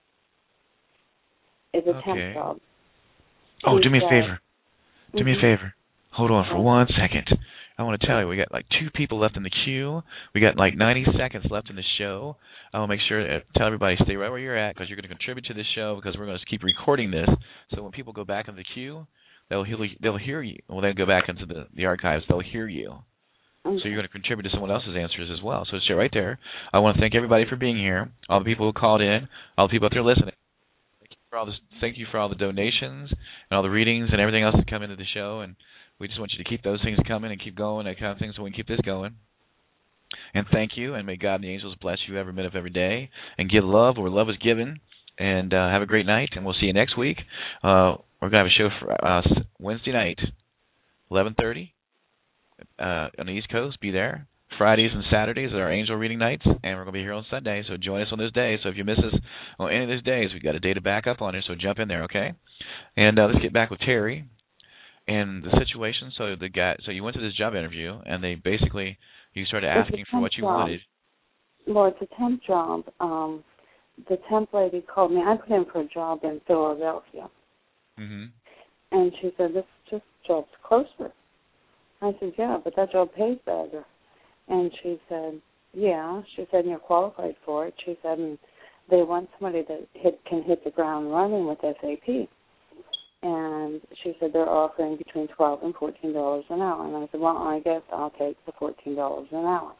Speaker 5: It's a
Speaker 2: okay.
Speaker 5: temp job.
Speaker 2: Oh,
Speaker 5: He
Speaker 2: do me
Speaker 5: said,
Speaker 2: a favor. Do
Speaker 5: mm-hmm.
Speaker 2: me a favor. Hold on for one second. I want to tell you, we got like two people left in the queue. We got like ninety seconds left in the show. I will make sure to tell everybody stay right where you're at because you're going to contribute to this show because we're going to keep recording this. So when people go back in the queue, they'll hear, they'll hear you. Well, they'll go back into the, the archives. They'll hear you. Okay. So you're going to contribute to someone else's answers as well. So stay right there. I want to thank everybody for being here, all the people who called in, all the people out there listening. Thank you for all, this, thank you for all the donations and all the readings and everything else that come into the show. And we just want you to keep those things coming and keep going, that kind of thing, so we can keep this going. And thank you, and may God and the angels bless you every minute of every day. And give love where love is given. And uh, have a great night, and we'll see you next week. Uh, we're going to have a show for uh, Wednesday night, eleven thirty uh, on the East Coast. Be there. Fridays and Saturdays are our angel reading nights, and we're going to be here on Sunday. So join us on those days. So if you miss us on any of those days, we've got a day to back up on it. So jump in there, okay? And uh, let's get back with Terry and the situation. So the guy, so you went to this job interview, and they basically you started asking for what you
Speaker 5: job.
Speaker 2: wanted.
Speaker 5: Well, it's a temp job. Um, the temp lady called me. I put in for a job in Philadelphia.
Speaker 2: Mm-hmm.
Speaker 5: And she said, this just job's closer. I said, yeah, but that job pays better. And she said, yeah. She said, you're qualified for it. She said, and they want somebody that hit, can hit the ground running with S A P. And she said they're offering between twelve dollars and fourteen dollars an hour. And I said, well, I guess I'll take the fourteen dollars an hour.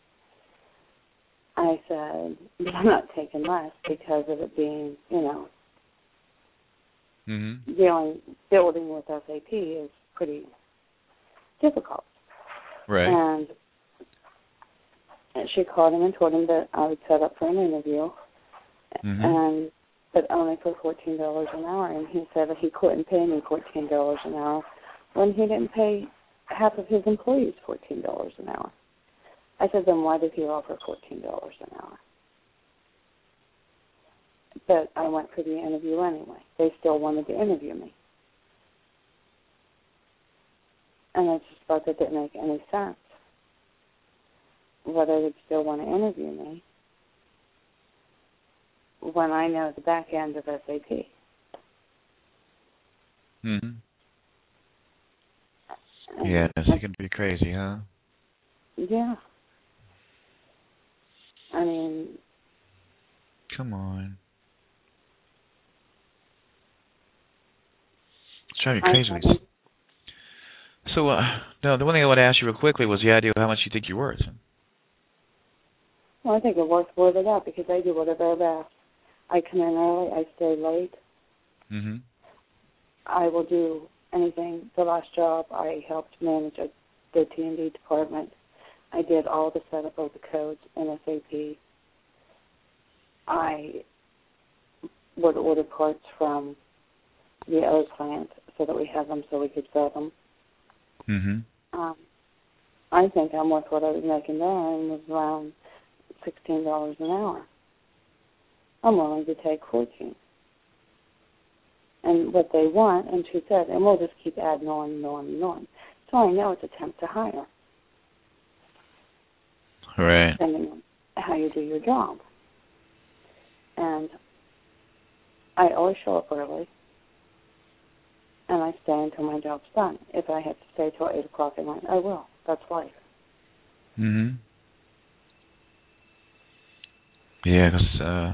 Speaker 5: I said, but I'm not taking less because of it being, you know,
Speaker 2: mm-hmm.
Speaker 5: dealing, building with S A P is pretty difficult.
Speaker 2: Right.
Speaker 5: And she called him and told him that I would set up for an interview,
Speaker 2: mm-hmm.
Speaker 5: and but only for fourteen dollars an hour. And he said that he couldn't pay me fourteen dollars an hour when he didn't pay half of his employees fourteen dollars an hour. I said, then why did he offer fourteen dollars an hour? But I went for the interview anyway. They still wanted to interview me. And I just thought that didn't make any sense. Whether they'd still want to interview me when I know the back end of S A P.
Speaker 2: Mm-hmm. Yeah, it can be crazy, huh?
Speaker 5: Yeah. I mean...
Speaker 2: Come on. It's driving you crazy. So, uh, no, the one thing I want to ask you real quickly was the idea of how much you think you're worth.
Speaker 5: Well, I think it worth more than that because I do whatever I've asked. I come in early, I stay late.
Speaker 2: Mm-hmm.
Speaker 5: I will do anything. The last job, I helped manage a, the T and D department. I did all the setup of the codes in S A P. I would order parts from the other plant so that we have them so we could sell them.
Speaker 2: Mm-hmm.
Speaker 5: Um, I think I'm worth what I was making there, and was around sixteen dollars an hour. I'm willing to take fourteen. And what they want, and she said, and we'll just keep adding on and on and on. So I know it's attempt to hire.
Speaker 2: Right.
Speaker 5: Depending on how you do your job. And I always show up early, and I stay until my job's done. If I have to stay till eight o'clock at night, I will. That's life.
Speaker 2: Mm-hmm. Yeah, because uh,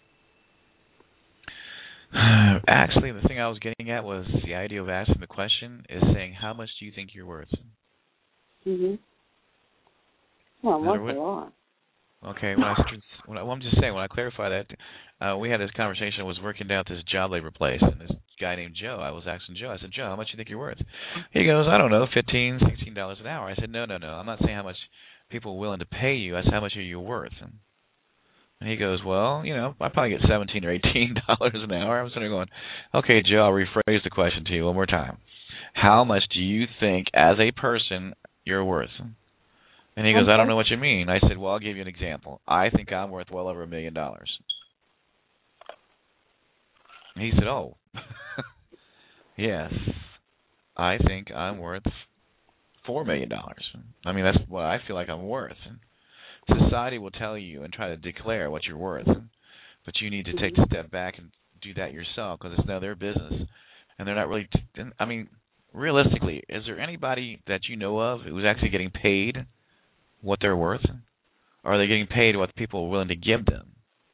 Speaker 2: actually the thing I was getting at was the idea of asking the question is saying, how much do you think you're worth?
Speaker 5: Mm-hmm. Well, I'm
Speaker 2: Matter
Speaker 5: worth a
Speaker 2: what-
Speaker 5: lot.
Speaker 2: Okay, when I, when I, well, I'm just saying, when I clarify that, uh, we had this conversation, I was working down at this job labor place, and this guy named Joe, I was asking Joe, I said, Joe, how much do you think you're worth? He goes, I don't know, fifteen, sixteen dollars an hour. I said, no, no, no, I'm not saying how much people are willing to pay you. I said, how much are you worth? And, and he goes, well, you know, I probably get seventeen or eighteen dollars an hour. I was sitting there going, okay, Joe, I'll rephrase the question to you one more time. How much do you think, as a person, you're worth? And he goes, I don't know what you mean. I said, well, I'll give you an example. I think I'm worth well over a million dollars. And he said, oh, yes, I think I'm worth four million dollars. I mean, that's what I feel like I'm worth. And society will tell you and try to declare what you're worth, but you need to take a step back and do that yourself because it's now their business. And they're not really, t- I mean, realistically, is there anybody that you know of who's actually getting paid what they're worth? Or are they getting paid what people are willing to give them?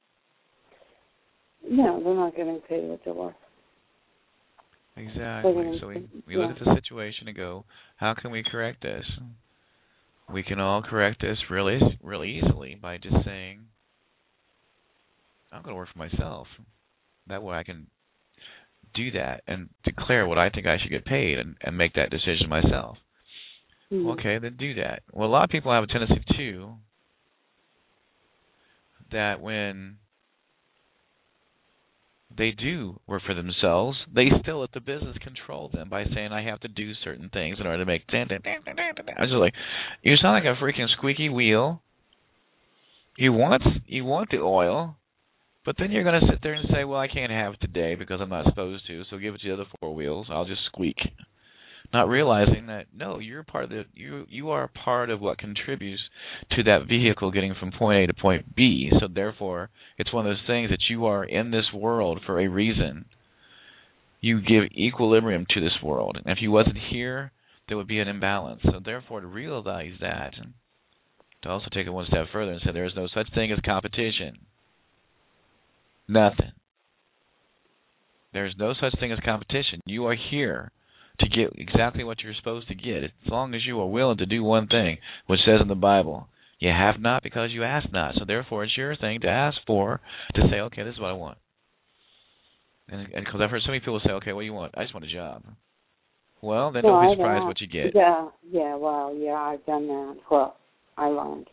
Speaker 5: No, they're not getting paid what they're worth.
Speaker 2: Exactly. So we, we look at the situation and go, how can we correct this? We can all correct this really, really easily by just saying, I'm going to work for myself. That way I can do that and declare what I think I should get paid and, and make that decision myself. Mm-hmm. Okay, then do that. Well, a lot of people have a tendency, too, that when they do work for themselves, they still let the business control them by saying I have to do certain things in order to make. Dan, dan, dan, dan, dan, dan. I was just like, you sound like a freaking squeaky wheel. You want you want the oil, but then you're going to sit there and say, well, I can't have it today because I'm not supposed to. So give it to the other four wheels. I'll just squeak. Not realizing that no, you're part of the you you are part of what contributes to that vehicle getting from point A to point B. So therefore, it's one of those things that you are in this world for a reason. You give equilibrium to this world, and if you wasn't here, there would be an imbalance. So therefore, to realize that, to also take it one step further and say there is no such thing as competition. Nothing. There is no such thing as competition. You are here to get exactly what you're supposed to get, as long as you are willing to do one thing, which says in the Bible, you have not because you ask not. So therefore, it's your thing to ask for, to say, okay, this is what I want. And because I've heard so many people say, okay, what do you want? I just want a job. Well, then
Speaker 5: no,
Speaker 2: don't be
Speaker 5: I
Speaker 2: surprised
Speaker 5: don't.
Speaker 2: what you get.
Speaker 5: Yeah, yeah, well, yeah, I've done that. Well, I learned.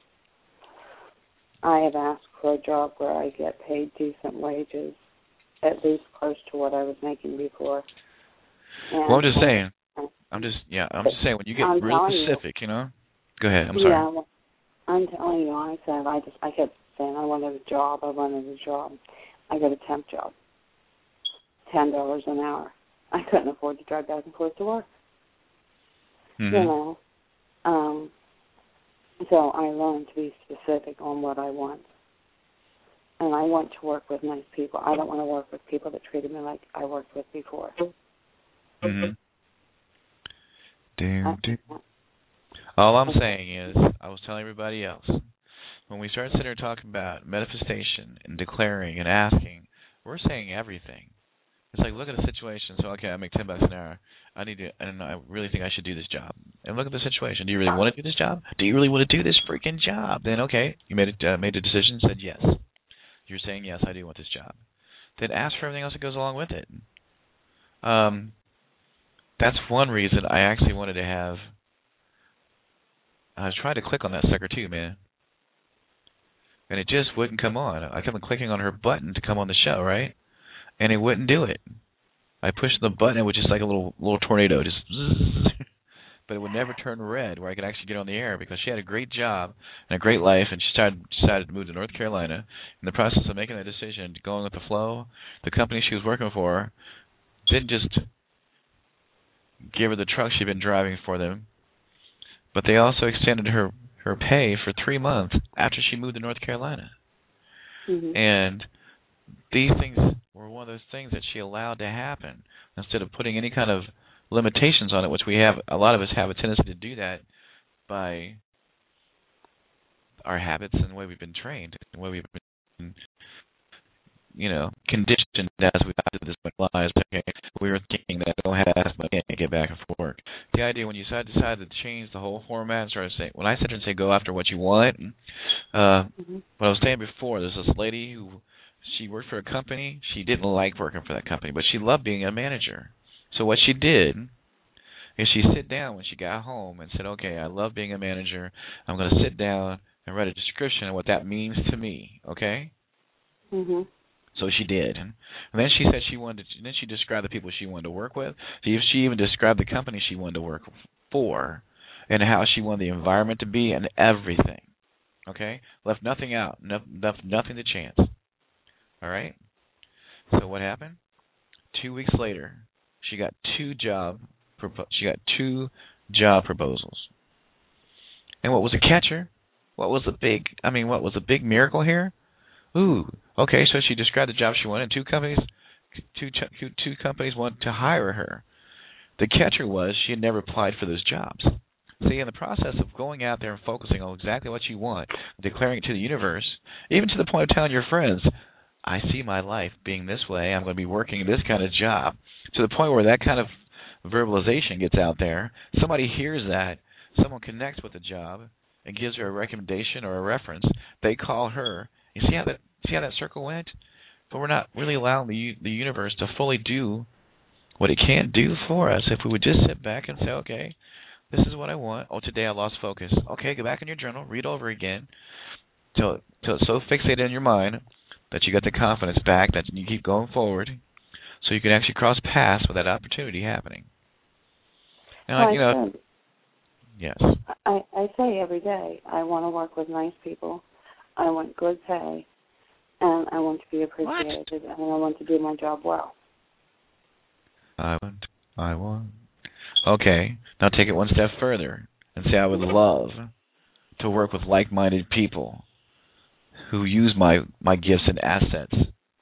Speaker 5: I have asked for a job where I get paid decent wages, at least close to what I was making before. And
Speaker 2: well, I'm just saying. I'm just yeah. I'm just saying when you get
Speaker 5: I'm
Speaker 2: real specific, you, you know. Go ahead. I'm sorry.
Speaker 5: Yeah, well, I'm telling you. I said I just I kept saying I wanted a job. I wanted a job. I got a temp job. Ten dollars an hour. I couldn't afford to drive back and forth to work.
Speaker 2: Mm-hmm.
Speaker 5: You know. Um. So I learned to be specific on what I want. And I want to work with nice people. I don't want to work with people that treated me like I worked with before.
Speaker 2: Mm-hmm. Do, do. All I'm saying is, I was telling everybody else, when we start sitting here talking about manifestation and declaring and asking, we're saying everything. It's like, look at the situation. So, okay, I make ten bucks an hour. I need to, and I really think I should do this job. And look at the situation. Do you really want to do this job? Do you really want to do this freaking job? Then, okay, you made it, uh, made a decision, said yes. You're saying, yes, I do want this job. Then ask for everything else that goes along with it. Um, that's one reason I actually wanted to have, I was trying to click on that sucker too, man. And it just wouldn't come on. I kept clicking on her button to come on the show, right? And it wouldn't do it. I pushed the button, it was just like a little little tornado, just zzz, but it would never turn red where I could actually get on the air because she had a great job and a great life, and she started, decided to move to North Carolina. In the process of making that decision, going with the flow, the company she was working for didn't just give her the truck she'd been driving for them, but they also extended her, her pay for three months after she moved to North Carolina.
Speaker 5: Mm-hmm.
Speaker 2: And these things were one of those things that she allowed to happen instead of putting any kind of limitations on it, which we have, a lot of us have a tendency to do that by our habits and the way we've been trained, the way we've been, you know, conditioned as we got to this point in lives. Okay, we were thinking that don't have asthma, can't get back and forth. The idea when you decided to change the whole format and started saying, when I sit there and say go after what you want, uh, mm-hmm. what I was saying before, there's this lady who, she worked for a company. She didn't like working for that company, but she loved being a manager. So what she did is she sat down when she got home and said, okay, I love being a manager. I'm going to sit down and write a description of what that means to me, okay?
Speaker 5: Mm-hmm.
Speaker 2: So she did. And then she said she wanted to, then she described the people she wanted to work with. She even described the company she wanted to work for and how she wanted the environment to be and everything, okay? Left nothing out, no, left nothing to chance. All right. So what happened? Two weeks later, she got two job she got two job proposals. And what was the catcher? What was the big? I mean, what was the big miracle here? Ooh. Okay. So she described the job she wanted. Two companies, two two companies wanted to hire her. The catcher was she had never applied for those jobs. See, in the process of going out there and focusing on exactly what you want, declaring it to the universe, even to the point of telling your friends, I see my life being this way. I'm going to be working this kind of job. To the point where that kind of verbalization gets out there, somebody hears that, someone connects with the job and gives her a recommendation or a reference. They call her. You see how that see how that circle went? But we're not really allowing the the universe to fully do what it can do for us if we would just sit back and say, okay, this is what I want. Oh, today I lost focus. Okay, go back in your journal, read over again till till it's so fixated in your mind that you got the confidence back, that you keep going forward, so you can actually cross paths with that opportunity happening. Now,
Speaker 5: well,
Speaker 2: you know,
Speaker 5: I, said,
Speaker 2: yes.
Speaker 5: I, I say every day, I want to work with nice people. I want good pay, and I want to be appreciated, what? and I want to do my job well.
Speaker 2: I want, I want. Okay, now take it one step further and say I would love to work with like-minded people who use my, my gifts and assets.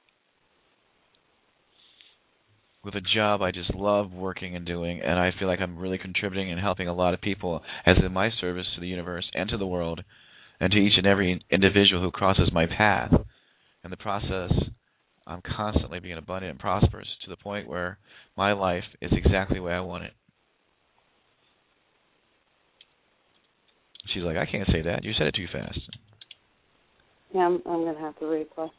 Speaker 2: With a job I just love working and doing, and I feel like I'm really contributing and helping a lot of people as in my service to the universe and to the world and to each and every individual who crosses my path. In the process, I'm constantly being abundant and prosperous to the point where my life is exactly the way I want it. She's like, I can't say that. You said it too fast.
Speaker 5: Yeah, I'm, I'm going to have to replay.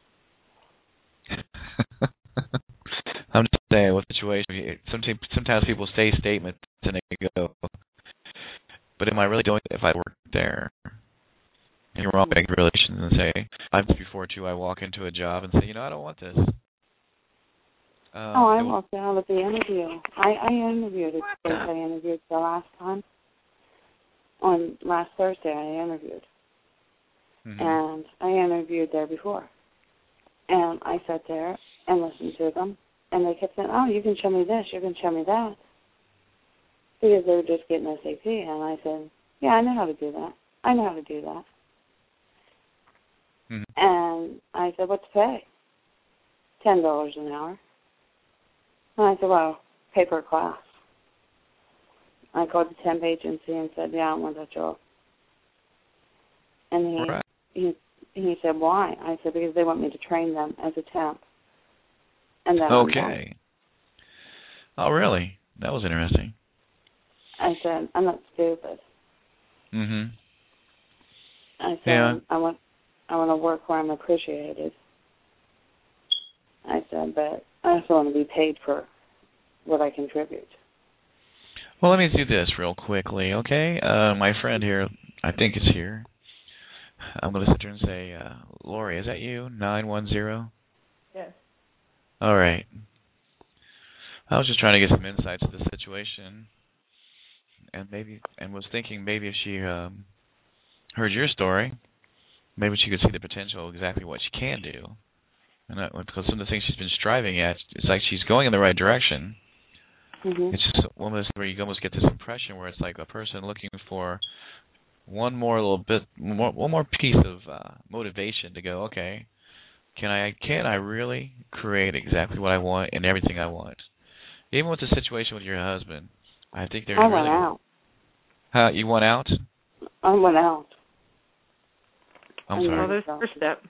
Speaker 2: I'm just saying, what situation? Sometimes, sometimes people say statements and they go, but am I really doing it if I work there? And you're wrong, make relations and say, I've before too. I walk into a job and say, you know, I don't want this. Um,
Speaker 5: oh, I walked out at the interview. I, I interviewed at the place I interviewed the last time. On last Thursday, I interviewed. Mm-hmm. And I interviewed there before. And I sat there and listened to them. And they kept saying, oh, you can show me this, you can show me that. Because they were just getting S A P. And I said, yeah, I know how to do that. I know how to do that. Mm-hmm. And I said, what's the pay? ten dollars an hour. And I said, well, pay per class. I called the temp agency and said, yeah, I don't want that job. And he, right. he he said, why? I said, because they want me to train them as a temp. And then
Speaker 2: okay. Oh, really? That was interesting.
Speaker 5: I said, I'm not stupid.
Speaker 2: Mm-hmm.
Speaker 5: I said,
Speaker 2: yeah.
Speaker 5: I want I want to work where I'm appreciated. I said, but I also want to be paid for what I contribute.
Speaker 2: Well, let me do this real quickly, okay? Uh, my friend here, I think is here. I'm going to sit here and say, uh, Lori, is that you? nine one zero?
Speaker 3: Yes.
Speaker 2: All right. I was just trying to get some insights to the situation, and maybe, and was thinking maybe if she um, heard your story, maybe she could see the potential of exactly what she can do. And that, because some of the things she's been striving at, it's like she's going in the right direction.
Speaker 5: Mm-hmm.
Speaker 2: It's just one of those where you almost get this impression where it's like a person looking for one more little bit, more, one more piece of uh, motivation to go, okay, can I can I really create exactly what I want and everything I want? Even with the situation with your husband, I think there's
Speaker 5: I
Speaker 2: really...
Speaker 5: went out.
Speaker 2: Huh, you went out?
Speaker 5: I went out.
Speaker 2: I'm sorry.
Speaker 3: Well, there's the first step.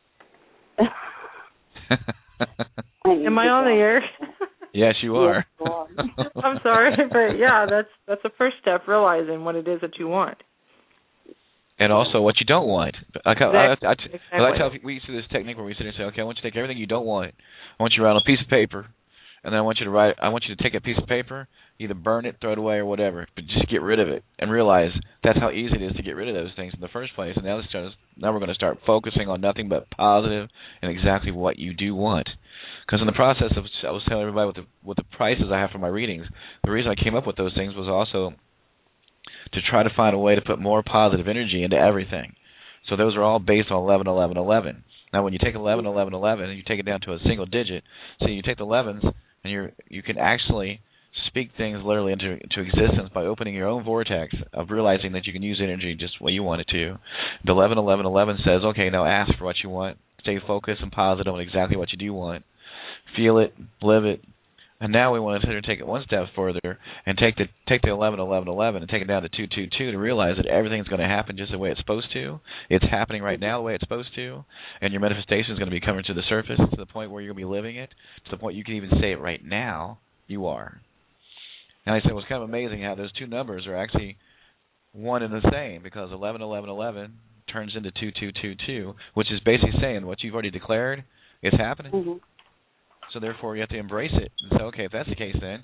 Speaker 5: I
Speaker 3: Am I on the air?
Speaker 2: Yes, you are.
Speaker 5: Yes, you are.
Speaker 3: I'm sorry, but yeah, that's that's the first step, realizing what it is that you want.
Speaker 2: And also what you don't want. I,
Speaker 3: exactly.
Speaker 2: I, I, I,
Speaker 3: exactly.
Speaker 2: I tell we do this technique where we sit and say, okay, I want you to take everything you don't want. I want you to write on a piece of paper, and then I want you to write. I want you to take a piece of paper, either burn it, throw it away, or whatever, but just get rid of it and realize that's how easy it is to get rid of those things in the first place. And now, let's start, now we're going to start focusing on nothing but positive and exactly what you do want. Because in the process of, I was telling everybody with the with the prices I have for my readings, the reason I came up with those things was also to try to find a way to put more positive energy into everything. So those are all based on eleven, eleven, eleven. Now, when you take eleven, eleven, eleven, and you take it down to a single digit, so you take the elevens, and you you can actually speak things literally into, into existence by opening your own vortex of realizing that you can use energy just the way you want it to. The eleven, eleven, eleven says, okay, now ask for what you want. Stay focused and positive on exactly what you do want. Feel it, live it, and now we want to take it one step further and take the take the eleven, eleven, eleven and take it down to two, two, two to realize that everything's going to happen just the way it's supposed to. It's happening right now the way it's supposed to, and your manifestation is going to be coming to the surface to the point where you're going to be living it, to the point you can even say it right now. You are. And I said it was kind of amazing how those two numbers are actually one and the same, because eleven, eleven, eleven turns into two, two, two, two, which is basically saying what you've already declared is happening.
Speaker 5: Mm-hmm.
Speaker 2: So therefore, you have to embrace it and say, okay, if that's the case, then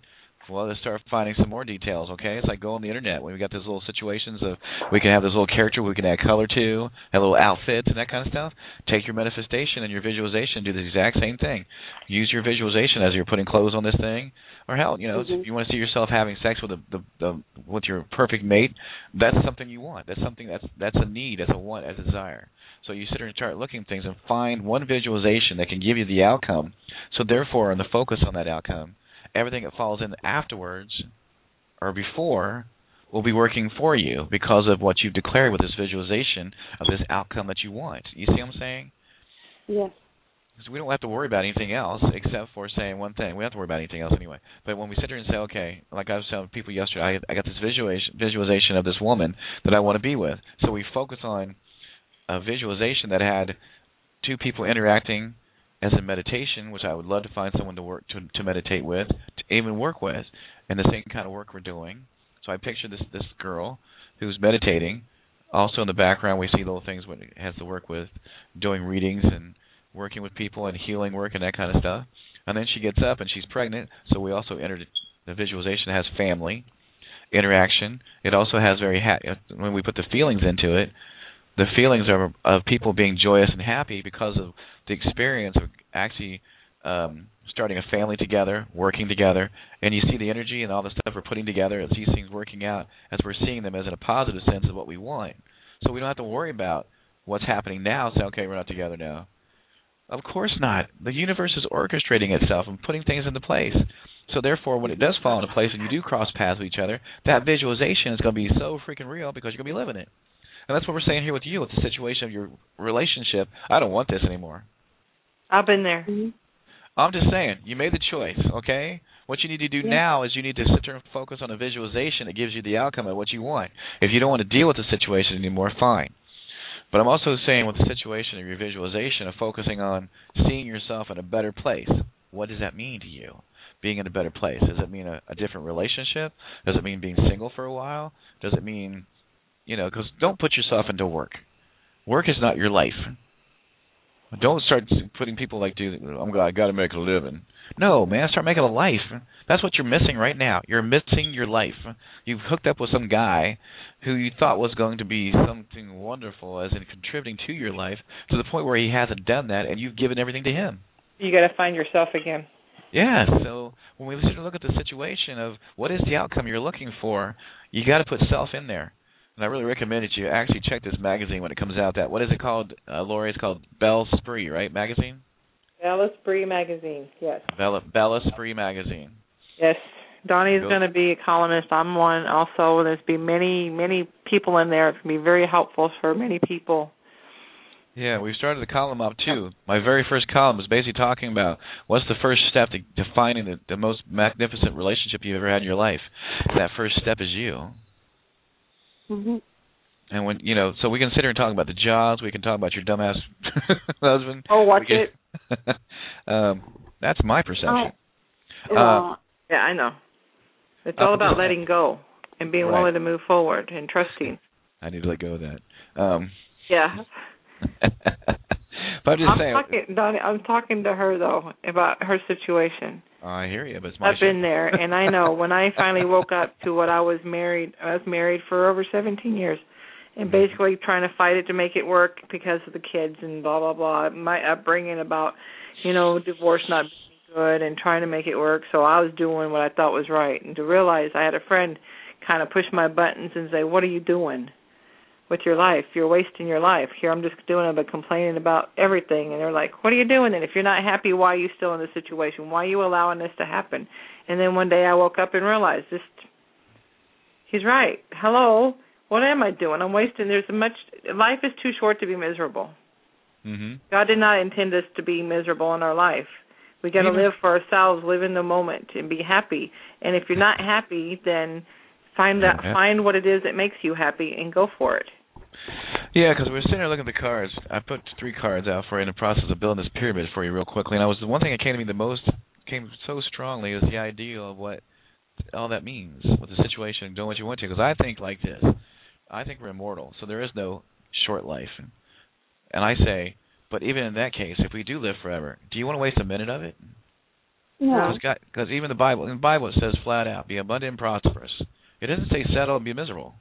Speaker 2: Well, let's start finding some more details, okay? It's like go on the internet. When we got those little situations of we can have this little character we can add color to, have little outfits and that kind of stuff. Take your manifestation and your visualization and do the exact same thing. Use your visualization as you're putting clothes on this thing. Or hell, you know, mm-hmm. if you want to see yourself having sex with a, the, the with your perfect mate, that's something you want. That's something that's that's a need, that's a want, that's a desire. So you sit there and start looking at things and find one visualization that can give you the outcome. So therefore, in the focus on that outcome, everything that falls in afterwards or before will be working for you because of what you've declared with this visualization of this outcome that you want. You see what I'm saying?
Speaker 5: Yes.
Speaker 2: Because we don't have to worry about anything else except for saying one thing. We don't have to worry about anything else anyway. But when we sit there and say, okay, like I was telling people yesterday, I, I got this visualization, visualization of this woman that I want to be with. So we focus on a visualization that had two people interacting as a meditation, which I would love to find someone to work to, to meditate with, to even work with, and the same kind of work we're doing. So I picture this this girl who's meditating. Also in the background, we see little things what it has to work with, doing readings and working with people and healing work and that kind of stuff. And then she gets up and she's pregnant, so we also entered the visualization has family interaction. It also has very ha- when we put the feelings into it, the feelings of of people being joyous and happy because of the experience of actually um, starting a family together, working together, and you see the energy and all the stuff we're putting together as these things working out, as we're seeing them as in a positive sense of what we want. So we don't have to worry about what's happening now. Say, okay, we're not together now. Of course not. The universe is orchestrating itself and putting things into place. So therefore, when it does fall into place and you do cross paths with each other, that visualization is going to be so freaking real because you're going to be living it. And that's what we're saying here with you, with the situation of your relationship. I don't want this anymore.
Speaker 6: I've been there.
Speaker 5: Mm-hmm.
Speaker 2: I'm just saying, you made the choice, okay? What you need to do yeah. now is you need to sit there and focus on a visualization that gives you the outcome of what you want. If you don't want to deal with the situation anymore, fine. But I'm also saying with the situation of your visualization of focusing on seeing yourself in a better place, what does that mean to you, being in a better place? Does it mean a, a different relationship? Does it mean being single for a while? Does it mean... You know, because don't put yourself into work. Work is not your life. Don't start putting people like, dude, I'm I got to make a living. No, man, start making a life. That's what you're missing right now. You're missing your life. You've hooked up with some guy who you thought was going to be something wonderful as in contributing to your life to the point where he hasn't done that, and you've given everything to him.
Speaker 6: You got to find yourself again.
Speaker 2: Yeah, so when we look at the situation of what is the outcome you're looking for, you got to put self in there. And I really recommend that you actually check this magazine when it comes out. That what is it called, uh, Lori? It's called Belle Spree, right? Magazine.
Speaker 6: Bella Spree magazine. Yes.
Speaker 2: Bella Bella Spree magazine.
Speaker 6: Yes. Donnie's going to be a columnist. I'm one also. There's be many many people in there. It's going to be very helpful for many people.
Speaker 2: Yeah, we started the column up too. My very first column was basically talking about what's the first step to defining the, the most magnificent relationship you've ever had in your life. And that first step is you.
Speaker 5: Mm-hmm.
Speaker 2: And when you know, so we can sit here and talk about the jobs. We can talk about your dumbass husband.
Speaker 6: Oh, watch
Speaker 2: can,
Speaker 6: it.
Speaker 2: um, that's my perception.
Speaker 5: Oh.
Speaker 2: Uh,
Speaker 6: yeah, I know. It's all about letting go and being
Speaker 2: right.
Speaker 6: willing to move forward and trusting.
Speaker 2: I need to let go of that. Um,
Speaker 6: yeah.
Speaker 2: But I'm just
Speaker 6: I'm
Speaker 2: saying.
Speaker 6: Talking, Donnie, I'm talking to her though about her situation.
Speaker 2: Oh, I hear you, but it's my
Speaker 6: I've been there, and I know when I finally woke up to what I was married. I was married for over seventeen years, and basically trying to fight it to make it work because of the kids and blah blah blah. My upbringing about, you know, divorce not being good and trying to make it work. So I was doing what I thought was right, and to realize I had a friend kind of push my buttons and say, "What are you doing with your life? You're wasting your life. Here I'm just doing it, but complaining about everything." And they're like, "What are you doing then? If you're not happy, why are you still in this situation? Why are you allowing this to happen?" And then one day I woke up and realized, this, he's right. Hello, what am I doing? I'm wasting. There's a much. Life is too short to be miserable.
Speaker 2: Mm-hmm.
Speaker 6: God did not intend us to be miserable in our life. We got to live for ourselves, live in the moment, and be happy. And if you're not happy, then find that,
Speaker 2: yeah.
Speaker 6: find what it is that makes you happy and go for it.
Speaker 2: Yeah, because we were sitting there looking at the cards. I put three cards out for you in the process of building this pyramid for you real quickly. And I was the one thing that came to me the most, came so strongly, was the idea of what all that means, what the situation, doing what you want to. Because I think like this. I think we're immortal, so there is no short life. And I say, but even in that case, if we do live forever, do you want to waste a minute of it?
Speaker 5: No.
Speaker 2: Because even the Bible, in the Bible it says flat out, be abundant and prosperous. It doesn't say settle and be miserable.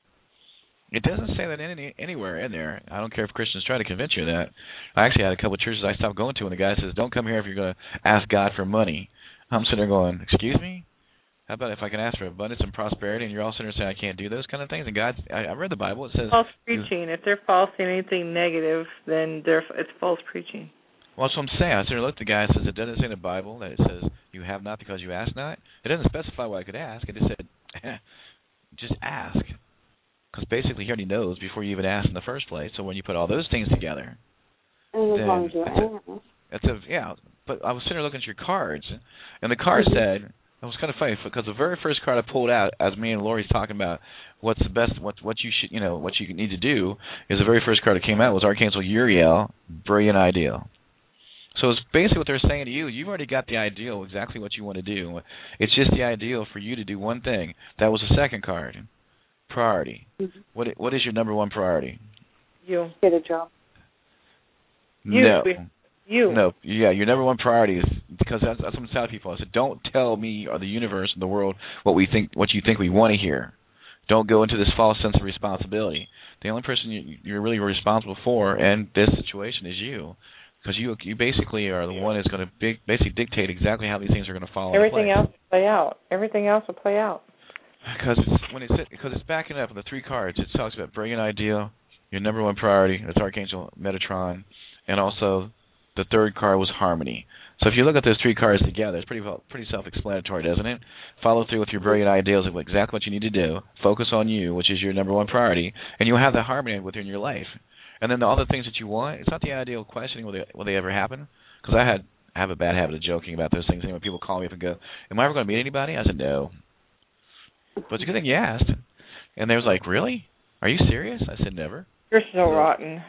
Speaker 2: It doesn't say that any, anywhere in there. I don't care if Christians try to convince you of that. I actually had a couple of churches I stopped going to, and the guy says, don't come here if you're going to ask God for money. I'm sitting there going, excuse me? How about if I can ask for abundance and prosperity, and you're all sitting there saying I can't do those kind of things? And God, I, I read the Bible. It says
Speaker 6: false preaching. If they're false in anything negative, then they're it's false preaching.
Speaker 2: Well, that's what I'm saying. I sit there and look at the guy and says it doesn't say in the Bible that it says you have not because you ask not. It doesn't specify what I could ask. It just said just ask. Because basically he already knows before you even ask in the first place. So when you put all those things together,
Speaker 5: and as long as you ask.
Speaker 2: That's a, yeah, but I was sitting there looking at your cards, and the card said, it was kind of funny, because the very first card I pulled out, as me and Lori's talking about what's the best, what what you should, you know, what you need to do, is the very first card that came out was Archangel Uriel, Brilliant Ideal. So it's basically what they're saying to you. You've already got the ideal, exactly what you want to do. It's just the ideal for you to do one thing. That was the second card. Priority. Mm-hmm. What What is your number one priority?
Speaker 6: You.
Speaker 5: Get a job.
Speaker 6: You.
Speaker 2: No.
Speaker 6: You.
Speaker 2: No. Yeah, your number one priority is, because that's, that's what I'm telling people. I said, don't tell me or the universe and the world what we think, what you think we want to hear. Don't go into this false sense of responsibility. The only person you, you're really responsible for in this situation is you. Because you you basically are the one that's going to big, basically dictate exactly how these things are going to fall
Speaker 6: Everything
Speaker 2: into place.
Speaker 6: else will play out. Everything else will play out.
Speaker 2: Because it's, when it's because it's backing up with the three cards, it talks about brilliant ideal, your number one priority, that's Archangel Metatron, and also the third card was harmony. So if you look at those three cards together, it's pretty pretty self-explanatory, doesn't it? Follow through with your brilliant ideals of exactly what you need to do. Focus on you, which is your number one priority, and you'll have the harmony within your life. And then the other things that you want, it's not the ideal questioning will they, will they ever happen? Because I had I have a bad habit of joking about those things. And when people call me up and go, am I ever going to meet anybody? I said, no. But it's a good thing you asked. And they was like, really? Are you serious? I said, never.
Speaker 6: You're so no. rotten.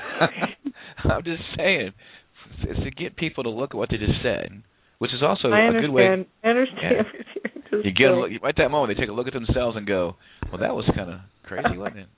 Speaker 2: I'm just saying. It's to get people to look at what they just said, which is also
Speaker 6: I
Speaker 2: a
Speaker 6: understand.
Speaker 2: good way.
Speaker 6: I understand.
Speaker 2: Yeah. You get them, right that moment, they take a look at themselves and go, well, that was kind of crazy, wasn't it?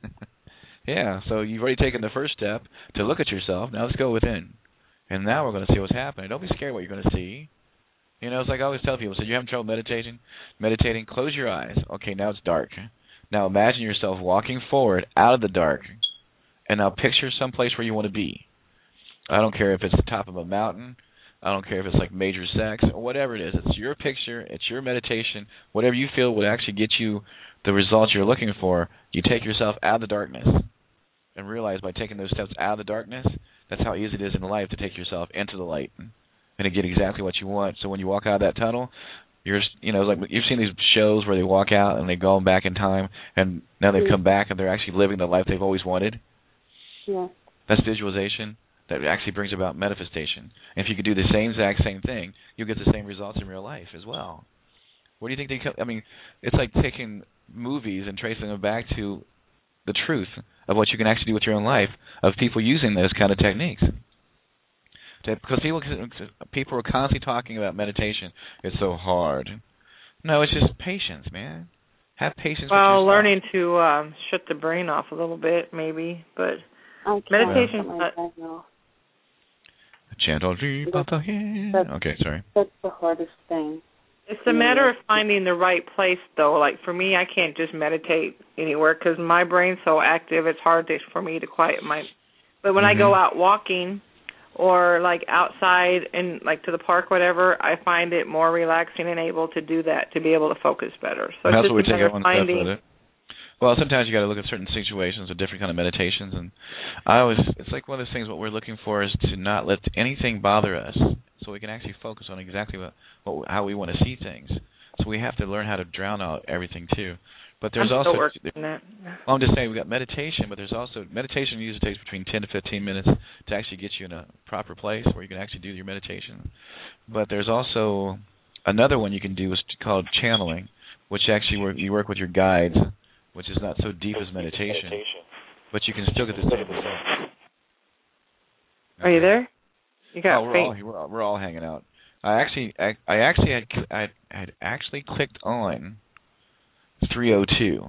Speaker 2: Yeah, so you've already taken the first step to look at yourself. Now let's go within. And now we're going to see what's happening. Don't be scared what you're going to see. You know, it's like I always tell people, so you're having trouble meditating, meditating, close your eyes. Okay, now it's dark. Now imagine yourself walking forward out of the dark, and now picture someplace where you want to be. I don't care if it's the top of a mountain. I don't care if it's like major sex or whatever it is. It's your picture. It's your meditation. Whatever you feel would actually get you the results you're looking for. You take yourself out of the darkness and realize by taking those steps out of the darkness, that's how easy it is in life to take yourself into the light and to get exactly what you want. So when you walk out of that tunnel, you're, you know, like you've seen these shows where they walk out and they go back in time, and now they've come back and they're actually living the life they've always wanted.
Speaker 5: Yeah.
Speaker 2: That's visualization. That actually brings about manifestation. And if you could do the same exact same thing, you'll get the same results in real life as well. What do you think they come, I mean, it's like taking movies and tracing them back to the truth of what you can actually do with your own life, of people using those kind of techniques. Because people people are constantly talking about meditation. It's so hard. No, it's just patience, man. Have patience
Speaker 6: well,
Speaker 2: with yourself.
Speaker 6: Well, learning to um, shut the brain off a little bit, maybe, but meditation.
Speaker 5: Well,
Speaker 2: Gentle deep at the head. Okay, sorry.
Speaker 5: That's the hardest thing.
Speaker 6: It's a matter of finding the right place, though. Like, for me, I can't just meditate anywhere because my brain's so active, it's hard to, for me to quiet my... But when mm-hmm. I go out walking or, like, outside and, like, to the park, whatever, I find it more relaxing and able to do that, to be able to focus better. So
Speaker 2: That's
Speaker 6: it's just
Speaker 2: what we take everyone
Speaker 6: finding...
Speaker 2: step with it. Well, sometimes you got to look at certain situations or different kind of meditations, and I always, it's like one of those things. What we're looking for is to not let anything bother us, so we can actually focus on exactly what, what how we want to see things. So we have to learn how to drown out everything too. But there's
Speaker 6: I'm
Speaker 2: also,
Speaker 6: still working on that.
Speaker 2: Well, I'm just saying we got meditation, but there's also meditation usually takes between ten to fifteen minutes to actually get you in a proper place where you can actually do your meditation. But there's also another one you can do is called channeling, which actually work, you work with your guides, which is not so deep as meditation, but you can still get the same result.
Speaker 6: Are you there? You got
Speaker 2: oh, we're all, we're all we're all hanging out. I actually I, I actually had I had actually clicked on three oh two.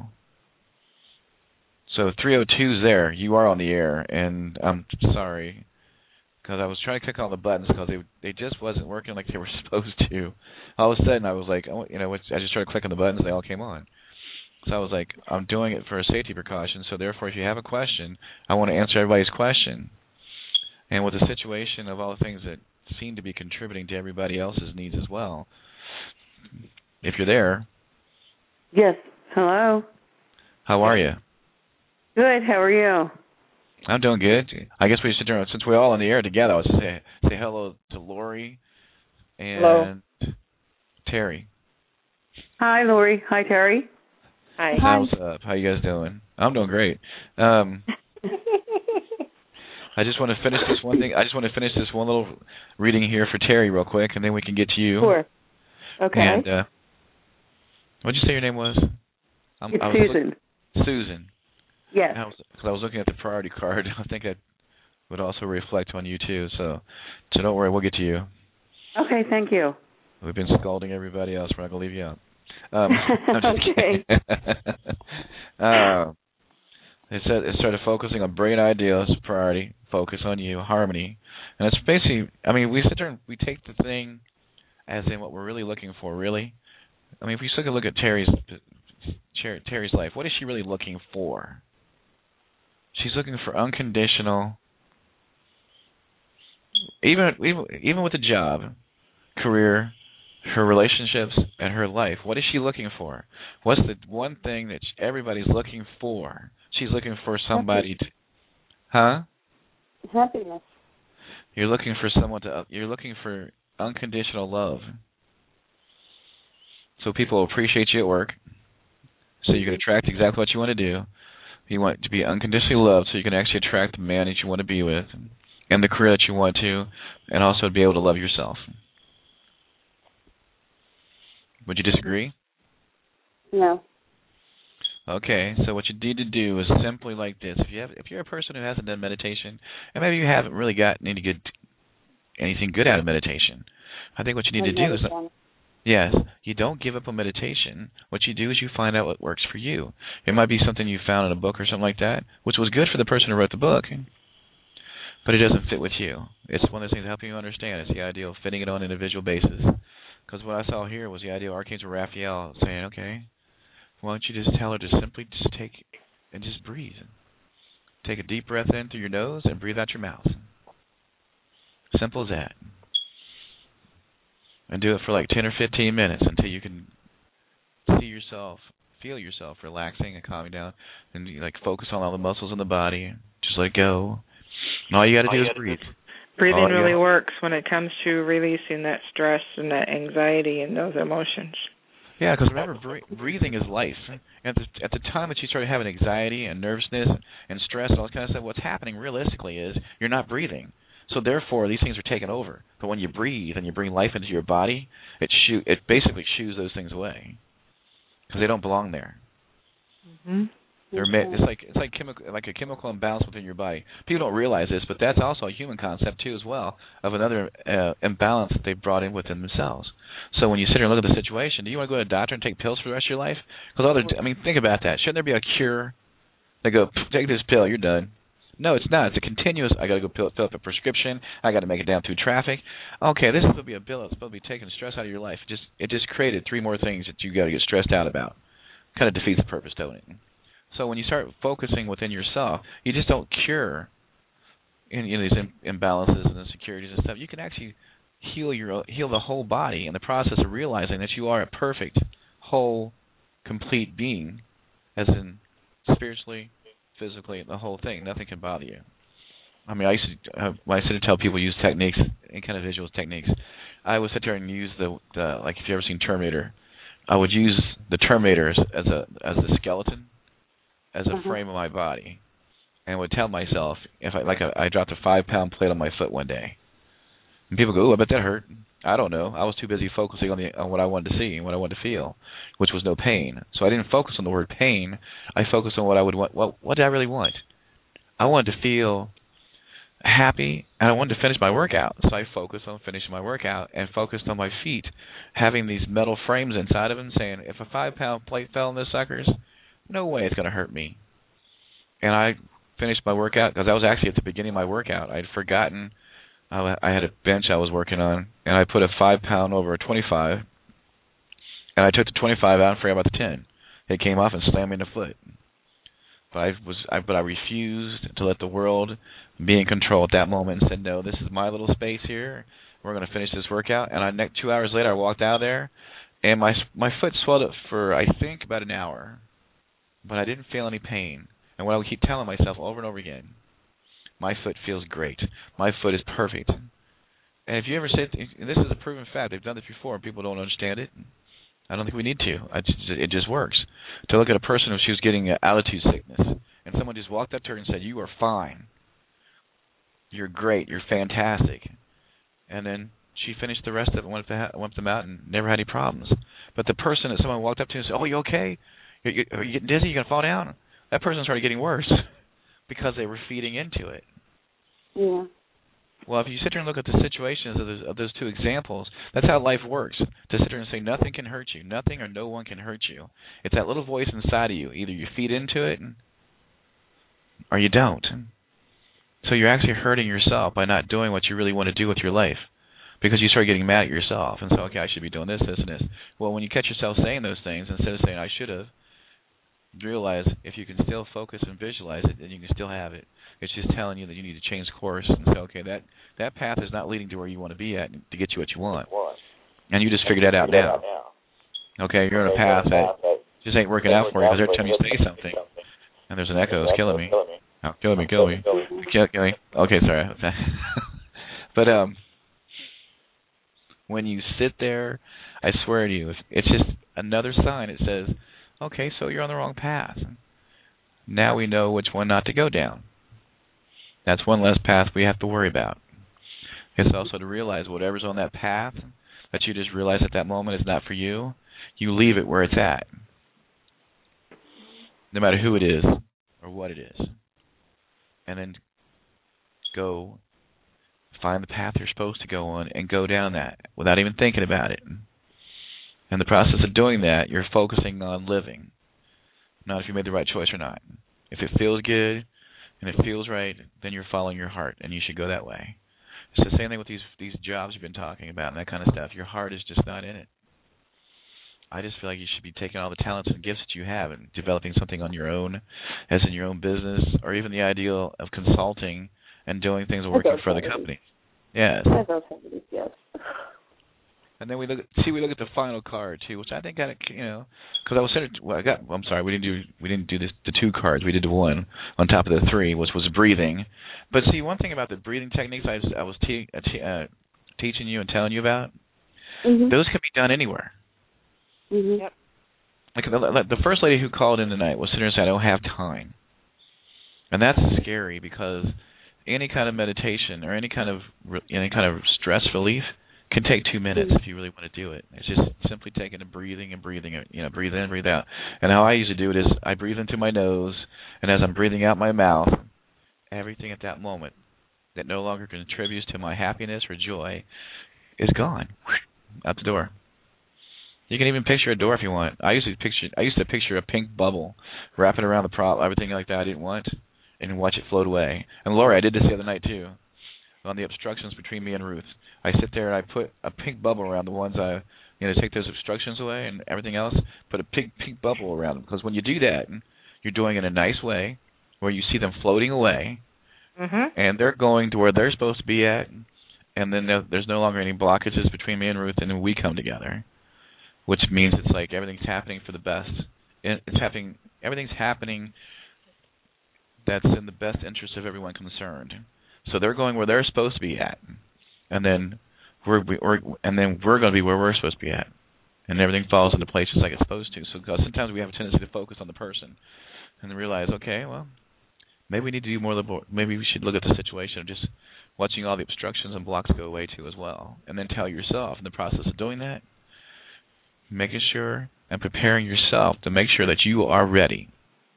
Speaker 2: So three oh two's there. You are on the air, and I'm sorry because I was trying to click on the buttons because they they just wasn't working like they were supposed to. All of a sudden, I was like, oh, you know, I just started clicking the buttons, they all came on. So I was like, I'm doing it for a safety precaution. So therefore, if you have a question, I want to answer everybody's question. And with the situation of all the things that seem to be contributing to everybody else's needs as well, if you're there.
Speaker 7: Yes. Hello.
Speaker 2: How are you?
Speaker 7: Good. How are you?
Speaker 2: I'm doing good. I guess we should sit there, since we're all on the air together, I'll just say say hello to Lori and
Speaker 6: hello.
Speaker 2: Terry.
Speaker 7: Hi, Lori. Hi, Terry.
Speaker 6: Hi.
Speaker 2: How's up? How you guys doing? I'm doing great. Um, I just want to finish this one thing. I just want to finish this one little reading here for Terry real quick, and then we can get to you.
Speaker 7: Sure. Okay.
Speaker 2: And uh, what did you say your name was? I'm,
Speaker 7: it's
Speaker 2: I was
Speaker 7: Susan.
Speaker 2: Look, Susan.
Speaker 7: Yes.
Speaker 2: Because I, I was looking at the priority card. I think that would also reflect on you too. So, so don't worry, we'll get to you.
Speaker 7: Okay. Thank you.
Speaker 2: We've been scalding everybody else. We're not gonna leave you out. Um,
Speaker 7: okay.
Speaker 2: uh, it said it started focusing on brilliant ideas, priority, focus on you, harmony, and it's basically. I mean, we sit there and we take the thing as in what we're really looking for. Really, I mean, if we took a look at Terry's Terry's life, what is she really looking for? She's looking for unconditional. Even even even with a job, career, her relationships, and her life, what is she looking for? What's the one thing that everybody's looking for? She's looking for somebody to, huh?
Speaker 5: Happiness.
Speaker 2: You're looking for someone to, you're looking for unconditional love. So people appreciate you at work, so you can attract exactly what you want to do. You want to be unconditionally loved, so you can actually attract the man that you want to be with, and the career that you want to, and also be able to love yourself. Would you disagree?
Speaker 5: No.
Speaker 2: Okay, so what you need to do is simply like this. If you have, if you're a person who hasn't done meditation, and maybe you haven't really gotten any good, anything good out of meditation, I think what you need to do is, yes, you don't give up on meditation. What you do is you find out what works for you. It might be something you found in a book or something like that, which was good for the person who wrote the book, but it doesn't fit with you. It's one of those things helping you understand. It's the idea of fitting it on an individual basis. Because what I saw here was the idea of Archangel Raphael saying, okay, why don't you just tell her to simply just take and just breathe. Take a deep breath in through your nose and breathe out your mouth. Simple as that. And do it for like ten or fifteen minutes until you can see yourself, feel yourself relaxing and calming down, and you like focus on all the muscles in the body. Just let go. And all you got to do is breathe.
Speaker 6: Breathing
Speaker 2: all
Speaker 6: really
Speaker 2: gotta,
Speaker 6: works when it comes to releasing that stress and that anxiety and those emotions.
Speaker 2: Yeah, because remember, breathing is life. At the, at the time that you start having anxiety and nervousness and stress and all that kind of stuff, what's happening realistically is you're not breathing. So therefore, these things are taken over. But when you breathe and you bring life into your body, it shoo- it basically shoos those things away because they don't belong there.
Speaker 6: Mm-hmm.
Speaker 2: They're ma- it's like it's like chemical like a chemical imbalance within your body. People don't realize this, but that's also a human concept too, as well, of another uh, imbalance that they've brought in within themselves. So when you sit here and look at the situation, do you want to go to a doctor and take pills for the rest of your life? Because other, I mean, think about that. Shouldn't there be a cure? They go, take this pill, you're done. No, it's not. It's a continuous. I got to go fill, fill up a prescription. I got to make it down through traffic. Okay, this is supposed to be a bill. It's supposed to be taking stress out of your life. It just it just created three more things that you got to get stressed out about. Kind of defeats the purpose, don't it? So when you start focusing within yourself, you just don't cure in, you know, these Im- imbalances and insecurities and stuff. You can actually heal your heal the whole body in the process of realizing that you are a perfect, whole, complete being, as in spiritually, physically, the whole thing. Nothing can bother you. I mean, I used to, uh, when I used to tell people use techniques, any kind of visual techniques, I would sit there and use the, the like if you've ever seen Terminator, I would use the Terminator as, as a as a skeleton, as a mm-hmm. frame of my body, and would tell myself if I like a, I dropped a five pound plate on my foot one day, and people go, "Oh, I bet that hurt." I don't know. I was too busy focusing on the on what I wanted to see and what I wanted to feel, which was no pain. So I didn't focus on the word pain. I focused on what I would want. What what did I really want? I wanted to feel happy, and I wanted to finish my workout. So I focused on finishing my workout and focused on my feet having these metal frames inside of them, saying, "If a five pound plate fell on this suckers, no way it's going to hurt me." And I finished my workout because I was actually at the beginning of my workout. I'd forgotten I, I had a bench I was working on, and I put a five pound over a twenty-five, and I took the twenty-five out and forgot about the ten. It came off and slammed me in the foot. But I was, I, but I refused to let the world be in control at that moment and said, no, this is my little space here. We're going to finish this workout. And I, next two hours later, I walked out of there, and my my foot swelled up for, I think, about an hour. But I didn't feel any pain. And what I would keep telling myself over and over again, my foot feels great. My foot is perfect. And if you ever say, and this is a proven fact, they've done this before, and people don't understand it. I don't think we need to. I just, it just works. To look at a person if she was getting uh, altitude sickness, and someone just walked up to her and said, you are fine. You're great. You're fantastic. And then she finished the rest of it, went, to, went them out, and never had any problems. But the person that someone walked up to and said, oh, you okay? You're, you're, are you getting dizzy? You're going to fall down? That person started getting worse because they were feeding into it.
Speaker 5: Yeah.
Speaker 2: Well, if you sit there and look at the situations of those, of those two examples, that's how life works. To sit there and say nothing can hurt you, nothing or no one can hurt you. It's that little voice inside of you. Either you feed into it or you don't. So you're actually hurting yourself by not doing what you really want to do with your life because you start getting mad at yourself and say, okay, I should be doing this, this, and this. Well, when you catch yourself saying those things, instead of saying I should have, realize if you can still focus and visualize it, then you can still have it. It's just telling you that you need to change course and say, okay, that, that path is not leading to where you want to be at to get you what you want. And you just figured that out now. Okay, you're on a path that just ain't working out for you because every time you say something, and there's an echo, it's killing me. Oh, killing me, killing me. Kill, kill me. Okay, sorry. But um, when you sit there, I swear to you, it's just another sign. It says, okay, so you're on the wrong path. Now we know which one not to go down. That's one less path we have to worry about. It's also to realize whatever's on that path that you just realize at that moment is not for you, you leave it where it's at. No matter who it is or what it is. And then go find the path you're supposed to go on and go down that without even thinking about it. In the process of doing that, you're focusing on living, not if you made the right choice or not. If it feels good and it feels right, then you're following your heart, and you should go that way. It's the same thing with these these jobs you've been talking about and that kind of stuff. Your heart is just not in it. I just feel like you should be taking all the talents and gifts that you have and developing something on your own, as in your own business, or even the ideal of consulting and doing things and working for the company. Yes.
Speaker 5: I those entities, yes.
Speaker 2: And then we look at, see we look at the final card too, which I think kind of, you know, because I was centered. Well, I got. I'm sorry, we didn't do we didn't do this the two cards. We did the one on top of the three, which was breathing. But see, one thing about the breathing techniques I was, I was te- uh, te- uh, teaching you and telling you about,
Speaker 5: mm-hmm.
Speaker 2: those can be done anywhere.
Speaker 5: Mm-hmm.
Speaker 6: Yep.
Speaker 2: Like the, the first lady who called in tonight was sitting there and said, "I don't have time," and that's scary because any kind of meditation or any kind of any kind of stress relief can take two minutes if you really want to do it. It's just simply taking a breathing and breathing, you know, breathe in, breathe out. And how I usually do it is I breathe into my nose, and as I'm breathing out my mouth, everything at that moment that no longer contributes to my happiness or joy is gone, out the door. You can even picture a door if you want. I used to picture I used to picture a pink bubble wrapping around the prop, everything like that I didn't want, and watch it float away. And Lori, I did this the other night too, on the obstructions between me and Ruth. I sit there and I put a pink bubble around the ones I, you know, take those obstructions away and everything else. Put a pink pink bubble around them, because when you do that, you're doing it in a nice way, where you see them floating away,
Speaker 6: mm-hmm.
Speaker 2: and they're going to where they're supposed to be at, and then there's no longer any blockages between me and Ruth, and then we come together. Which means it's like everything's happening for the best. It's happening. Everything's happening that's in the best interest of everyone concerned. So they're going where they're supposed to be at, and then we're, we're and then we're going to be where we're supposed to be at, and everything falls into place just like it's supposed to. So because sometimes we have a tendency to focus on the person, and then realize, okay, well, maybe we need to do more. Maybe we should look at the situation of just watching all the obstructions and blocks go away too as well, and then tell yourself in the process of doing that, making sure and preparing yourself to make sure that you are ready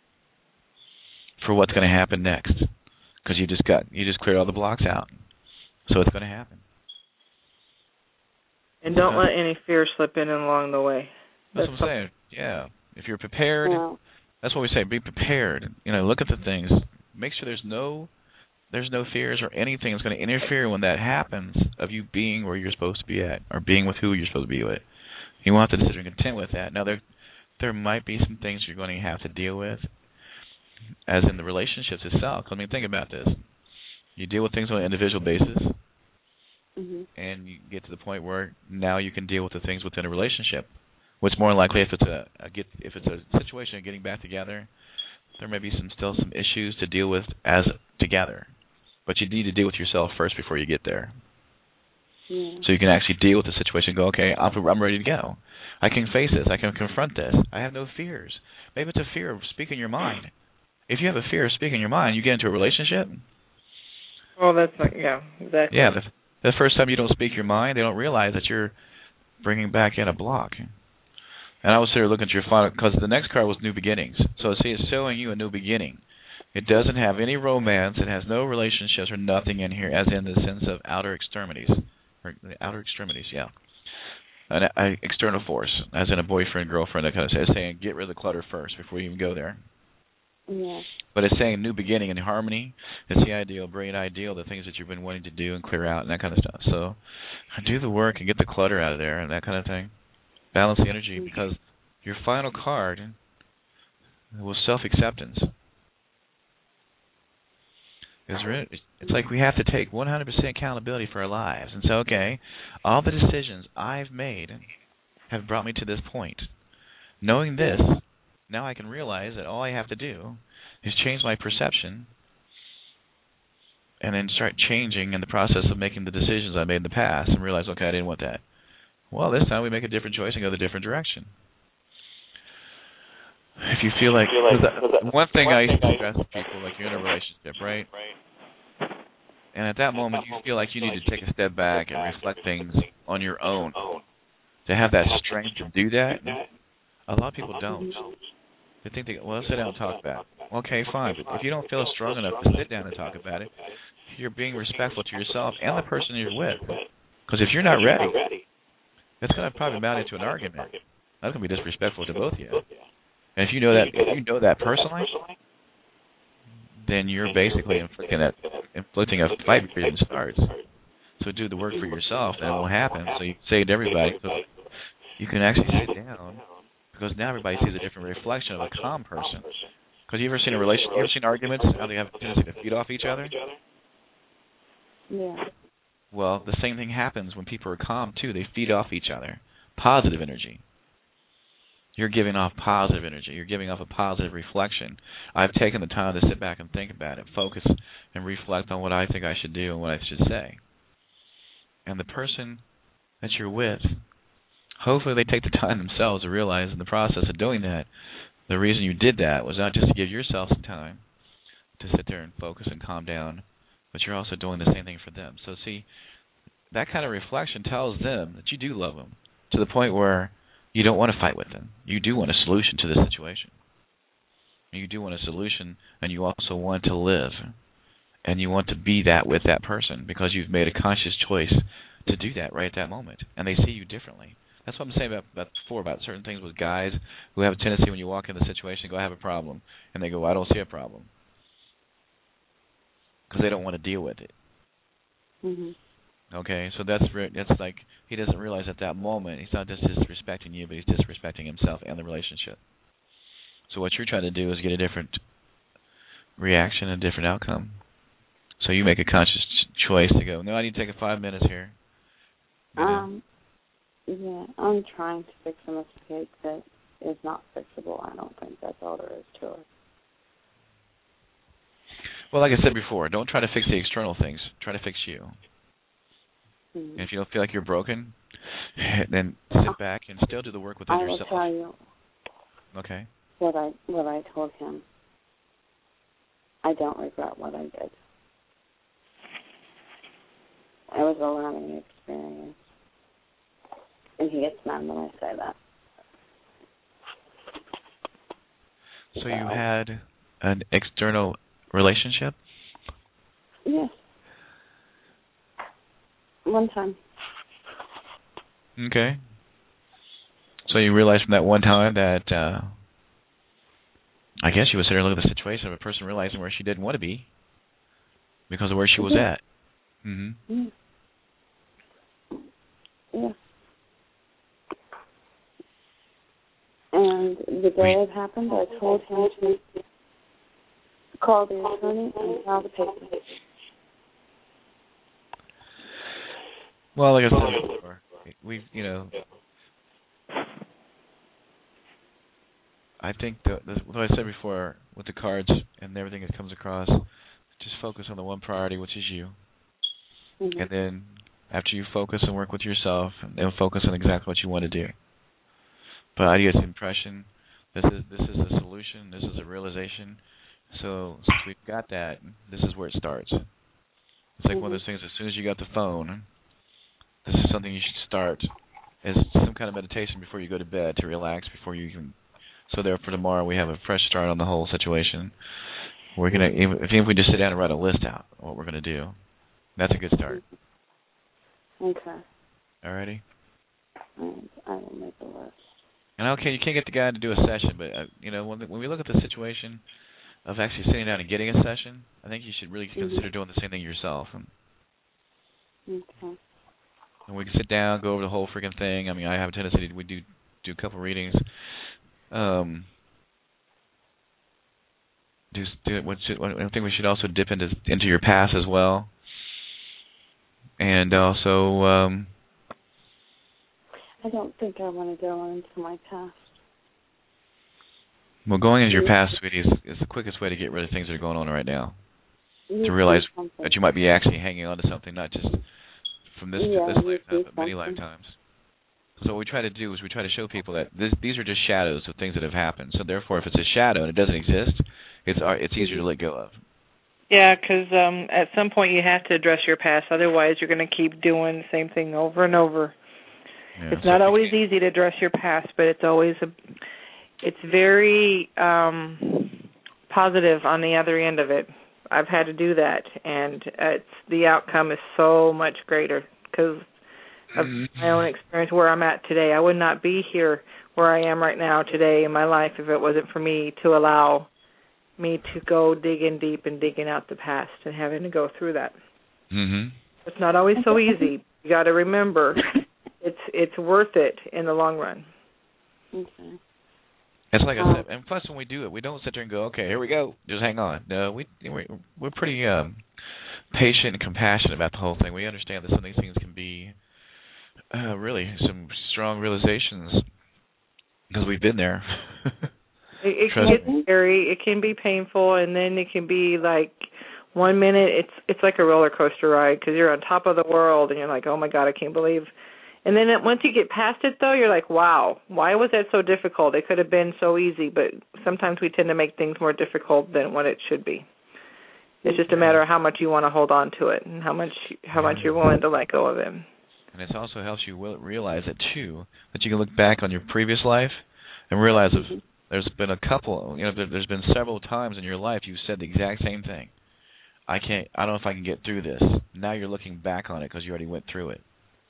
Speaker 2: for what's going to happen next, because you just got you just cleared all the blocks out, so it's going to happen.
Speaker 6: And don't let any fear slip in along the way.
Speaker 2: That's, that's what I'm saying. Yeah, if you're prepared,
Speaker 5: yeah.
Speaker 2: That's what we say. Be prepared. You know, look at the things. Make sure there's no there's no fears or anything that's going to interfere when that happens of you being where you're supposed to be at or being with who you're supposed to be with. You want to sit content with that. Now, there there might be some things you're going to have to deal with, as in the relationships itself. I mean, think about this. You deal with things on an individual basis,
Speaker 5: mm-hmm.
Speaker 2: and you get to the point where now you can deal with the things within a relationship. What's more likely if it's a, a get if it's a situation of getting back together, there may be some still some issues to deal with as together, but you need to deal with yourself first before you get there.
Speaker 5: Yeah.
Speaker 2: So you can actually deal with the situation and go, okay, I'm, I'm ready to go. I can face this. I can confront this. I have no fears. Maybe it's a fear of speaking your mind. If you have a fear of speaking your mind, you get into a relationship.
Speaker 6: Oh, that's like, yeah, exactly.
Speaker 2: Yeah, the, the first time you don't speak your mind, they don't realize that you're bringing back in a block. And I was there looking at your final, because the next card was New Beginnings. So see, it's showing you a new beginning. It doesn't have any romance. It has no relationships or nothing in here, as in the sense of outer extremities. Or the outer extremities, yeah. An a, external force, as in a boyfriend, girlfriend, that kind of stuff. It's saying get rid of the clutter first before you even go there.
Speaker 5: Yeah.
Speaker 2: But it's saying new beginning and harmony. It's the ideal, brilliant ideal, the things that you've been wanting to do and clear out and that kind of stuff. So do the work and get the clutter out of there and that kind of thing. Balance the energy, because your final card was self-acceptance. It's like we have to take one hundred percent accountability for our lives. And so, okay, all the decisions I've made have brought me to this point. Knowing this, now I can realize that all I have to do is change my perception and then start changing in the process of making the decisions I made in the past and realize, okay, I didn't want that. Well, this time we make a different choice and go the different direction. If you feel like, cause one thing I used to stress to people, like you're in a relationship, right? And at that moment you feel like you need to take a step back and reflect things on your own. To have that strength to do that, a lot of people don't. They think, they, well, let's sit down and talk about it. Okay, fine, but if you don't feel strong enough to sit down and talk about it, you're being respectful to yourself and the person you're with. Because if you're not ready, it's going to probably mount into an argument. That's going to be disrespectful to both of you. And if you know that, if you know that personally, then you're basically inflicting that, inflicting a fight before it even starts. So do the work for yourself, and it won't happen. So you say to everybody, so you can actually sit down, because now everybody sees a different reflection of a calm person. Because you ever seen a relation, you ever seen arguments how they have a tendency to feed off each other?
Speaker 5: Yeah.
Speaker 2: Well, the same thing happens when people are calm too. They feed off each other, positive energy. You're giving off positive energy. You're giving off a positive reflection. I've taken the time to sit back and think about it, focus, and reflect on what I think I should do and what I should say. And the person that you're with, hopefully they take the time themselves to realize in the process of doing that, the reason you did that was not just to give yourself some time to sit there and focus and calm down, but you're also doing the same thing for them. So see, that kind of reflection tells them that you do love them to the point where you don't want to fight with them. You do want a solution to the situation. You do want a solution, and you also want to live. And you want to be that with that person because you've made a conscious choice to do that right at that moment. And they see you differently. That's what I'm saying about, about before about certain things with guys who have a tendency when you walk in the situation, go, I have a problem. And they go, well, I don't see a problem. Because they don't want to deal with it.
Speaker 5: Mm-hmm.
Speaker 2: Okay, so that's that's like he doesn't realize at that moment he's not just disrespecting you, but he's disrespecting himself and the relationship. So what you're trying to do is get a different reaction, a different outcome. So you make a conscious choice to go, no, I need to take a five minutes here. You know?
Speaker 5: Um, yeah, I'm trying to fix a mistake that is not fixable. I don't think that's all there is to it.
Speaker 2: Well, like I said before, don't try to fix the external things. Try to fix you.
Speaker 5: Mm-hmm.
Speaker 2: And if you don't feel like you're broken, then sit back and still do the work within
Speaker 5: I will
Speaker 2: yourself.
Speaker 5: tell you.
Speaker 2: Okay.
Speaker 5: What I what I told him. I don't regret what I did. It was a learning experience. And he gets mad when I say that.
Speaker 2: So you had an external relationship?
Speaker 5: Yes. One time.
Speaker 2: Okay. So you realized from that one time that, uh, I guess you would sit there and look at the situation of a person realizing where she didn't want to be. because of where she was
Speaker 5: yeah.
Speaker 2: at. Mhm.
Speaker 5: Yeah. Yeah. And the day it happened, I told him to call the attorney and file the papers.
Speaker 2: Well, like I said before, we, you know, I think the, the, what I said before with the cards and everything that comes across, just focus on the one priority, which is you.
Speaker 5: Mm-hmm.
Speaker 2: And then after you focus and work with yourself, then focus on exactly what you want to do. But I get the impression this is this is a solution, this is a realization. So since we've got that, this is where it starts. It's like mm-hmm. one of those things. As soon as you got the phone, this is something you should start as some kind of meditation before you go to bed to relax before you can. So there, for tomorrow, we have a fresh start on the whole situation. We're gonna, even if we just sit down and write a list out of what we're gonna do, that's a good start.
Speaker 5: Okay.
Speaker 2: Alrighty.
Speaker 5: And I will make a list.
Speaker 2: And okay, you can't get the guy to do a session, but uh, you know, when when we look at the situation of actually sitting down and getting a session, I think you should really consider mm-hmm. doing the same thing yourself. And,
Speaker 5: okay.
Speaker 2: and we can sit down, go over the whole freaking thing. I mean, I have a tendency to we do do a couple readings. Um, do, do what should, I think we should also dip into into your past as well, and also. Um,
Speaker 5: I don't think I want to go into my past.
Speaker 2: Well, going into your past, sweetie, is, is the quickest way to get rid of things that are going on right now.
Speaker 5: You
Speaker 2: to realize that you might be actually hanging on to something, not just from this,
Speaker 5: yeah,
Speaker 2: this lifetime, but many
Speaker 5: something.
Speaker 2: lifetimes. So what we try to do is we try to show people that this, these are just shadows of things that have happened. So therefore, if it's a shadow and it doesn't exist, it's it's easier to let go of.
Speaker 6: Yeah, because um, at some point you have to address your past. Otherwise, you're going to keep doing the same thing over and over.
Speaker 2: Yeah,
Speaker 6: it's
Speaker 2: so
Speaker 6: not always easy to address your past, but it's always a, it's very um, positive on the other end of it. I've had to do that, and it's the outcome is so much greater because of mm-hmm. my own experience where I'm at today. I would not be here where I am right now today in my life if it wasn't for me to allow me to go digging deep and digging out the past and having to go through that.
Speaker 2: Mm-hmm.
Speaker 6: It's not always so easy. You got to remember. It's it's worth it in the long run.
Speaker 5: Okay.
Speaker 2: It's like I said, and plus when we do it, we don't sit there and go, okay, here we go, just hang on. No, we we're, we're pretty um, patient and compassionate about the whole thing. We understand that some of these things can be uh, really some strong realizations because we've been there.
Speaker 6: it, it can get scary, it can be painful, and then it can be like one minute it's it's like a roller coaster ride because you're on top of the world and you're like, oh my God, I can't believe. And then it, once you get past it, though, you're like, wow, why was that so difficult? It could have been so easy, but sometimes we tend to make things more difficult than what it should be. It's just a matter of how much you want to hold on to it and how much how much you're willing to let go of it.
Speaker 2: And it also helps you realize it, too, that you can look back on your previous life and realize if there's been a couple, you know, there's been several times in your life you've said the exact same thing. I can't, I don't know if I can get through this. Now you're looking back on it because you already went through it.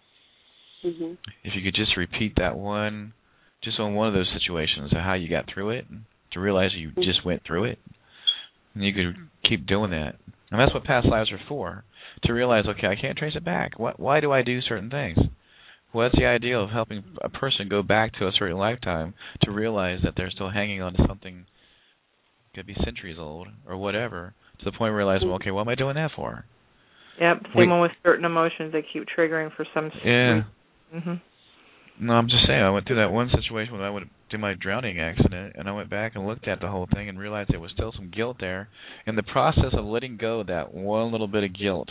Speaker 5: Mm-hmm.
Speaker 2: If you could just repeat that one, just on one of those situations of how you got through it, to realize you mm-hmm. just went through it, and you could keep doing that. And that's what past lives are for, to realize, okay, I can't trace it back. What, why do I do certain things? Well, that's the idea of helping a person go back to a certain lifetime to realize that they're still hanging on to something, could be centuries old or whatever, to the point where realizing, well, okay, what am I doing that for?
Speaker 6: Yep, same Wait. one with certain emotions. They keep triggering for some
Speaker 2: Yeah.
Speaker 6: reason. Mm-hmm.
Speaker 2: No, I'm just saying, I went through that one situation when I went through my drowning accident, and I went back and looked at the whole thing and realized there was still some guilt there. In the process of letting go of that one little bit of guilt,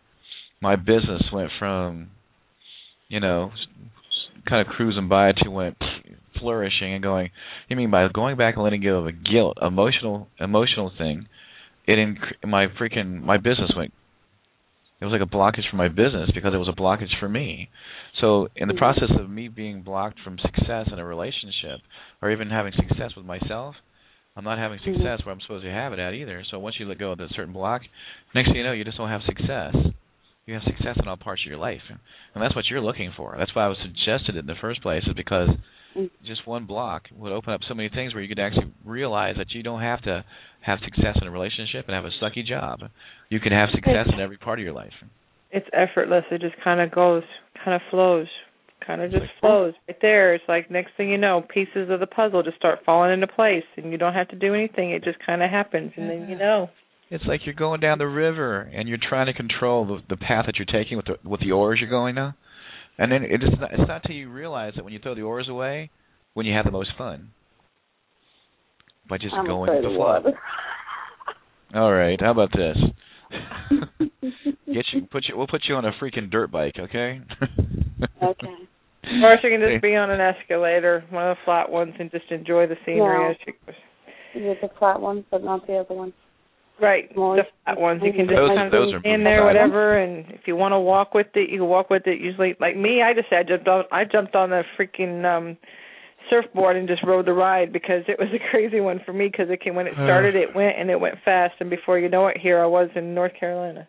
Speaker 2: my business went from, you know, kind of cruising by to went flourishing and going, you mean by going back and letting go of a guilt, emotional emotional thing, it inc- my freaking, my business went, it was like a blockage for my business because it was a blockage for me. So in the process of me being blocked from success in a relationship or even having success with myself, I'm not having success where I'm supposed to have it at either. So once you let go of that certain block, next thing you know, you just don't have success. You have success in all parts of your life. And that's what you're looking for. That's why I was suggested it in the first place, is because just one block would open up so many things where you could actually realize that you don't have to have success in a relationship and have a sucky job. You can have success in every part of your life.
Speaker 6: It's effortless. It just kind of goes, kind of flows, kind of just flows right there. It's like next thing you know, pieces of the puzzle just start falling into place, and you don't have to do anything. It just kind of happens, and then you know.
Speaker 2: It's like you're going down the river and you're trying to control the, the path that you're taking with the with the oars you're going now. And then it is not, it's not until you realize that when you throw the oars away, when you have the most fun. By just
Speaker 5: I'm
Speaker 2: going
Speaker 5: afraid
Speaker 2: with the
Speaker 5: of
Speaker 2: flow.
Speaker 5: water.
Speaker 2: All right, how about this? Get you, put you, we'll put you on a freaking dirt bike, okay?
Speaker 5: Okay.
Speaker 6: Or you can just be on an escalator, one of the flat ones, and just enjoy the scenery
Speaker 5: No.
Speaker 6: as you goes.
Speaker 5: Is it the flat ones, but not the other ones?
Speaker 6: Right,
Speaker 5: More
Speaker 6: the flat ones. You can just
Speaker 2: those,
Speaker 6: kind of
Speaker 2: those are
Speaker 6: stand there, whatever, and if you want to walk with it, you can walk with it. Usually, like me, I just I jumped on, I jumped on the freaking um, surfboard and just rode the ride because it was a crazy one for me because it came, when it started, it went, and it went fast, and before you know it, here I was in North Carolina.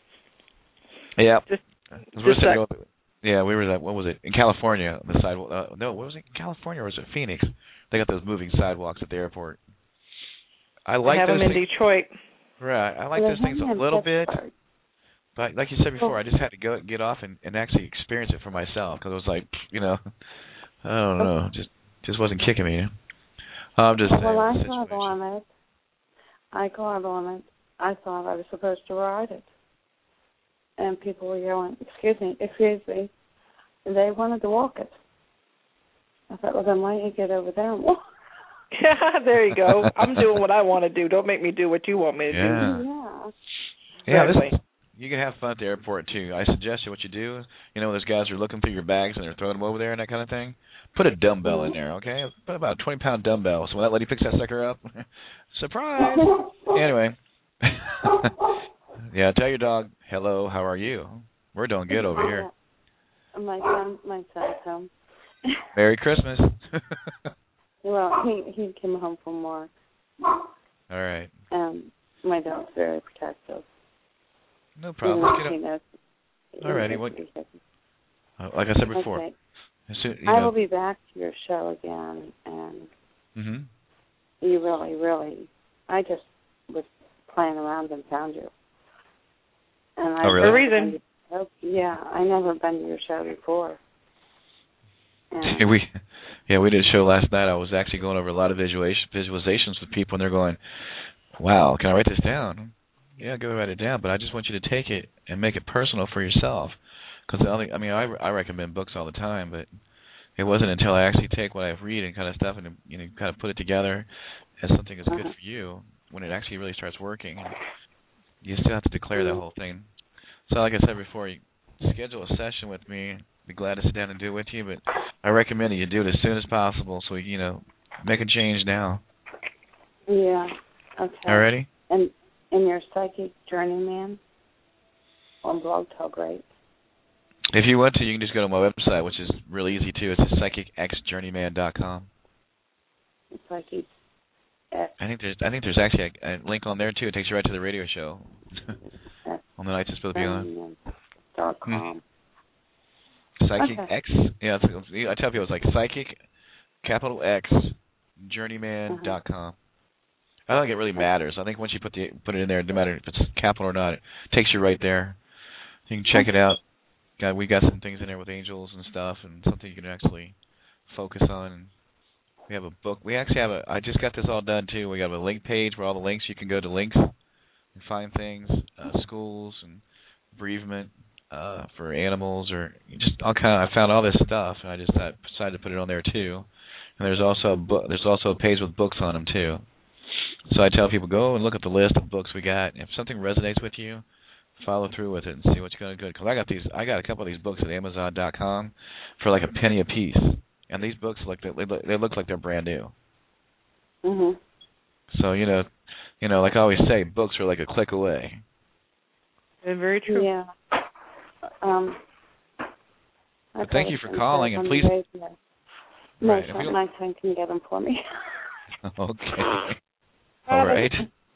Speaker 2: Yeah.
Speaker 6: Just,
Speaker 2: we're
Speaker 6: just like,
Speaker 2: go, yeah, we were at, what was it, in California, on the sidewalk. Uh, no, what was it, in California or was it Phoenix? They got those moving sidewalks at the airport. I like
Speaker 6: I have
Speaker 2: those
Speaker 6: them in
Speaker 2: things.
Speaker 6: Detroit.
Speaker 2: Right, I like
Speaker 5: Well,
Speaker 2: those things a little bit, but like you said before, I just had to go get off and, and actually experience it for myself because it was like, you know, I don't know, just just wasn't kicking me. I'm just saying.
Speaker 5: Well, I saw the limit. I got the limit. I thought I was supposed to ride it, and people were yelling, "Excuse me, excuse me!" And they wanted to walk it. I thought, well, then why don't you get over there and walk?
Speaker 6: Yeah, there you go. I'm doing what I want to do. Don't make me do what you want me to
Speaker 2: yeah.
Speaker 6: do.
Speaker 5: Yeah.
Speaker 2: Yeah,
Speaker 6: exactly.
Speaker 2: this, you can have fun at the airport, too. I suggest you what you do, you know, those guys are looking through your bags and they're throwing them over there and that kind of thing. Put a dumbbell in there, okay? Put about a twenty-pound dumbbell. So when that lady picks that sucker up, surprise! Anyway. Yeah, tell your dog, hello, how are you? We're doing good over here.
Speaker 5: My son, my son's home.
Speaker 2: Merry Christmas.
Speaker 5: Well, he he came home from work.
Speaker 2: All right.
Speaker 5: Um, my dog's very protective.
Speaker 2: No problem.
Speaker 5: He
Speaker 2: Let's get
Speaker 5: knows, he knows,
Speaker 2: All righty. What, uh, like I said before.
Speaker 5: Okay.
Speaker 2: As soon, you
Speaker 5: I
Speaker 2: know,
Speaker 5: will be back to your show again, and
Speaker 2: mm-hmm.
Speaker 5: you really, really, I just was playing around and found you. And I
Speaker 2: Oh, really?
Speaker 6: For a reason.
Speaker 5: Yeah, I never been to your show before. And
Speaker 2: we, yeah, we did a show last night. I was actually going over a lot of visualization, visualizations with people, and they're going, wow, can I write this down? Yeah, go write it down, but I just want you to take it and make it personal for yourself. Because I mean, I, I recommend books all the time, but it wasn't until I actually take what I read and kind of stuff and, you know, kind of put it together as something that's
Speaker 5: uh-huh.
Speaker 2: good for you when it actually really starts working. You still have to declare that whole thing. So like I said before, you schedule a session with me. I'd be glad to sit down and do it with you, but I recommend that you do it as soon as possible so, you know, make a change now.
Speaker 5: Yeah, okay.
Speaker 2: Alrighty?
Speaker 5: And, and your psychic journeyman on Blog Talk, right?
Speaker 2: If you want to, you can just go to my website, which is really easy, too. It's psychic x journeyman dot com.
Speaker 5: Psychic X.
Speaker 2: I think there's I think there's actually a, a link on there, too. It takes you right to the radio show on the nights it's supposed to be on.
Speaker 5: Dot com.
Speaker 2: Psychic
Speaker 5: Okay.
Speaker 2: X? Yeah, it's, I tell people it's like psychic, capital X, journeyman dot com. I don't think it really matters. I think once you put the put it in there, no matter if it's capital or not, it takes you right there. You can check it out. Got we got some things in there with angels and stuff, and something you can actually focus on. We have a book. We actually have a. I just got this all done too. We got a link page where all the links you can go to links and find things, uh, schools and bereavement uh, for animals, or just all kind of. I found all this stuff, and I just I decided to put it on there too. And there's also a book. There's also a page with books on them too. So I tell people, go and look at the list of books we got. If something resonates with you, follow through with it and see what's going to go. Because I got these, I got a couple of these books at Amazon dot com for like a penny a piece, and these books look they look, they look like they're brand new.
Speaker 5: Mhm.
Speaker 2: So you know, you know, like I always say, books are like a click away.
Speaker 6: They're very true.
Speaker 5: Yeah. Um.
Speaker 2: But thank you for calling, and please.
Speaker 5: My
Speaker 2: Right,
Speaker 5: son, my son can get them for me.
Speaker 2: Okay. All right.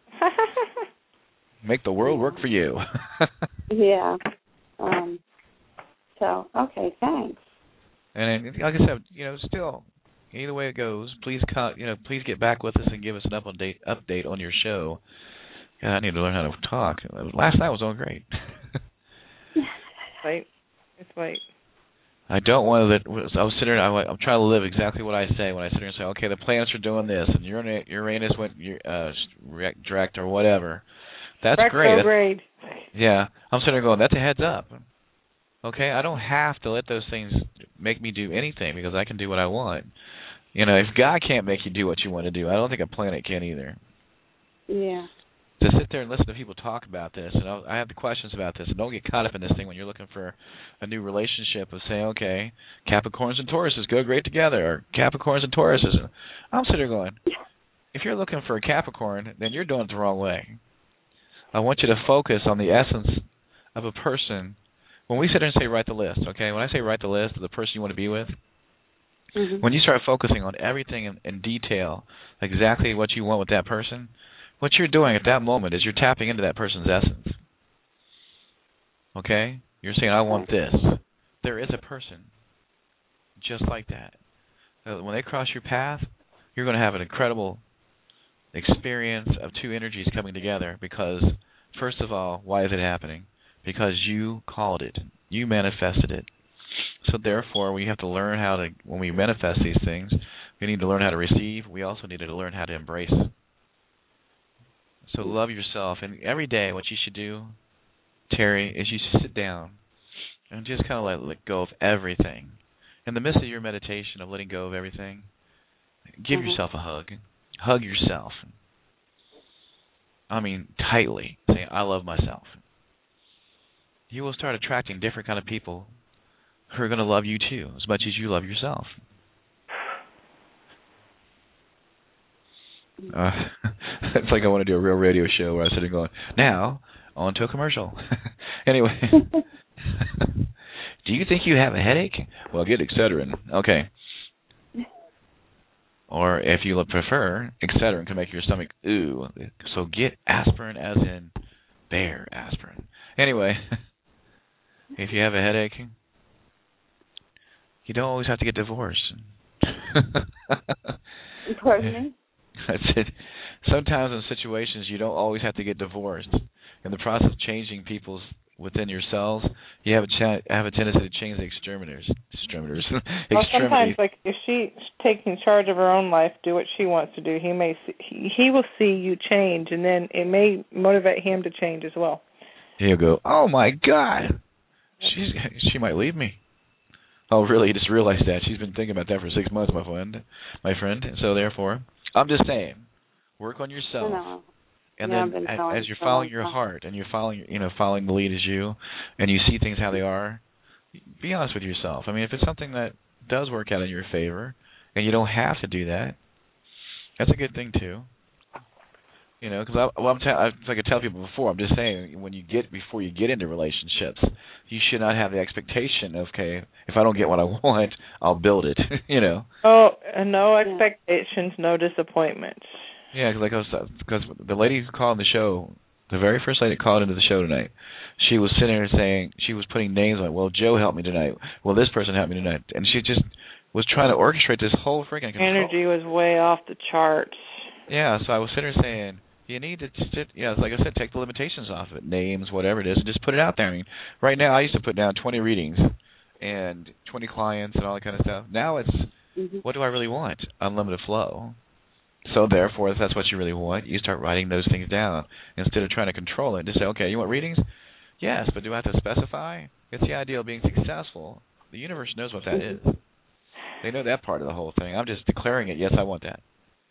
Speaker 2: Make the world work for you.
Speaker 5: Yeah. Um. So okay, thanks.
Speaker 2: And like I said, you know, still either way it goes, please co- you know, please get back with us and give us an update update on your show. God, I need to learn how to talk. Last night was going great.
Speaker 6: Right. It's right.
Speaker 2: I don't want to let. I was sitting there. I, I'm trying to live exactly what I say when I sit there and say, okay, the planets are doing this, and Uranus, Uranus went uh, direct or whatever. That's
Speaker 6: Retrograde.
Speaker 2: great. That's, yeah, I'm sitting there going, that's a heads up. Okay, I don't have to let those things make me do anything because I can do what I want. You know, if God can't make you do what you want to do, I don't think a planet can either.
Speaker 5: Yeah.
Speaker 2: To sit there and listen to people talk about this, and I'll, I have the questions about this, and don't get caught up in this thing when you're looking for a new relationship of saying, okay, Capricorns and Tauruses go great together, or Capricorns and Tauruses. I'm sitting there going, if you're looking for a Capricorn, then you're doing it the wrong way. I want you to focus on the essence of a person. When we sit there and say write the list, okay, when I say write the list of the person you want to be with, mm-hmm. when you start focusing on everything in, in detail, exactly what you want with that person, what you're doing at that moment is you're tapping into that person's essence. Okay? You're saying, I want this. There is a person just like that. When they cross your path, you're going to have an incredible experience of two energies coming together because, first of all, why is it happening? Because you called it. You manifested it. So therefore, we have to learn how to, when we manifest these things, we need to learn how to receive. We also need to learn how to embrace. So love yourself. And every day what you should do, Terry, is you should sit down and just kind of let, let go of everything. In the midst of your meditation of letting go of everything, give mm-hmm. yourself a hug. Hug yourself. I mean, tightly. Say, I love myself. You will start attracting different kind of people who are going to love you too, as much as you love yourself. Uh, it's like I want to do a real radio show where I'm sitting going, now, on to a commercial. Anyway, do you think you have a headache? Well, get Excedrin. Okay. Or if you prefer, Excedrin can make your stomach ooh. So get aspirin as in bear aspirin. Anyway, if you have a headache, you don't always have to get divorced.
Speaker 5: Pardon me?
Speaker 2: That's it. Sometimes in situations you don't always have to get divorced. In the process of changing people's within yourselves, you have a ch- have a tendency to change the exterminators. Exterminators.
Speaker 6: Well, sometimes, like if she's taking charge of her own life, do what she wants to do. He may see, he, he will see you change, and then it may motivate him to change as well.
Speaker 2: He'll go, oh my God, she's she might leave me. Oh, really? You just realized that. She's been thinking about that for six months, my friend. My friend. So therefore, I'm just saying, work on yourself.
Speaker 5: No.
Speaker 2: And
Speaker 5: yeah,
Speaker 2: then as, as you're following your heart and you're following, you know, following the lead as you, and you see things how they are, be honest with yourself. I mean, if it's something that does work out in your favor, and you don't have to do that, that's a good thing too. You know, because I, well, I'm ta- I, like I tell people before, I'm just saying, when you get before you get into relationships, you should not have the expectation of, okay, if I don't get what I want, I'll build it. You know.
Speaker 6: Oh, and no expectations, no disappointments.
Speaker 2: Yeah, like I was, because the lady who called the show, the very first lady that called into the show tonight, she was sitting there saying, she was putting names on it. Well, Joe helped me tonight. Well, this person helped me tonight. And she just was trying to orchestrate this whole freaking control.
Speaker 6: Energy was way off the charts.
Speaker 2: Yeah, so I was sitting there saying, you need to, sit, yeah, like I said, take the limitations off of it, names, whatever it is, and just put it out there. I mean, right now I used to put down twenty readings and twenty clients and all that kind of stuff. Now it's, mm-hmm. what do I really want? Unlimited flow. So therefore, if that's what you really want, you start writing those things down instead of trying to control it. Just say, okay, you want readings? Yes, but do I have to specify? It's the idea of being successful. The universe knows what that is. They know that part of the whole thing. I'm just declaring it. Yes, I want that.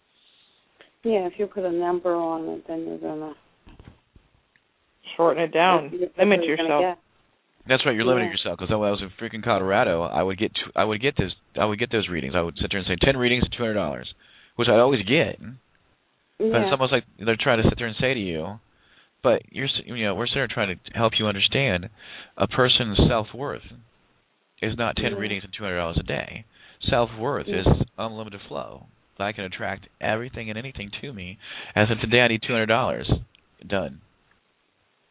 Speaker 5: Yeah, if you put a number on it, then you're gonna
Speaker 6: shorten it down, limit yourself.
Speaker 2: That's right. You're limiting
Speaker 5: yeah.
Speaker 2: yourself. Because when I was in freaking Colorado, I would get to, I would get those I would get those readings. I would sit there and say ten readings at two hundred dollars, which I'd always get.
Speaker 5: Yeah.
Speaker 2: But it's almost like they're trying to sit there and say to you, but you're you know we're sitting there trying to help you understand a person's self worth is not ten yeah. readings and two hundred dollars a day. Self worth yeah. is unlimited flow. I can attract everything and anything to me. As of today, I need two hundred dollars. Done.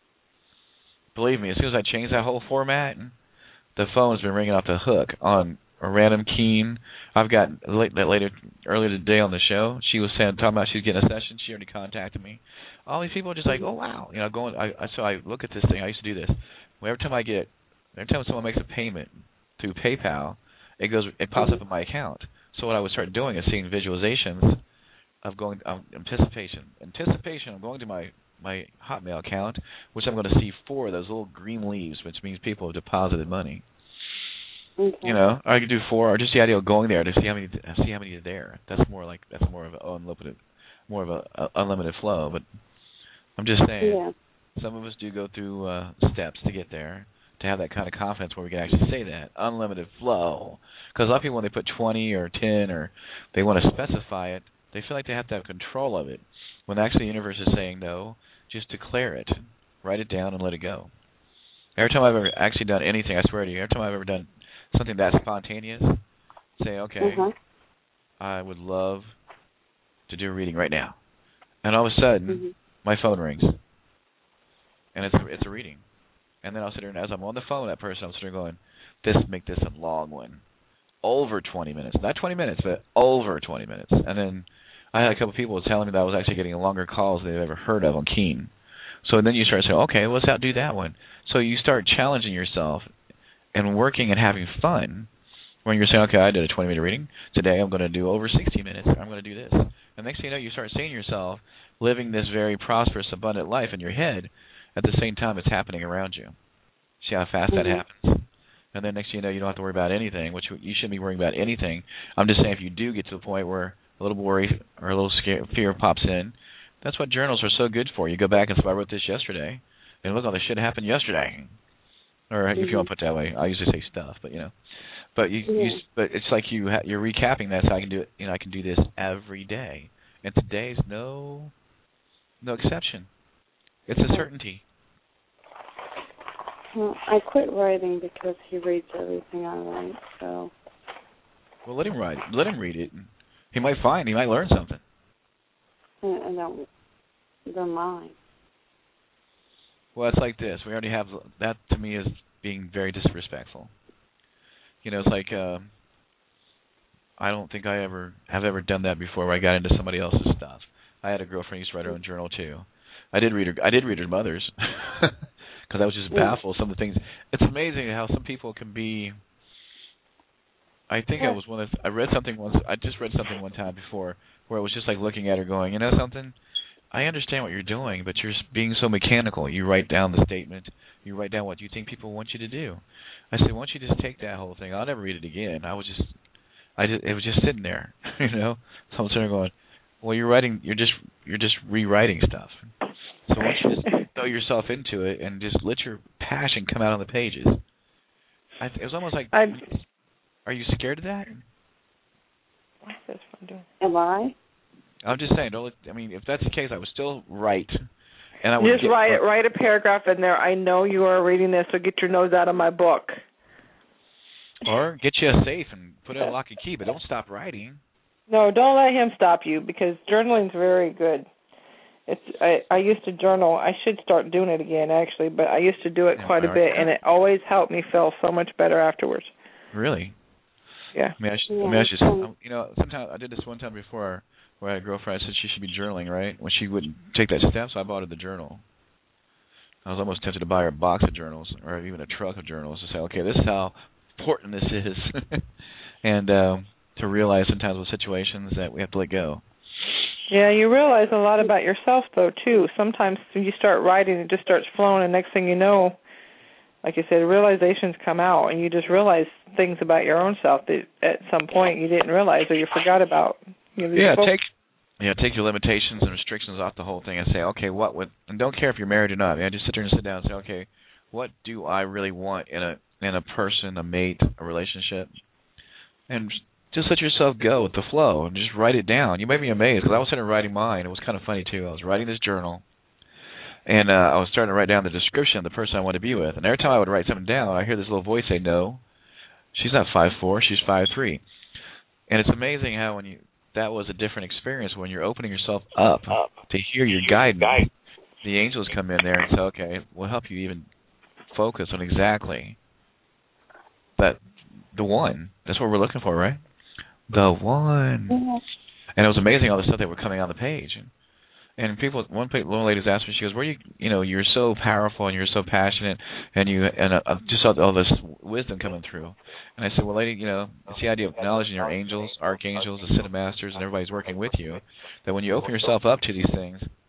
Speaker 2: Believe me, as soon as I change that whole format, the phone's been ringing off the hook on a random keen. I've got late, later earlier today on the show. She was saying talking about she's getting a session. She already contacted me. All these people are just like, oh wow, you know, going. I, I so I look at this thing. I used to do this. Every time I get, every time someone makes a payment through PayPal, it goes, it pops up in my account. So what I would start doing is seeing visualizations of going um, anticipation, anticipation. I'm going to my my Hotmail account, which I'm going to see four of those little green leaves, which means people have deposited money.
Speaker 5: Okay.
Speaker 2: You know, or I could do four, or just the idea of going there to see how many see how many are there. That's more like that's more of an unlimited, more of a, a unlimited flow. But I'm just saying,
Speaker 5: Yeah.
Speaker 2: some of us do go through uh, steps to get there, to have that kind of confidence where we can actually say that unlimited flow. Because a lot of people, when they put twenty or ten or they want to specify it, they feel like they have to have control of it. When actually the universe is saying no, just declare it, write it down, and let it go. Every time I've ever actually done anything, I swear to you, every time I've ever done something that spontaneous, say, okay,
Speaker 5: Uh-huh.
Speaker 2: I would love to do a reading right now. And all of a sudden,
Speaker 5: Mm-hmm.
Speaker 2: my phone rings. And it's a, it's a reading. And then I'll sit there, and as I'm on the phone with that person, I'm sitting there going, this make this a long one. Over twenty minutes. Not twenty minutes, but over twenty minutes. And then I had a couple of people telling me that I was actually getting longer calls than they've ever heard of on Keen. So then you start saying, okay, let's outdo that one. So you start challenging yourself and working and having fun when you're saying, okay, I did a twenty-minute reading. Today I'm going to do over sixty minutes. I'm going to do this. And next thing you know, you start seeing yourself living this very prosperous, abundant life in your head at the same time it's happening around you. See how fast
Speaker 5: Mm-hmm.
Speaker 2: that happens? And then next thing you know, you don't have to worry about anything, which you shouldn't be worrying about anything. I'm just saying if you do get to the point where a little worry or a little scare, fear pops in, that's what journals are so good for. You go back and say, I wrote this yesterday, and look, all this shit happened yesterday. Or mm-hmm. if you want to put it that way, I usually say stuff, but you know. But you, yeah. you but it's like you ha- you're recapping that, so I can do it. You know, I can do this every day, and today's no no exception. It's a certainty.
Speaker 5: Well, I quit writing because he reads everything I write. So.
Speaker 2: Well, let him write it. Let him read it. He might find. He might learn something.
Speaker 5: And, and don't don't mind.
Speaker 2: Well, it's like this. We already have that. To me, is being very disrespectful. You know, it's like uh, I don't think I ever have ever done that before, where I got into somebody else's stuff. I had a girlfriend who used to write her own journal too. I did read her. I did read her mother's. Because I was just baffled. Some of the things. It's amazing how some people can be. I think I was one of. I read something once. I just read something one time before where it was just like looking at her, going, you know something. I understand what you're doing, but you're being so mechanical. You write down the statement. You write down what you think people want you to do. I said, why don't you just take that whole thing? I'll never read it again. I was just. I just. It was just sitting there, you know. So I'm sitting there going, well, you're writing. You're just. You're just rewriting stuff. So why don't you just throw yourself into it and just let your passion come out on the pages? I th- it was almost like,
Speaker 6: I'd,
Speaker 2: are you scared of that?
Speaker 6: What's this fun doing?
Speaker 5: Am I?
Speaker 2: I'm just saying. Don't let, I mean, if that's the case, I would still write, and I would
Speaker 6: just
Speaker 2: get,
Speaker 6: write it. Write a paragraph in there. I know you are reading this, so get your nose out of my book.
Speaker 2: Or get you a safe and put it in lock and key, but don't stop writing.
Speaker 6: No, don't let him stop you, because journaling's very good. It's I, I used to journal. I should start doing it again, actually, but I used to do it
Speaker 2: Yeah,
Speaker 6: quite a bit, and it always helped me feel so much better afterwards.
Speaker 2: Really?
Speaker 6: Yeah.
Speaker 2: I mean, I, should,
Speaker 5: Yeah.
Speaker 2: I, mean, I should, you know, sometimes I did this one time before where I had a girlfriend. I said she should be journaling, right? When she wouldn't take that step, so I bought her the journal. I was almost tempted to buy her a box of journals or even a truck of journals to say, okay, this is how important this is, and um, to realize sometimes with situations that we have to let go.
Speaker 6: Yeah, you realize a lot about yourself, though, too. Sometimes when you start writing, it just starts flowing, and next thing you know, like you said, realizations come out, and you just realize things about your own self that at some point you didn't realize or you forgot about. You know,
Speaker 2: yeah,
Speaker 6: folks-
Speaker 2: take yeah, take your limitations and restrictions off the whole thing and say, okay, what would, and don't care if you're married or not. Yeah, just sit there and sit down and say, okay, what do I really want in a in a person, a mate, a relationship, and just let yourself go with the flow and just write it down. You may be amazed because I was sitting there writing mine. It was kind of funny, too. I was writing this journal, and uh, I was starting to write down the description of the person I wanted to be with. And every time I would write something down, I hear this little voice say, no, she's not five foot four, she's five foot three. And it's amazing how when you that was a different experience when you're opening yourself up to hear your guidance. The angels come in there and say, okay, we'll help you even focus on exactly that the one. That's what we're looking for, right? The one. Mm-hmm. And it was amazing all the stuff that were coming on the page. And, and people, one one lady asked me, she goes, "Where you, you know, you're so powerful and you're so passionate, and you, and uh, just saw all this wisdom coming through." And I said, "Well, lady, you know, it's the idea of acknowledging your angels, archangels, the Ascended Masters, and everybody's working with you. That when you open yourself up to these things,